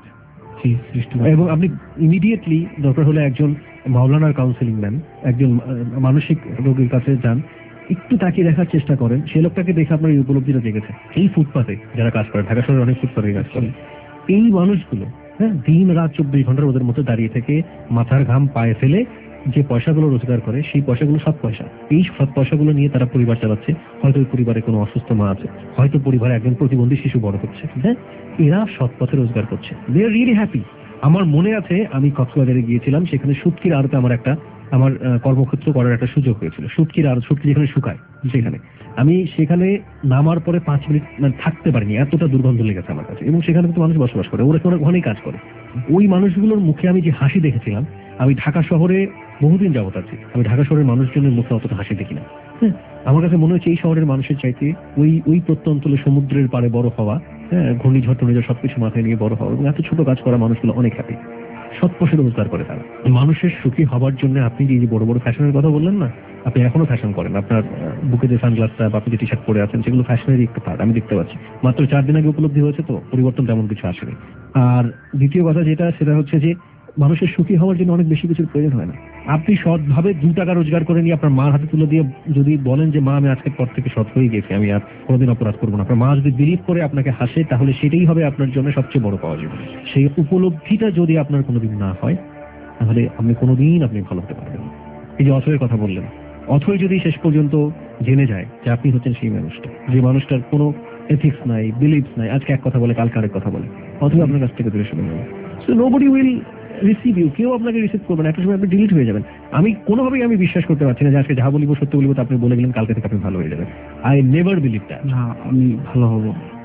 এবং আপনি ইমিডিয়েটলি দরকার হলে একজন মাওলানার কাউন্সিলিং নেন, একজন মানসিক রোগীর কাছে যান, একটু তাকিয়ে দেখার চেষ্টা করেন, সে লোকটাকে দেখে আপনার এই উপলব্ধিটা জেগেছে। এই ফুটপাতে যারা কাজ করে, ঢাকা শহরে অনেক ফুটপাতে কাজ করে, এই মানুষগুলো হ্যাঁ দিন রাত 24 ঘন্টা ওদের মতো দাঁড়িয়ে থেকে মাথার ঘাম পায়ে ফেলে যে পয়সাগুলো রোজগার করে সেই পয়সাগুলো সৎ পয়সা, এই সৎ পয়সাগুলো নিয়ে তারা পরিবার চালাচ্ছে। হয়তো ওই পরিবারে কোনো অসুস্থ মা আছে, হয়তো পরিবারে একজন প্রতিবন্ধী শিশু বড় হচ্ছে, হ্যাঁ, এরা সৎ পথে রোজগার করছে, দে আর রিয়েলি হ্যাপি। আমার মনে আছে আমি কক্সবাজারে গিয়েছিলাম, সেখানে শুটকির আড়তে আমার কর্মক্ষেত্র করার একটা সুযোগ হয়েছিল। শুটকি যেখানে শুকায় সেখানে আমি সেখানে নামার পরে 5 মিনিট থাকতে পারিনি, এতটা দুর্গন্ধ লেগেছে আমার কাছে। এবং সেখানে তো মানুষ বসবাস করে, ওরা ওখানেই কাজ করে। ওই মানুষগুলোর মুখে আমি যে হাসি দেখেছিলাম, আমি ঢাকা শহরে বহুদিন যাবত আছি, আমি ঢাকা শহরের মানুষজনের মুখে অতটা হাসি দেখি না। হ্যাঁ, আমার কাছে মনে হচ্ছে এই শহরের মানুষের চাইতে ওই প্রত্যন্তলে সমুদ্রের পাড়ে বড় হওয়া, হ্যাঁ, ঘূর্ণিঝড় টর্নিঝড় সবকিছু মাথায় নিয়ে বড় হওয়া এবং এত ছোট কাজ করা মানুষগুলো অনেক হ্যাপি, সৎ পথে রোজগার করে তারা। মানুষের সুখী হবার জন্য আপনি যে বড় বড় ফ্যাশনের কথা বললেন না, আপনি এখনো ফ্যাশন করেন, আপনার বুকে যে সানগ্লাসটা বা আপনি যে টি শার্ট পরে আছেন সেগুলো ফ্যাশনেরই একটা পার্ট, আমি দেখতে পাচ্ছি। মাত্র 4 দিন আগে উপলব্ধি হয়েছে, তো পরিবর্তন তেমন কিছু আসেনি। আর দ্বিতীয় কথা সেটা হচ্ছে যে মানুষের সুখী হওয়ার জন্য অনেক বেশি কিছুর প্রয়োজন হয় না। আপনি সৎভাবে 2 টাকা রোজগার করে নিয়ে আপনার মার হাতে তুলে দিয়ে যদি বলেন যে মা, আমি আজকের পর থেকে সৎ হয়ে গেছি, আমি আর কোনোদিন অপরাধ করবো না, আপনার মা যদি বিলিভ করে আপনাকে হাসে, তাহলে সেটাই হবে আপনার জন্য সবচেয়ে বড় পাওয়া যাবে। সেই উপলব্ধিটা যদি আপনার কোনোদিন না হয়, তাহলে আপনি কোনোদিন ভালো হতে পারবেন না। এই যে অথয়ের কথা বললেন, অথয় যদি শেষ পর্যন্ত জেনে যায় যে আপনি হচ্ছেন সেই মানুষটা, যে মানুষটার কোনো এথিক্স নাই, বিলিফস নাই, আজকে এক কথা বলে কালকে আরেক কথা বলে, অথয় আপনার কাছ থেকে দূরে সরে যাবে। So nobody will receive you, কেউ আপনাকে রিসিভ করবে না, একটা সময় আপনি ডিলিট হয়ে যাবেন। আমি কোনোভাবেই বিশ্বাস করতে পারছি না যে আজকে যা বলিব সত্য বলিব, আপনি বলে গেলেন কালকে থেকে আপনি ভালো হয়ে যাবেন। I never believe that. না, আমি ভালো হব।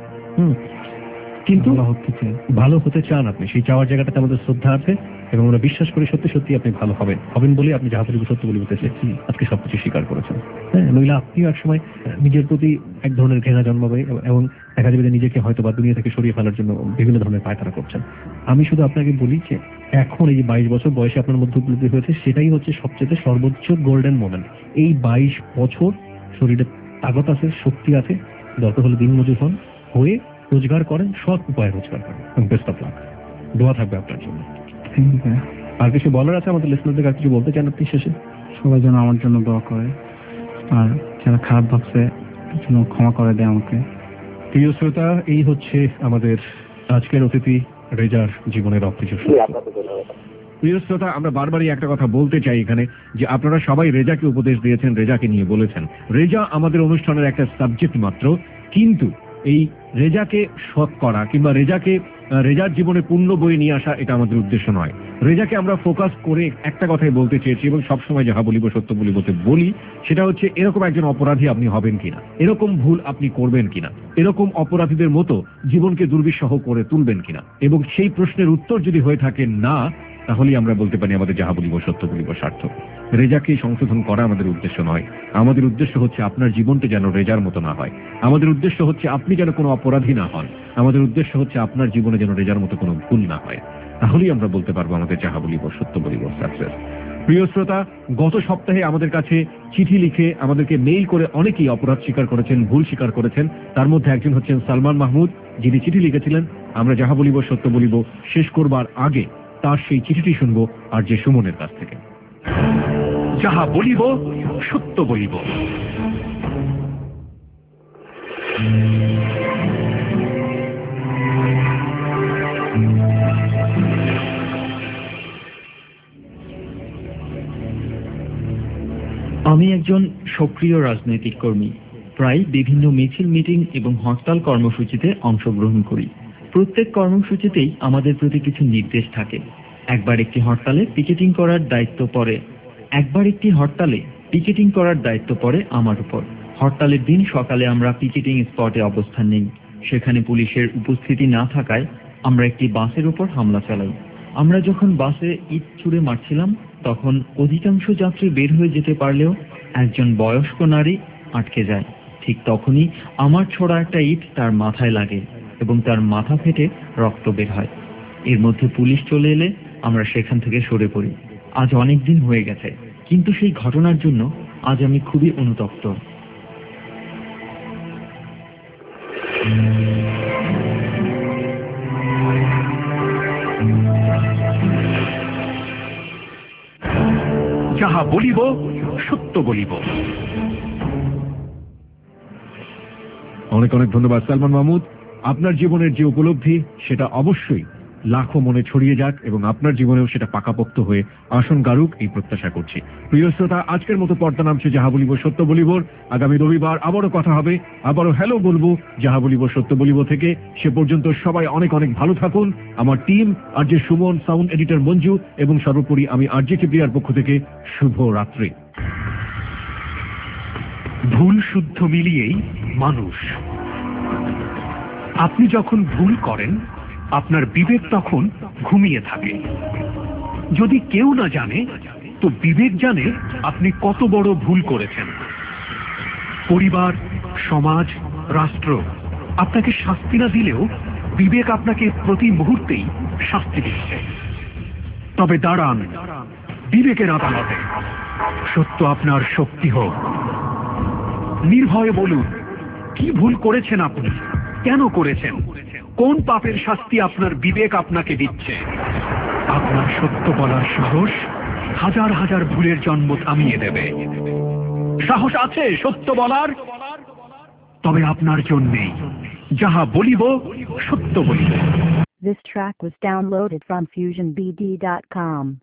কিন্তু ভালো হতে চান আপনি, সেই চাওয়ার জায়গাটাতে আমাদের শ্রদ্ধা আছে এবং আমরা বিশ্বাস করি সত্যি সত্যি আপনি ভালো হবেন বলে আপনি যাহা বলিব সত্য বলিবতেছে আজকে সবকিছু স্বীকার করেছেন। হ্যাঁ, নইলে আপনিও একসময় নিজের প্রতি এক ধরনের ঘৃণা জন্মাবে এবং দেখা যাবে যে নিজেকে হয়তো বা দুনিয়া থেকে সরিয়ে ফেলার জন্য বিভিন্ন ধরনের পায়তারা করছেন। আমি শুধু আপনাকে বলি যে এখন এই যে 22 বছর বয়সে আপনার মধ্যে উপলব্ধি হয়েছে, সেটাই হচ্ছে সবচেয়ে সর্বোচ্চ গোল্ডেন মোমেন্ট। এই 22 বছর শরীরে তাগত আছে, শক্তি আছে, দরকার হলে দিনমজুর হয়ে রোজগার করেন, সৎ উপায়ে রোজগার করেন। বেস্ট অফ লাক, দোয়া থাকবে আপনার জন্য। আর কিছু বলার আছে আমাদের লিসনারদের? আর কিছু বলতে চান আপনি শেষে? সবাই যেন আমার জন্য দোয়া করে, আর যারা খারাপ ভাবছে যেন ক্ষমা করে দেয় আমাকে। প্রিয় শ্রোতা, এই হচ্ছে আমাদের আজকের অতিথি রেজার জীবনের অপ্রিয় সত্য। প্রিয় শ্রোতা, আমরা বারবারই একটা কথা বলতে চাই এখানে, যে আপনারা সবাই রেজাকে উপদেশ দিয়েছেন, রেজাকে নিয়ে বলেছেন। রেজা আমাদের অনুষ্ঠানের একটা সাবজেক্ট মাত্র, কিন্তু এই রেজাকে সৎ করা কিংবা রেজার জীবনে পূর্ণ বই নিয়ে আসা, এটা আমাদের উদ্দেশ্য নয়। রেজাকে আমরা ফোকাস করে একটা কথাই বলতে চেয়েছি এবং সবসময় যাহা বলিব সত্য বলিবতে বলি, সেটা হচ্ছে এরকম একজন অপরাধী আপনি হবেন কিনা, এরকম ভুল আপনি করবেন কিনা, এরকম অপরাধীদের মতো জীবনকে দুর্বিষহ করে তুলবেন কিনা। এবং সেই প্রশ্নের উত্তর যদি হয়ে থাকে না, তাহলেই আমরা বলতে পারি আমাদের যাহা বলিব সত্য বলিব সার্থক। রেজাকে সংশোধন করা আমাদের উদ্দেশ্য নয়। আমাদের উদ্দেশ্য হচ্ছে আপনার জীবনটা যেন রেজার মতো না হয়। আমাদের উদ্দেশ্য হচ্ছে আপনি যেন কোনো অপরাধী না হন। আমাদের উদ্দেশ্য হচ্ছে আপনার জীবনে যেন রেজার মতো কোনো ভুল না হয়। তাহলেই আমরা বলতে পারবো আমাদের যাহা বলিব সত্য বলিব সাকসেস। প্রিয় শ্রোতা, গত সপ্তাহে আমাদের কাছে চিঠি লিখে আমাদেরকে মেইল করে অনেকেই অপরাধ স্বীকার করেছেন, ভুল স্বীকার করেছেন। তার মধ্যে একজন হচ্ছেন সালমান মাহমুদ, যিনি চিঠি লিখেছিলেন। আমরা যাহা বলিব সত্য বলিব শেষ করবার আগে তার সেই চিঠিটি শুনবো আর যে সুমনের কাছ থেকে। যাহা বলিব সত্য বলিব। আমি একজন সক্রিয় রাজনৈতিক কর্মী। প্রায় বিভিন্ন মিছিল, মিটিং এবং হরতাল কর্মসূচিতে অংশগ্রহণ করি। প্রত্যেক কর্মসূচিতেই আমাদের প্রতি কিছু নির্দেশ থাকে। একবার একটি হরতালে পিকেটিং করার দায়িত্ব পড়ে আমার উপর। হরতালের দিন সকালে আমরা পিকেটিং স্পটে অবস্থান নেই। সেখানে পুলিশের উপস্থিতি না থাকায় আমরা একটি বাসের উপর হামলা চালাই। আমরা যখন বাসে ইট ছুঁড়ে মারছিলাম, তখন অধিকাংশ যাত্রী বের হয়ে যেতে পারলেও একজন বয়স্ক নারী আটকে যায়। ঠিক তখনই আমার ছোড়া একটা ইট তার মাথায় লাগে এবং তার মাথা ফেটে রক্ত বের হয়। এর মধ্যে পুলিশ চলে এলে আমরা সেখান থেকে সরে পড়ি। আজ অনেক দিন হয়ে গেছে, কিন্তু সেই ঘটনার জন্য আজ আমি খুবই অনুতপ্ত। যাহা বলিব সত্য বলিব। অনেক অনেক ধন্যবাদ সালমান মাহমুদ। আপনার জীবনের যে উপলব্ধি, সেটা অবশ্যই লাখো মনে ছড়িয়ে যাক এবং আপনার জীবনেও সেটা পাকাপোক্ত হয়ে আসন গারুক এই প্রত্যাশা করছি। প্রিয় শ্রোতা, আজকের মতো পর্দা নামছে যাহা বলিব সত্য বলিব। আগামী রবিবার আবারও কথা হবে, আবারও হ্যালো বলবো যাহা বলিব সত্য বলিব থেকে। সে পর্যন্ত সবাই অনেক অনেক ভালো থাকুন। আমার team RJ Suman, sound editor Manju এবং সর্বোপরি আমি আরজে কিবরিয়ার পক্ষ থেকে শুভ রাত্রি। ভুল শুদ্ধ মিলিয়েই মানুষ। আপনি যখন ভুল করেন আপনার বিবেক তখন ঘুমিয়ে থাকে। যদি কেউ না জানে তো বিবেক জানে আপনি কত বড় ভুল করেছেন। পরিবার, সমাজ, রাষ্ট্র আপনাকে শাস্তি না দিলেও বিবেক আপনাকে প্রতি মুহূর্তেই শাস্তি দিচ্ছে। তবে দাঁড়ান বিবেকের আদালতে, সত্য আপনার শক্তি হোক। নির্ভয়ে বলুন কি ভুল করেছেন আপনি, কেন করেছেন, কোন পাপের শাস্তি আপনার বিবেক আপনাকে দিচ্ছে। আপনার সত্য বলার সাহস হাজার হাজার ভুলের জন্ম থামিয়ে দেবে। সাহস আছে সত্য বলার? তবে আপনার জন্যেই যাহা বলিব সত্য বলিব। This track was downloaded from FusionBD.com.